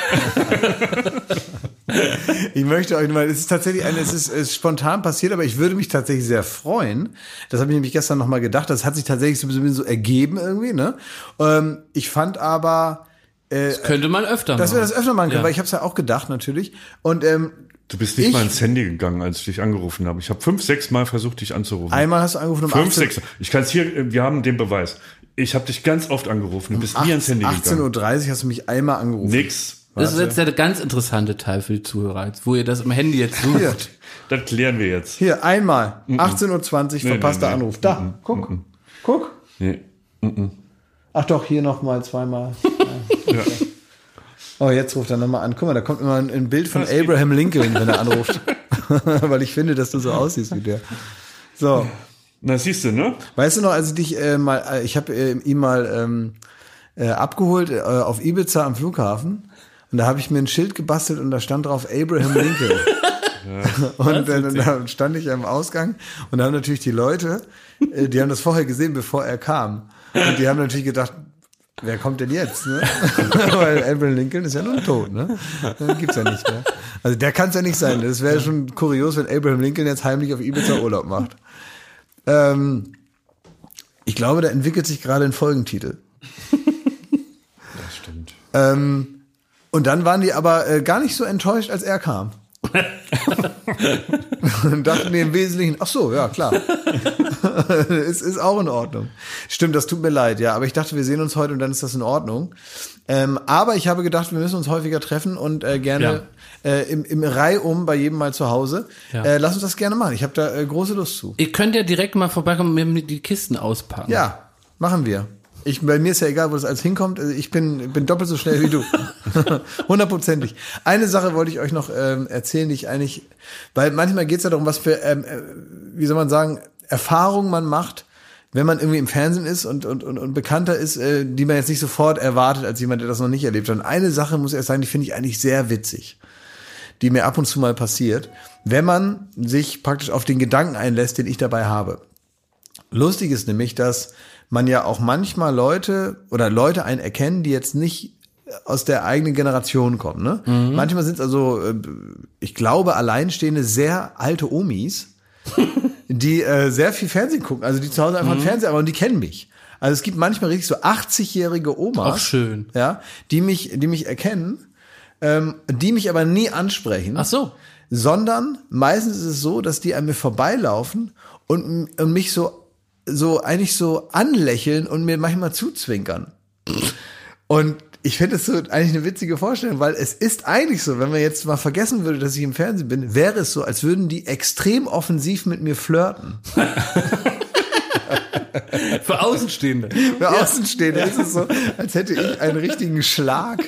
Ich möchte euch mal, es ist tatsächlich ein, es ist, es ist spontan passiert, aber ich würde mich tatsächlich sehr freuen. Das habe ich nämlich gestern nochmal gedacht. Das hat sich tatsächlich so, so ergeben irgendwie, ne? Ähm, ich fand aber, Das könnte man öfter dass machen. wir das öfter machen können, Ja. weil ich habe es ja auch gedacht natürlich. Und ähm, Du bist nicht Ich- mal ins Handy gegangen, als ich dich angerufen habe. Ich habe fünf, sechs Mal versucht, dich anzurufen. einmal hast du angerufen um fünf, achtzehn sechs. Ich kann es hier, wir haben den Beweis. Ich habe dich ganz oft angerufen. Du bist nie ans Handy achtzehn Uhr gegangen. dreißig hast du mich einmal angerufen. Nix. Das ist jetzt der ganz interessante Teil für die Zuhörer, jetzt, wo ihr das im Handy jetzt Hier, sucht. Das klären wir jetzt. hier einmal. achtzehn Uhr zwanzig, verpasster nee, nee. Anruf. Da, guck. Guck. Nee. Ach doch, hier nochmal zweimal. Ja. Oh, jetzt ruft er nochmal an. Guck mal, da kommt immer ein, ein Bild von Abraham Lincoln, wenn er anruft. Weil ich finde, dass du so aussiehst wie der. So. Na, siehst du, ne? Weißt du noch, als ich dich äh, mal, äh, ich habe äh, ihn mal ähm, äh, abgeholt äh, auf Ibiza am Flughafen und da habe ich mir ein Schild gebastelt und da stand drauf Abraham Lincoln. Und dann, dann stand ich am Ausgang und da haben natürlich die Leute, äh, die haben das vorher gesehen, bevor er kam. Und die haben natürlich gedacht, wer kommt denn jetzt? Ne? Weil Abraham Lincoln ist ja nun tot, ne? Den gibt's ja nicht mehr. Also der kann es ja nicht sein. Das wäre schon kurios, wenn Abraham Lincoln jetzt heimlich auf Ibiza Urlaub macht. Ähm, ich glaube, da entwickelt sich gerade ein Folgentitel. Das stimmt. Ähm, und dann waren die aber äh, gar nicht so enttäuscht, als er kam. Und dachten die im Wesentlichen, ach so, ja, klar. Es ist auch in Ordnung. Stimmt, das tut mir leid, ja. Aber ich dachte, wir sehen uns heute und dann ist das in Ordnung. Ähm, aber ich habe gedacht, wir müssen uns häufiger treffen und äh, gerne ja. äh, im, im Reihum bei jedem mal zu Hause. Ja. Äh, lass uns das gerne machen. Ich habe da äh, große Lust zu. Ihr könnt ja direkt mal vorbeikommen und mir die Kisten auspacken. Ja, machen wir. Ich, bei mir ist ja egal, wo das alles hinkommt. Ich bin, bin doppelt so schnell wie du. Hundertprozentig. Eine Sache wollte ich euch noch ähm, erzählen, die ich eigentlich, weil manchmal geht es ja darum, was für, ähm, äh, wie soll man sagen, Erfahrungen man macht, wenn man irgendwie im Fernsehen ist und, und, und, und bekannter ist, äh, die man jetzt nicht sofort erwartet als jemand, der das noch nicht erlebt hat. Und eine Sache muss ich erst sagen, die finde ich eigentlich sehr witzig, die mir ab und zu mal passiert, wenn man sich praktisch auf den Gedanken einlässt, den ich dabei habe. Lustig ist nämlich, dass man ja auch manchmal Leute oder Leute einen erkennen, die jetzt nicht aus der eigenen Generation kommen. Ne? Mhm. Manchmal sind es also, ich glaube, alleinstehende, sehr alte Omis, die äh, sehr viel Fernsehen gucken, also die zu Hause einfach mhm. Fernsehen, aber und die kennen mich. Also es gibt manchmal richtig so achtzigjährige Omas, auch schön, ja, die mich, die mich erkennen, ähm, die mich aber nie ansprechen. Ach so. Sondern meistens ist es so, dass die an mir vorbeilaufen und, und mich so so eigentlich so anlächeln und mir manchmal zuzwinkern. Und ich finde es so eigentlich eine witzige Vorstellung, weil es ist eigentlich so, wenn man jetzt mal vergessen würde, dass ich im Fernsehen bin, wäre es so, als würden die extrem offensiv mit mir flirten. Für Außenstehende. Für Außenstehende ja. ist es so, als hätte ich einen richtigen Schlag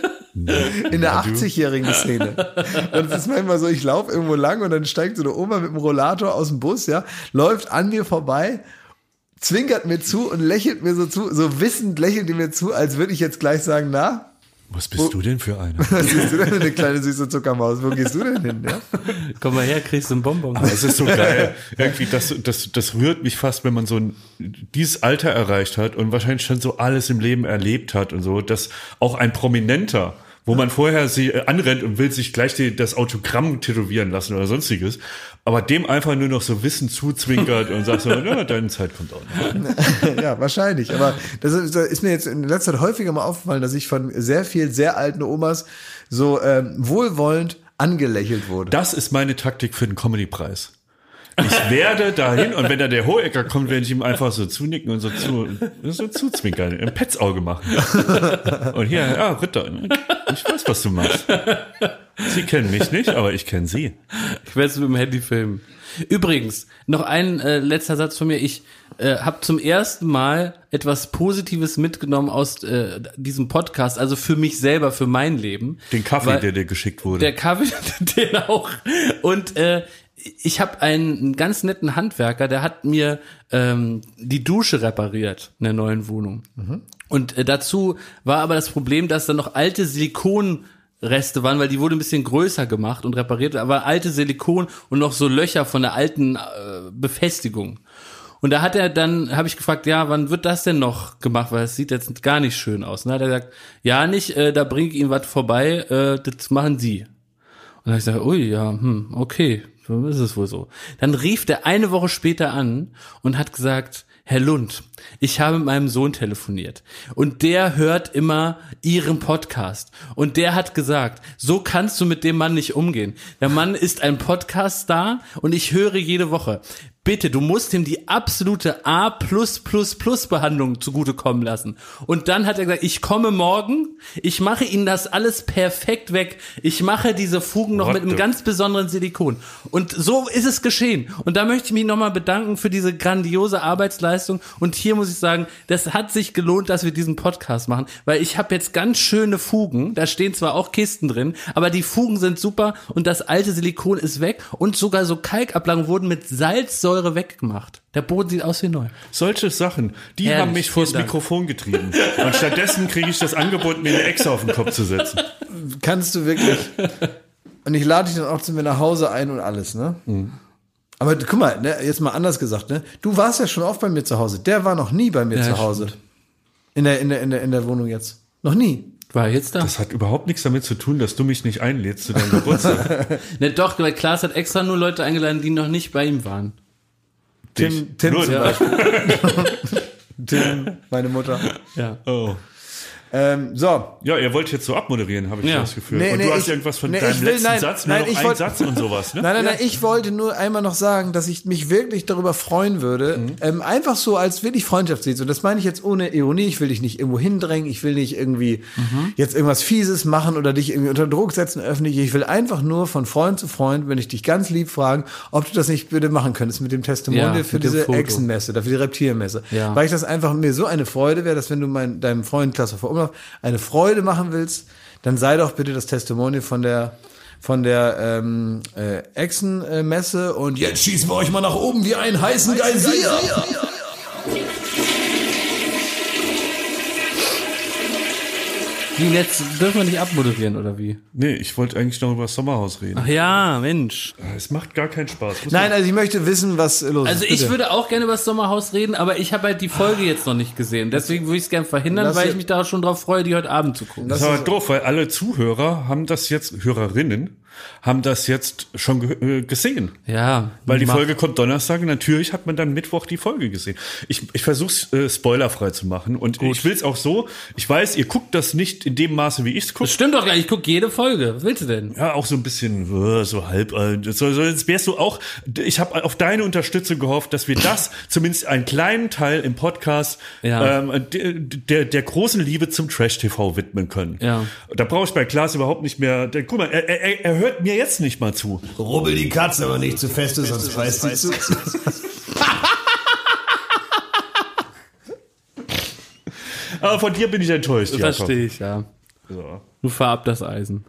in der achtzigjährigen Szene. Und es ist manchmal so, ich laufe irgendwo lang und dann steigt so eine Oma mit dem Rollator aus dem Bus, ja, läuft an mir vorbei, zwinkert mir zu und lächelt mir so zu, so wissend lächelt die mir zu, als würde ich jetzt gleich sagen, na? Was bist wo, du denn für eine? Was bist du denn für eine kleine süße Zuckermaus? Wo gehst du denn hin? Ja? Komm mal her, kriegst du einen Bonbon. Aber es ist so geil. Irgendwie, das, das, das rührt mich fast, wenn man so ein, dieses Alter erreicht hat und wahrscheinlich schon so alles im Leben erlebt hat und so, dass auch ein Prominenter, wo man vorher sie anrennt und will sich gleich die, das Autogramm tätowieren lassen oder sonstiges, aber dem einfach nur noch so Wissen zuzwinkert und sagt so, na, deine Zeit kommt auch noch. Ja, wahrscheinlich. Aber das ist, das ist mir jetzt in letzter Zeit häufiger mal aufgefallen, dass ich von sehr vielen sehr alten Omas so ähm, wohlwollend angelächelt wurde. Das ist meine Taktik für den Comedy-Preis. Ich werde dahin und wenn da der Hohecker kommt, werde ich ihm einfach so zunicken und so zu, so zuzwinkern, ein Petzauge machen. Und hier, ja, Ritter, ich weiß, was du machst. Sie kennen mich nicht, aber ich kenne Sie. Ich werde es mit dem Handy filmen. Übrigens, noch ein äh, letzter Satz von mir. Ich äh, habe zum ersten Mal etwas Positives mitgenommen aus äh, diesem Podcast, also für mich selber, für mein Leben. Den Kaffee, Weil, der dir geschickt wurde. Der Kaffee, den auch. Und äh, ich habe einen ganz netten Handwerker, der hat mir ähm, die Dusche repariert in der neuen Wohnung. Mhm. Und äh, dazu war aber das Problem, dass da noch alte Silikonreste waren, weil die wurde ein bisschen größer gemacht und repariert, aber alte Silikon und noch so Löcher von der alten äh, Befestigung. Und da hat er dann, habe ich gefragt, ja, wann wird das denn noch gemacht, weil es sieht jetzt gar nicht schön aus. Und dann hat er gesagt, ja nicht, äh, da bringe ich Ihnen was vorbei, äh, das machen Sie. Und dann habe ich gesagt, ui, ja, hm, okay. So ist es wohl so. Dann rief der eine Woche später an und hat gesagt, Herr Lund, ich habe mit meinem Sohn telefoniert und der hört immer Ihren Podcast und der hat gesagt, so kannst du mit dem Mann nicht umgehen. Der Mann ist ein Podcast-Star und ich höre jede Woche. Bitte, du musst ihm die absolute A plus plus plus Behandlung zugutekommen lassen. Und dann hat er gesagt, ich komme morgen, ich mache Ihnen das alles perfekt weg. Ich mache diese Fugen noch What mit einem ganz besonderen Silikon. Und so ist es geschehen. Und da möchte ich mich nochmal bedanken für diese grandiose Arbeitsleistung. Und hier muss ich sagen, das hat sich gelohnt, dass wir diesen Podcast machen, weil ich habe jetzt ganz schöne Fugen. Da stehen zwar auch Kisten drin, aber die Fugen sind super und das alte Silikon ist weg und sogar so Kalkablagen wurden mit Salzsäure weggemacht. Der Boden sieht aus wie neu. Solche Sachen, die Ehrlich, haben mich vors Mikrofon getrieben. Und stattdessen kriege ich das Angebot, mir eine Echse auf den Kopf zu setzen. Kannst du wirklich... und ich lade dich dann auch zu mir nach Hause ein und alles, ne? Mhm. Aber guck mal, ne, jetzt mal anders gesagt, ne? Du warst ja schon oft bei mir zu Hause. Der war noch nie bei mir Ja, zu Hause. In der, in der, in der, in der Wohnung jetzt. Noch nie. War jetzt da? Das hat überhaupt nichts damit zu tun, dass du mich nicht einlädst zu deinem Geburtstag. Ne, doch, weil Klaas hat extra nur Leute eingeladen, die noch nicht bei ihm waren. Tim, Tim Nur zum ja. Beispiel. Tim, meine Mutter. Ja. Oh. Ähm, so. Ja, ihr wollt jetzt so abmoderieren, habe ich Ja. das Gefühl. Nee, und nee, du hast ich- irgendwas von nee, deinem ich will- letzten nein, Satz, nein, nur noch ich ein wollt- Satz und sowas, ne? Nein, nein, nein, ich wollte nur einmal noch sagen, dass ich mich wirklich darüber freuen würde, Mhm. ähm, einfach so als wirklich Freundschaftsdienst. Und das meine ich jetzt ohne Ironie. Ich will dich nicht irgendwo hindrängen. Ich will nicht irgendwie Mhm. jetzt irgendwas Fieses machen oder dich irgendwie unter Druck setzen öffentlich. Ich will einfach nur von Freund zu Freund, wenn ich dich ganz lieb fragen, ob du das nicht bitte machen könntest mit dem Testimonial Ja, für mit dem diese Foto. Echsenmesse, dafür die Reptilmesse. Ja. Weil ich das einfach mir so eine Freude wäre, dass wenn du mein, deinem Freund Klaas vor Umlauf eine Freude machen willst, dann sei doch bitte das Testimonial von der von der ähm, äh, Echsenmesse und jetzt schießen wir euch mal nach oben wie einen heißen Geysir. Die jetzt dürfen wir nicht abmoderieren, oder wie? Nee, ich wollte eigentlich noch über das Sommerhaus reden. Ach ja, Mensch. Es macht gar keinen Spaß. Muss Nein, also ich möchte wissen, was los Also ist. ich bitte. würde auch gerne über das Sommerhaus reden, aber ich habe halt die Folge jetzt noch nicht gesehen. Deswegen würde ich es gerne verhindern, Lass weil dir- ich mich da schon drauf freue, die heute Abend zu gucken. Das ist aber doof, weil alle Zuhörer haben das jetzt, Hörerinnen, haben das jetzt schon ge äh, gesehen. Ja. Weil die mach- Folge kommt Donnerstag und natürlich hat man dann Mittwoch die Folge gesehen. Ich, ich versuche es äh, spoilerfrei zu machen und ich will es auch so, ich weiß, ihr guckt das nicht in dem Maße, wie ich es gucke. Das stimmt doch gar nicht, ich gucke jede Folge. Was willst du denn? Ja, auch so ein bisschen äh, so halb. Äh, so, so, jetzt wärst du auch. Ich habe auf deine Unterstützung gehofft, dass wir das zumindest einen kleinen Teil im Podcast Ja. ähm, der, der der großen Liebe zum Trash-T V widmen können. Ja. Da brauche ich bei Klaas überhaupt nicht mehr. Der, guck mal, er, er, er hört mir jetzt nicht mal zu. Rubbel die Katze aber nicht zu feste, sonst beißt sie zu. Aber von dir bin ich enttäuscht, Das Jakob. verstehe ich, ja. So. Du fahr ab das Eisen.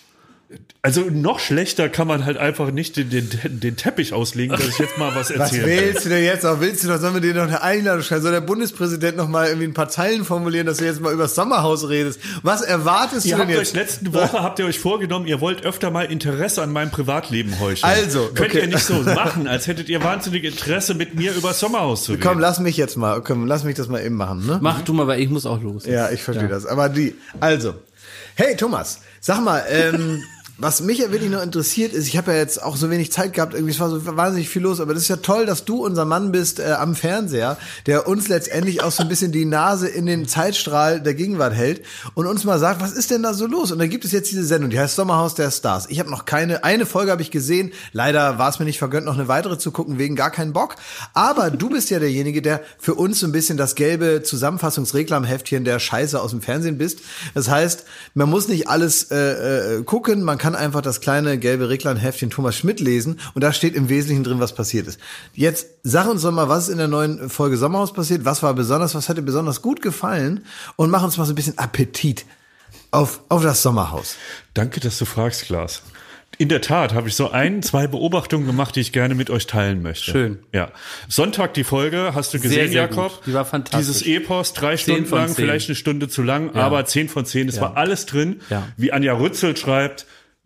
Also noch schlechter kann man halt einfach nicht den, den, den Teppich auslegen, dass ich jetzt mal was Was erzähle. willst du denn jetzt auch? Willst du noch, sollen wir dir noch eine Einladung schreiben? Soll der Bundespräsident noch mal irgendwie ein paar Zeilen formulieren, dass du jetzt mal über das Sommerhaus redest? Was erwartest Ihr du denn habt jetzt? euch letzte Woche habt ihr euch vorgenommen, ihr wollt öfter mal Interesse an meinem Privatleben heucheln. Also, könnt okay. ihr nicht so machen, als hättet ihr wahnsinnig Interesse mit mir über das Sommerhaus zu reden. Komm, lass mich jetzt mal, komm, lass mich das mal eben machen, ne? Mach du mal, weil ich muss auch los. Ja, ich verstehe das. Aber die, also, hey Thomas, sag mal, ähm, was mich ja wirklich noch interessiert ist, ich habe ja jetzt auch so wenig Zeit gehabt, irgendwie es war so wahnsinnig viel los, aber das ist ja toll, dass du unser Mann bist äh, am Fernseher, der uns letztendlich auch so ein bisschen die Nase in den Zeitstrahl der Gegenwart hält und uns mal sagt, was ist denn da so los? Und da gibt es jetzt diese Sendung, die heißt Sommerhaus der Stars. Ich habe noch keine, eine Folge habe ich gesehen, leider war es mir nicht vergönnt, noch eine weitere zu gucken, wegen gar keinen Bock, aber du bist ja derjenige, der für uns so ein bisschen das gelbe Zusammenfassungsreklamheftchen der Scheiße aus dem Fernsehen bist. Das heißt, man muss nicht alles äh, äh, gucken, man kann einfach das kleine gelbe Reklamheftchen Thomas Schmidt lesen und da steht im Wesentlichen drin, was passiert ist. Jetzt sag uns doch mal, was ist in der neuen Folge Sommerhaus passiert, was war besonders, was hat dir besonders gut gefallen und mach uns mal so ein bisschen Appetit auf, auf das Sommerhaus. Danke, dass du fragst, Klaas. In der Tat habe ich so ein, zwei Beobachtungen gemacht, die ich gerne mit euch teilen möchte. Schön. Ja. Sonntag die Folge, hast du gesehen, Sehr, sehr Jakob? gut. Die war fantastisch. Dieses Epos, drei Zehn Stunden von lang, zehn. vielleicht eine Stunde zu lang, Ja. aber zehn von zehn, es Ja. war alles drin. Ja. Wie Anja Rützel schreibt,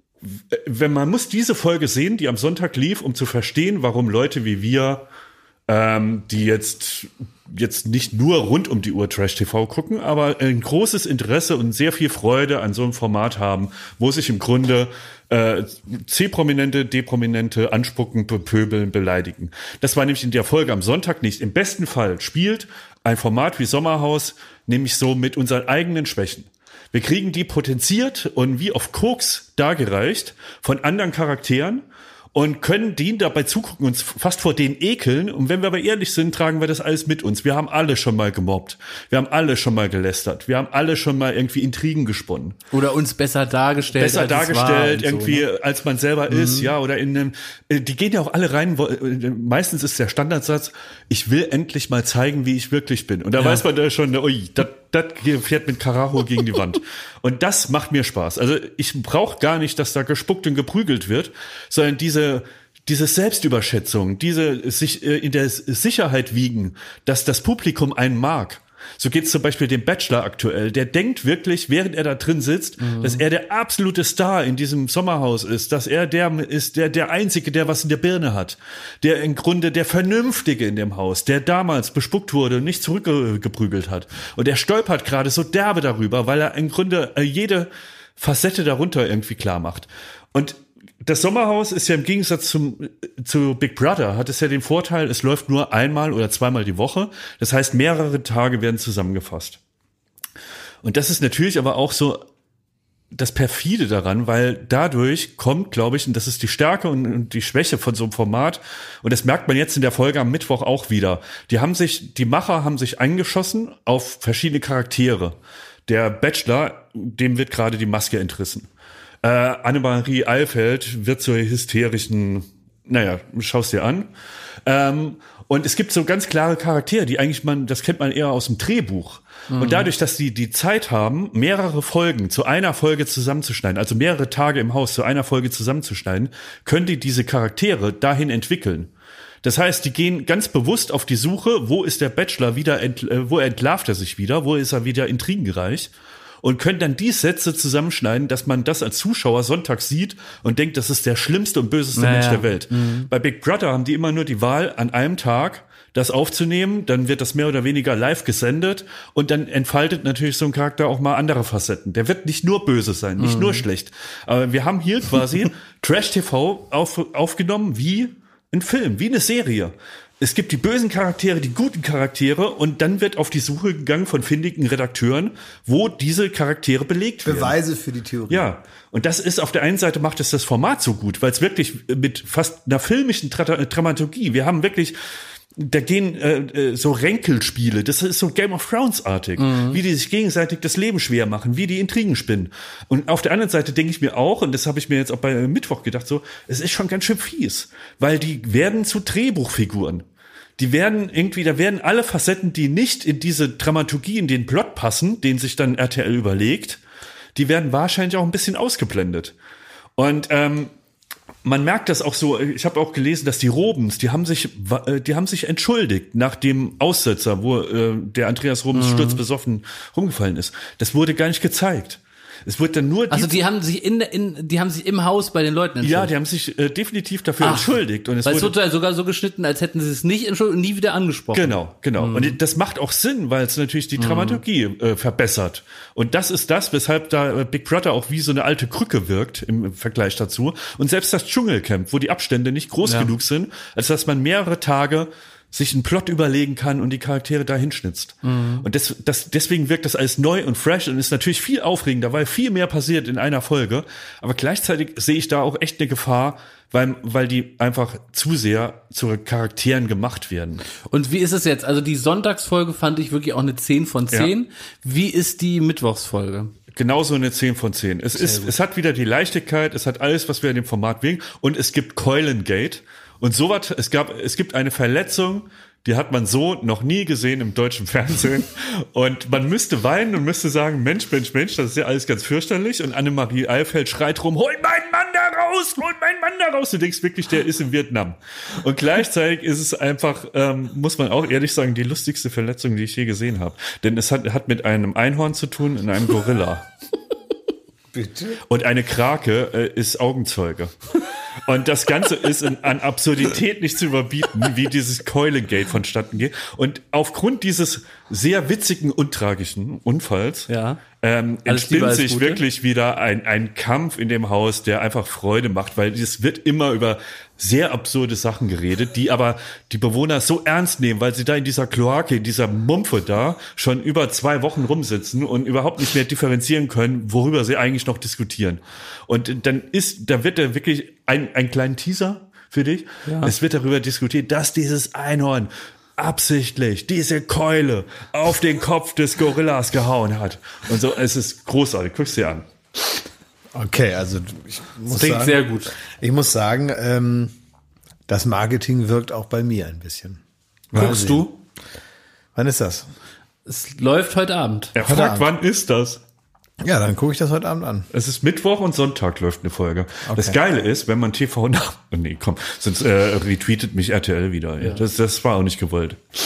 wenn man muss diese Folge sehen, die am Sonntag lief, um zu verstehen, warum Leute wie wir, ähm, die jetzt jetzt nicht nur rund um die Uhr Trash-T V gucken, aber ein großes Interesse und sehr viel Freude an so einem Format haben, wo sich im Grunde äh, C-Prominente, D-Prominente anspucken, bepöbeln, beleidigen. Das war nämlich in der Folge am Sonntag nicht. Im besten Fall spielt ein Format wie Sommerhaus nämlich so mit unseren eigenen Schwächen. Wir kriegen die potenziert und wie auf Koks dargereicht von anderen Charakteren und können denen dabei zugucken, uns fast vor denen ekeln. Und wenn wir aber ehrlich sind, tragen wir das alles mit uns. Wir haben alle schon mal gemobbt. Wir haben alle schon mal gelästert. Wir haben alle schon mal irgendwie Intrigen gesponnen. Oder uns besser dargestellt. Besser als es war dargestellt, und irgendwie, so, ne? als man selber ist, ja, oder in einem, äh, die gehen ja auch alle rein, wo, äh, meistens ist der Standardsatz, ich will endlich mal zeigen, wie ich wirklich bin. Und da Ja. weiß man da schon, ui, das das fährt mit Karacho gegen die Wand. Und das macht mir Spaß. Also ich brauche gar nicht, dass da gespuckt und geprügelt wird, sondern diese diese Selbstüberschätzung, diese sich äh, in der Sicherheit wiegen, dass das Publikum einen mag. So geht's zum Beispiel dem Bachelor aktuell. Der denkt wirklich, während er da drin sitzt, mhm. dass er der absolute Star in diesem Sommerhaus ist, dass er der ist, der der Einzige, der was in der Birne hat, der im Grunde der Vernünftige in dem Haus, der damals bespuckt wurde und nicht zurückgeprügelt hat. Und er stolpert gerade so derbe darüber, weil er im Grunde jede Facette darunter irgendwie klar macht. Und das Sommerhaus ist ja im Gegensatz zum, zu Big Brother, hat es ja den Vorteil, es läuft nur einmal oder zweimal die Woche. Das heißt, mehrere Tage werden zusammengefasst. Und das ist natürlich aber auch so das Perfide daran, weil dadurch kommt, glaube ich, und das ist die Stärke und, und die Schwäche von so einem Format, und das merkt man jetzt in der Folge am Mittwoch auch wieder. Die haben sich, die Macher haben sich eingeschossen auf verschiedene Charaktere. Der Bachelor, dem wird gerade die Maske entrissen. Äh, Annemarie Eilfeld wird zur hysterischen, naja, schau's dir an. Ähm, und es gibt so ganz klare Charaktere, die eigentlich man, das kennt man eher aus dem Drehbuch. Mhm. Und dadurch, dass die die Zeit haben, mehrere Folgen zu einer Folge zusammenzuschneiden, also mehrere Tage im Haus zu einer Folge zusammenzuschneiden, können die diese Charaktere dahin entwickeln. Das heißt, die gehen ganz bewusst auf die Suche, wo ist der Bachelor wieder, ent, äh, wo entlarvt er sich wieder, wo ist er wieder intrigenreich, und können dann die Sätze zusammenschneiden, dass man das als Zuschauer sonntags sieht und denkt, das ist der schlimmste und böseste naja. Mensch der Welt. Mhm. Bei Big Brother haben die immer nur die Wahl, an einem Tag das aufzunehmen, dann wird das mehr oder weniger live gesendet und dann entfaltet natürlich so ein Charakter auch mal andere Facetten. Der wird nicht nur böse sein, nicht mhm. nur schlecht. Aber wir haben hier quasi Trash-T V auf, aufgenommen wie ein Film, wie eine Serie. Es gibt die bösen Charaktere, die guten Charaktere, und dann wird auf die Suche gegangen von findigen Redakteuren, wo diese Charaktere belegt werden. Beweise für die Theorie. Ja, und das ist, auf der einen Seite macht es das Format so gut, weil es wirklich mit fast einer filmischen Tra- Dramaturgie, wir haben wirklich, da gehen äh, so Ränkelspiele, das ist so Game of Thrones-artig, mhm. wie die sich gegenseitig das Leben schwer machen, wie die Intrigen spinnen. Und auf der anderen Seite denke ich mir auch, und das habe ich mir jetzt auch bei Mittwoch gedacht, so, es ist schon ganz schön fies, weil die werden zu Drehbuchfiguren. Die werden irgendwie, da werden alle Facetten, die nicht in diese Dramaturgie, in den Plot passen, den sich dann R T L überlegt, die werden wahrscheinlich auch ein bisschen ausgeblendet. Und ähm, man merkt das auch so, ich habe auch gelesen, dass die Robens, die haben sich die haben sich entschuldigt nach dem Aussetzer, wo äh, der Andreas Robens mhm. sturzbesoffen rumgefallen ist. Das wurde gar nicht gezeigt. Es wird dann nur also die haben sich in, in die haben sich im Haus bei den Leuten entschuldigt. Ja, die haben sich äh, definitiv dafür Ach, entschuldigt. Und es weil wurde es wurde sogar so geschnitten, als hätten sie es nicht entschuldigt und nie wieder angesprochen. Genau, genau. Mhm. Und das macht auch Sinn, weil es natürlich die Dramaturgie mhm. äh, verbessert. Und das ist das, weshalb da Big Brother auch wie so eine alte Krücke wirkt im Vergleich dazu. Und selbst das Dschungelcamp, wo die Abstände nicht groß ja. genug sind, als dass man mehrere Tage sich einen Plot überlegen kann und die Charaktere da hinschnitzt. Mhm. Und das, das, deswegen wirkt das alles neu und fresh und ist natürlich viel aufregender, weil viel mehr passiert in einer Folge. Aber gleichzeitig sehe ich da auch echt eine Gefahr, weil, weil die einfach zu sehr zu Charakteren gemacht werden. Und wie ist es jetzt? Also die Sonntagsfolge fand ich wirklich auch eine zehn von zehn. Ja. Wie ist die Mittwochsfolge? Genauso eine zehn von zehn. Es ist, es hat wieder die Leichtigkeit, es hat alles, was wir in dem Format wegen, und es gibt Keulengate. Und sowas, es gab, es gibt eine Verletzung, die hat man so noch nie gesehen im deutschen Fernsehen. Und man müsste weinen und müsste sagen, Mensch, Mensch, Mensch, das ist ja alles ganz fürchterlich. Und Annemarie Eilfeld schreit rum, hol meinen Mann da raus, hol meinen Mann da raus. Du denkst wirklich, der ist in Vietnam. Und gleichzeitig ist es einfach, ähm, muss man auch ehrlich sagen, die lustigste Verletzung, die ich je gesehen habe. Denn es hat, hat mit einem Einhorn zu tun und einem Gorilla. Bitte? Und eine Krake äh, ist Augenzeuge. Und das Ganze ist in, an Absurdität nicht zu überbieten, wie dieses Keulengate vonstatten geht. Und aufgrund dieses sehr witzigen und tragischen Unfalls ja. ähm, entspinnt sich wirklich wieder ein, ein Kampf in dem Haus, der einfach Freude macht, weil es wird immer über sehr absurde Sachen geredet, die aber die Bewohner so ernst nehmen, weil sie da in dieser Kloake, in dieser Mumpfe da schon über zwei Wochen rumsitzen und überhaupt nicht mehr differenzieren können, worüber sie eigentlich noch diskutieren. Und dann ist, da wird da wirklich ein, ein kleiner Teaser für dich. Ja. Es wird darüber diskutiert, dass dieses Einhorn absichtlich diese Keule auf den Kopf des Gorillas gehauen hat. Und so, es ist großartig. Guck's dir an. Okay, also ich muss das klingt sagen, sehr gut. Ich muss sagen, ähm, das Marketing wirkt auch bei mir ein bisschen. Guckst du? Wann ist das? Es läuft heute Abend. Er fragt, Abend. Wann ist das? Ja, dann gucke ich das heute Abend an. Es ist Mittwoch und Sonntag läuft eine Folge. Okay. Das Geile ist, wenn man T V nach... Oh nee, komm, sonst äh, retweetet mich R T L wieder. Ja. Das, das war auch nicht gewollt.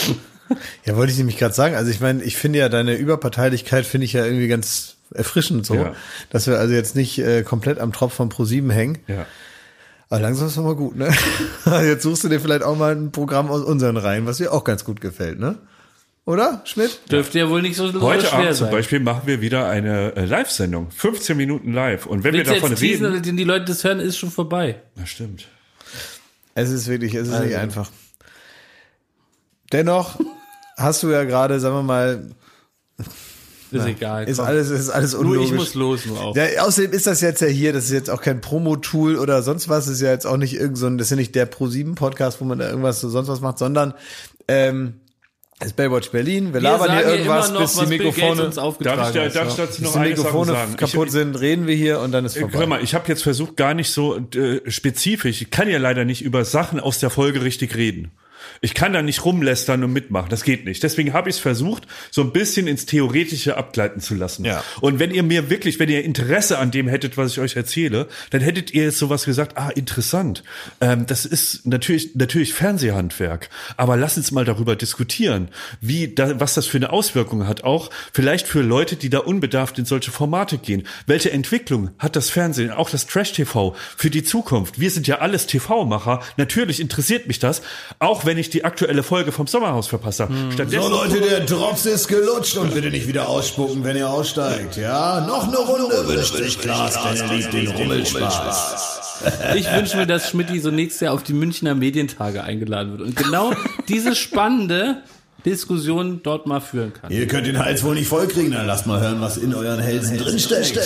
Ja, wollte ich nämlich gerade sagen. Also ich meine, ich finde ja deine Überparteilichkeit finde ich ja irgendwie ganz erfrischend so, Ja. dass wir also jetzt nicht äh, komplett am Tropf von ProSieben hängen. Ja. Aber langsam ist es mal gut, ne? Jetzt suchst du dir vielleicht auch mal ein Programm aus unseren Reihen, was dir auch ganz gut gefällt, ne? Oder, Schmidt? Dürfte ja wohl nicht so, so Heute schwer Abend sein. zum Beispiel machen wir wieder eine äh, Live-Sendung. fünfzehn Minuten live. Und wenn Willst wir du davon jetzt teasen, reden... oder die Leute das hören, ist schon vorbei. Das stimmt. Es ist wirklich, es ist Also. nicht einfach. Dennoch hast du ja gerade, sagen wir mal, Ist egal. ist komm. alles, ist alles nur unlogisch. ich muss los, nur auch. Ja, außerdem ist das jetzt ja hier, das ist jetzt auch kein Promo-Tool oder sonst was, das ist ja jetzt auch nicht irgend so ein, das ist ja nicht der ProSieben-Podcast, wo man da irgendwas so sonst was macht, sondern ähm, das ist Baywatch Berlin, wir, Wir labern hier sagen irgendwas, immer noch, bis die was Bill Gates Mikrofone, uns aufgetragen Darf ich, da, hat. darf ich dazu bis noch die eine Sache Mikrofone sagen? kaputt Ich, sind, reden wir hier und dann ist vorbei. Hör mal, ich habe jetzt versucht, gar nicht so äh, spezifisch, ich kann ja leider nicht über Sachen aus der Folge richtig reden. Ich kann da nicht rumlästern und mitmachen, das geht nicht. Deswegen habe ich es versucht, so ein bisschen ins Theoretische abgleiten zu lassen. Ja. Und wenn ihr mir wirklich, wenn ihr Interesse an dem hättet, was ich euch erzähle, dann hättet ihr jetzt sowas gesagt, ah, interessant. Ähm, das ist natürlich natürlich Fernsehhandwerk. Aber lass uns mal darüber diskutieren, wie da, was das für eine Auswirkung hat, auch vielleicht für Leute, die da unbedarft in solche Formate gehen. Welche Entwicklung hat das Fernsehen, auch das Trash-T V für die Zukunft? Wir sind ja alles T V-Macher. Natürlich interessiert mich das, auch wenn ich die aktuelle Folge vom Sommerhaus verpasst habe. Stattdessen So Leute, der Drops ist gelutscht und bitte nicht wieder ausspucken, wenn ihr aussteigt. Ja, noch eine Runde wünscht sich Klaas, denn er liebt den Rummelspaß. Ich wünsche mir, dass Schmidti so nächstes Jahr auf die Münchner Medientage eingeladen wird und genau diese spannende Diskussion dort mal führen kann. Ihr könnt den Hals wohl nicht vollkriegen, dann lasst mal hören, was in euren Hälsen drinsteckt.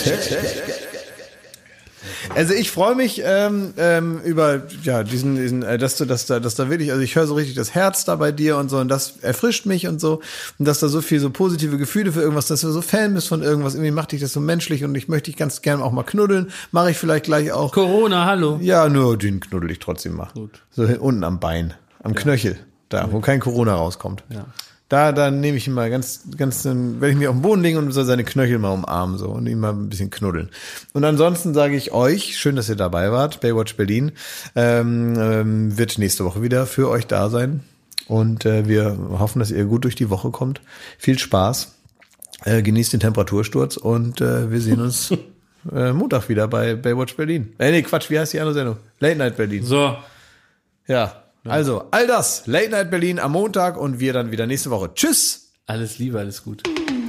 Also ich freue mich ähm, ähm, über ja diesen, diesen äh, dass du dass da dass da wirklich, also ich höre so richtig das Herz da bei dir und so und das erfrischt mich und so und dass da so viel so positive Gefühle für irgendwas, dass du so Fan bist von irgendwas, irgendwie macht dich das so menschlich und ich möchte dich ganz gerne auch mal knuddeln, mache ich vielleicht gleich auch. Corona, hallo. Ja, nur den knuddel ich trotzdem mal. Gut. So hin- unten am Bein, am Knöchel, da wo kein Corona rauskommt. Ja. Da, dann nehme ich ihn mal ganz, ganz, dann werde ich mich auf den Boden legen und soll seine Knöchel mal umarmen, so, und ihn mal ein bisschen knuddeln. Und ansonsten sage ich euch, schön, dass ihr dabei wart, Baywatch Berlin, ähm, ähm, wird nächste Woche wieder für euch da sein. Und, äh, wir hoffen, dass ihr gut durch die Woche kommt. Viel Spaß. Äh, genießt den Temperatursturz und, äh, wir sehen uns, äh, Montag wieder bei Baywatch Berlin. Äh, nee, Quatsch, wie heißt die andere Sendung? Late Night Berlin. So. Ja. Also, all das, Late Night Berlin am Montag und wir dann wieder nächste Woche. Tschüss! Alles Liebe, alles gut.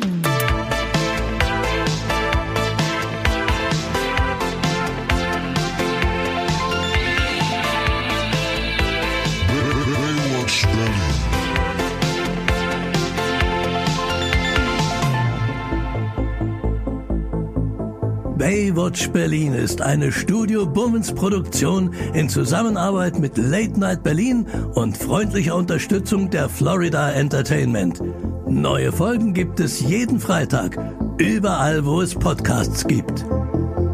Baywatch Berlin. Baywatch Berlin ist eine Studio Bummens Produktion in Zusammenarbeit mit Late Night Berlin und freundlicher Unterstützung der Florida Entertainment. Neue Folgen gibt es jeden Freitag, überall wo es Podcasts gibt.